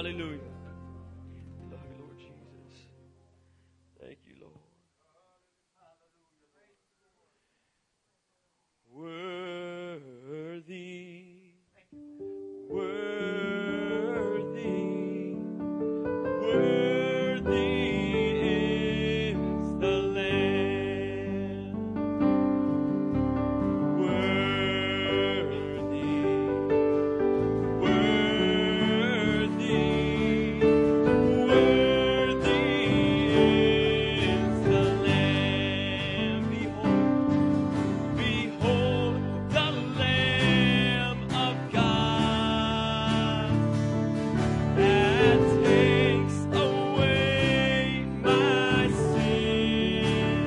Hallelujah. Love you, Lord Jesus. Thank you, Lord. Worthy, worthy, worthy is the Lamb. Worthy, worthy, worthy is the Lamb. Behold, behold the Lamb of God that takes away my sin.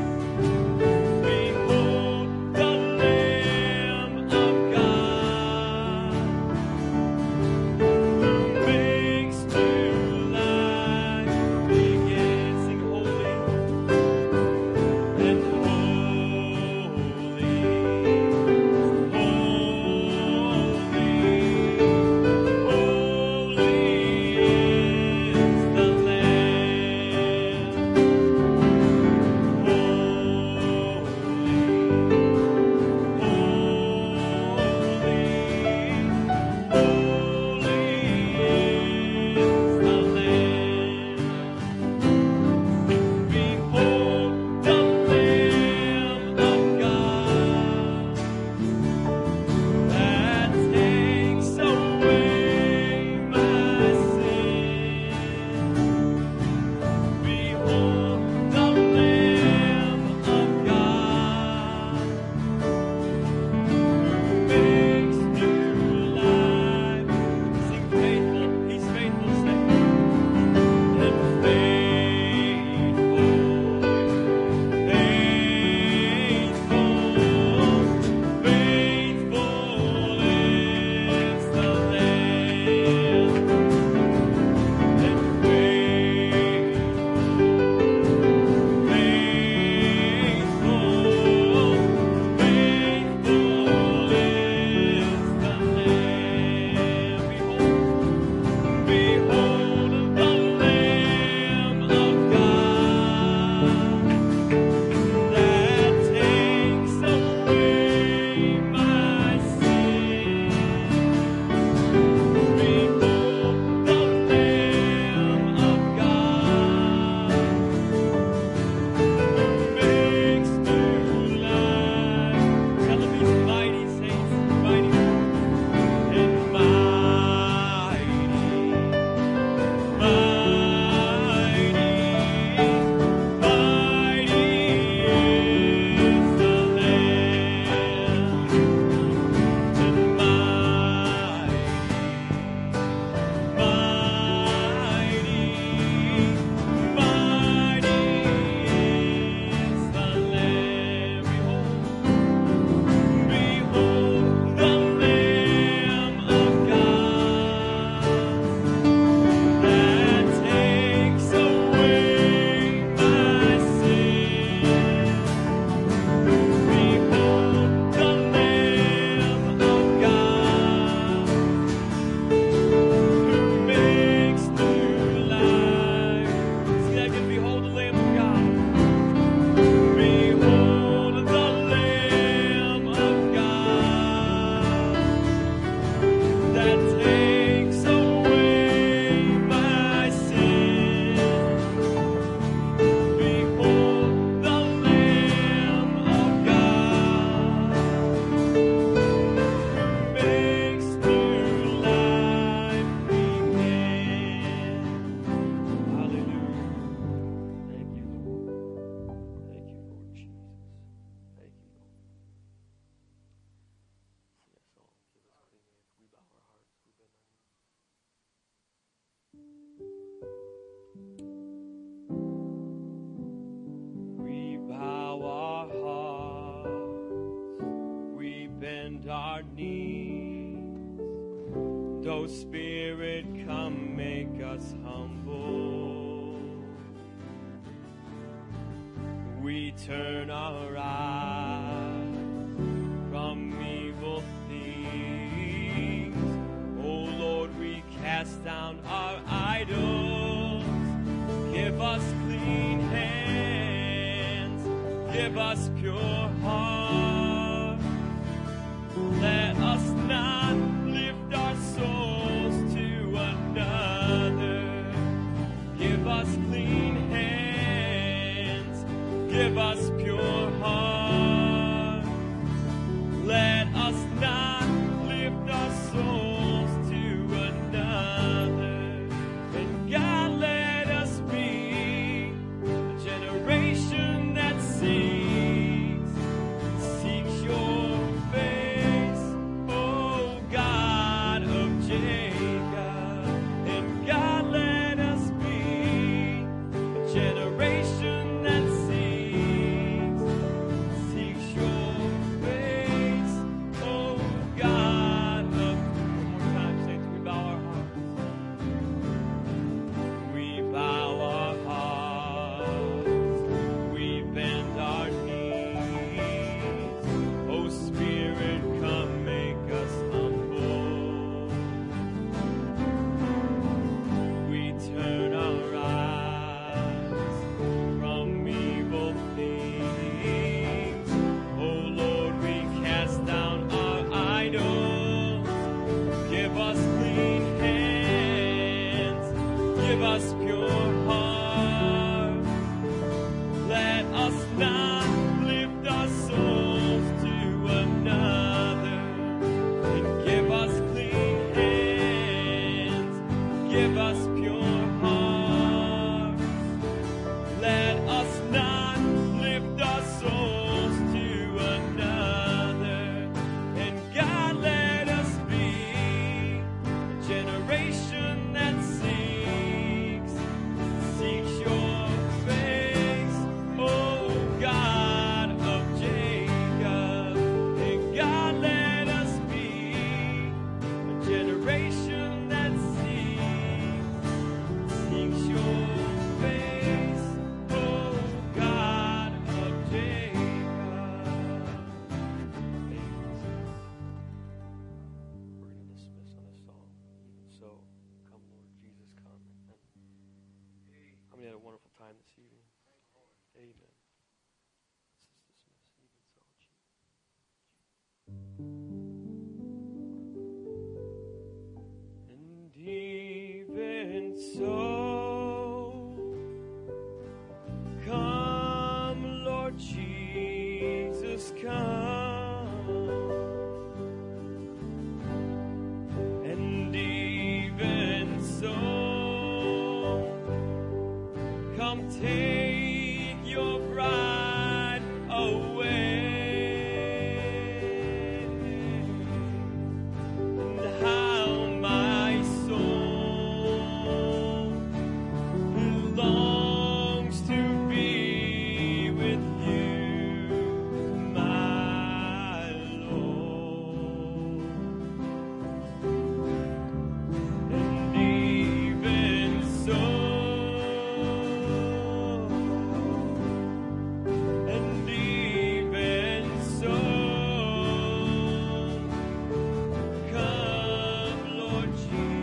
Behold the Lamb of God who makes new life begin. Sing holy and holy, holy is the Lamb. Behold the Lamb of God that takes away my sin. Behold the Lamb of God who makes new life. Sing faithful, He's faithful, say, and faithful, faithful is the Lamb, and behold the Lamb of God that takes away my sin. Behold the Lamb of God who makes new life. Tell him He's mighty, saints, mighty and mighty, mighty is the Lamb, and mighty, mighty is the Lamb. Behold the Lamb of God that takes away my sin. Behold the Lamb of God who makes new life. See that again? Behold the Lamb of God. Behold the Lamb of God that takes away my sin. Behold the Lamb of God who makes new life begin. Hallelujah. Thank you, Lord. Thank you, Lord Jesus. Thank you, Lord. Sing that song. Give us clean hands. We bow our hearts. We bend our knees. We bow our hearts, we bend our knees. Though Spirit come, make us humble. We turn our eyes from evil things. Oh Lord, we cast down our Give us pure hearts. Let us not lift our souls to another. Give us clean hands. Give us pure hearts. Let us not lift our souls to another. And God, let us be a generation that seeks your face, oh God of Jacob. And God, let us be a generation that seeks your face, oh God of. One more time, say it. We bow our hearts. We bow our hearts. We bend our knees. Oh Spirit, come make us humble. We turn our eyes from evil things. Oh Lord, we cast down our idols. Give us clean hands. Give us pure hearts. Let us not lift our souls to another. And give us clean hands. Give us pure hearts. Let us not lift our souls to another. And God, let us be a generation that seeks your face, oh God of Jacob. And God, let us be a generation that seeks your face, oh God of Jacob. We're going to dismiss on this song. Even so, come Lord Jesus, come. Amen. How many had a wonderful time this evening? Amen. Let's just dismiss. Even so. And even so, come, Lord Jesus, come. And even so, come take your bride away. And how my soul longs to be with you, my Lord. And even so, and even so, come, Lord Jesus.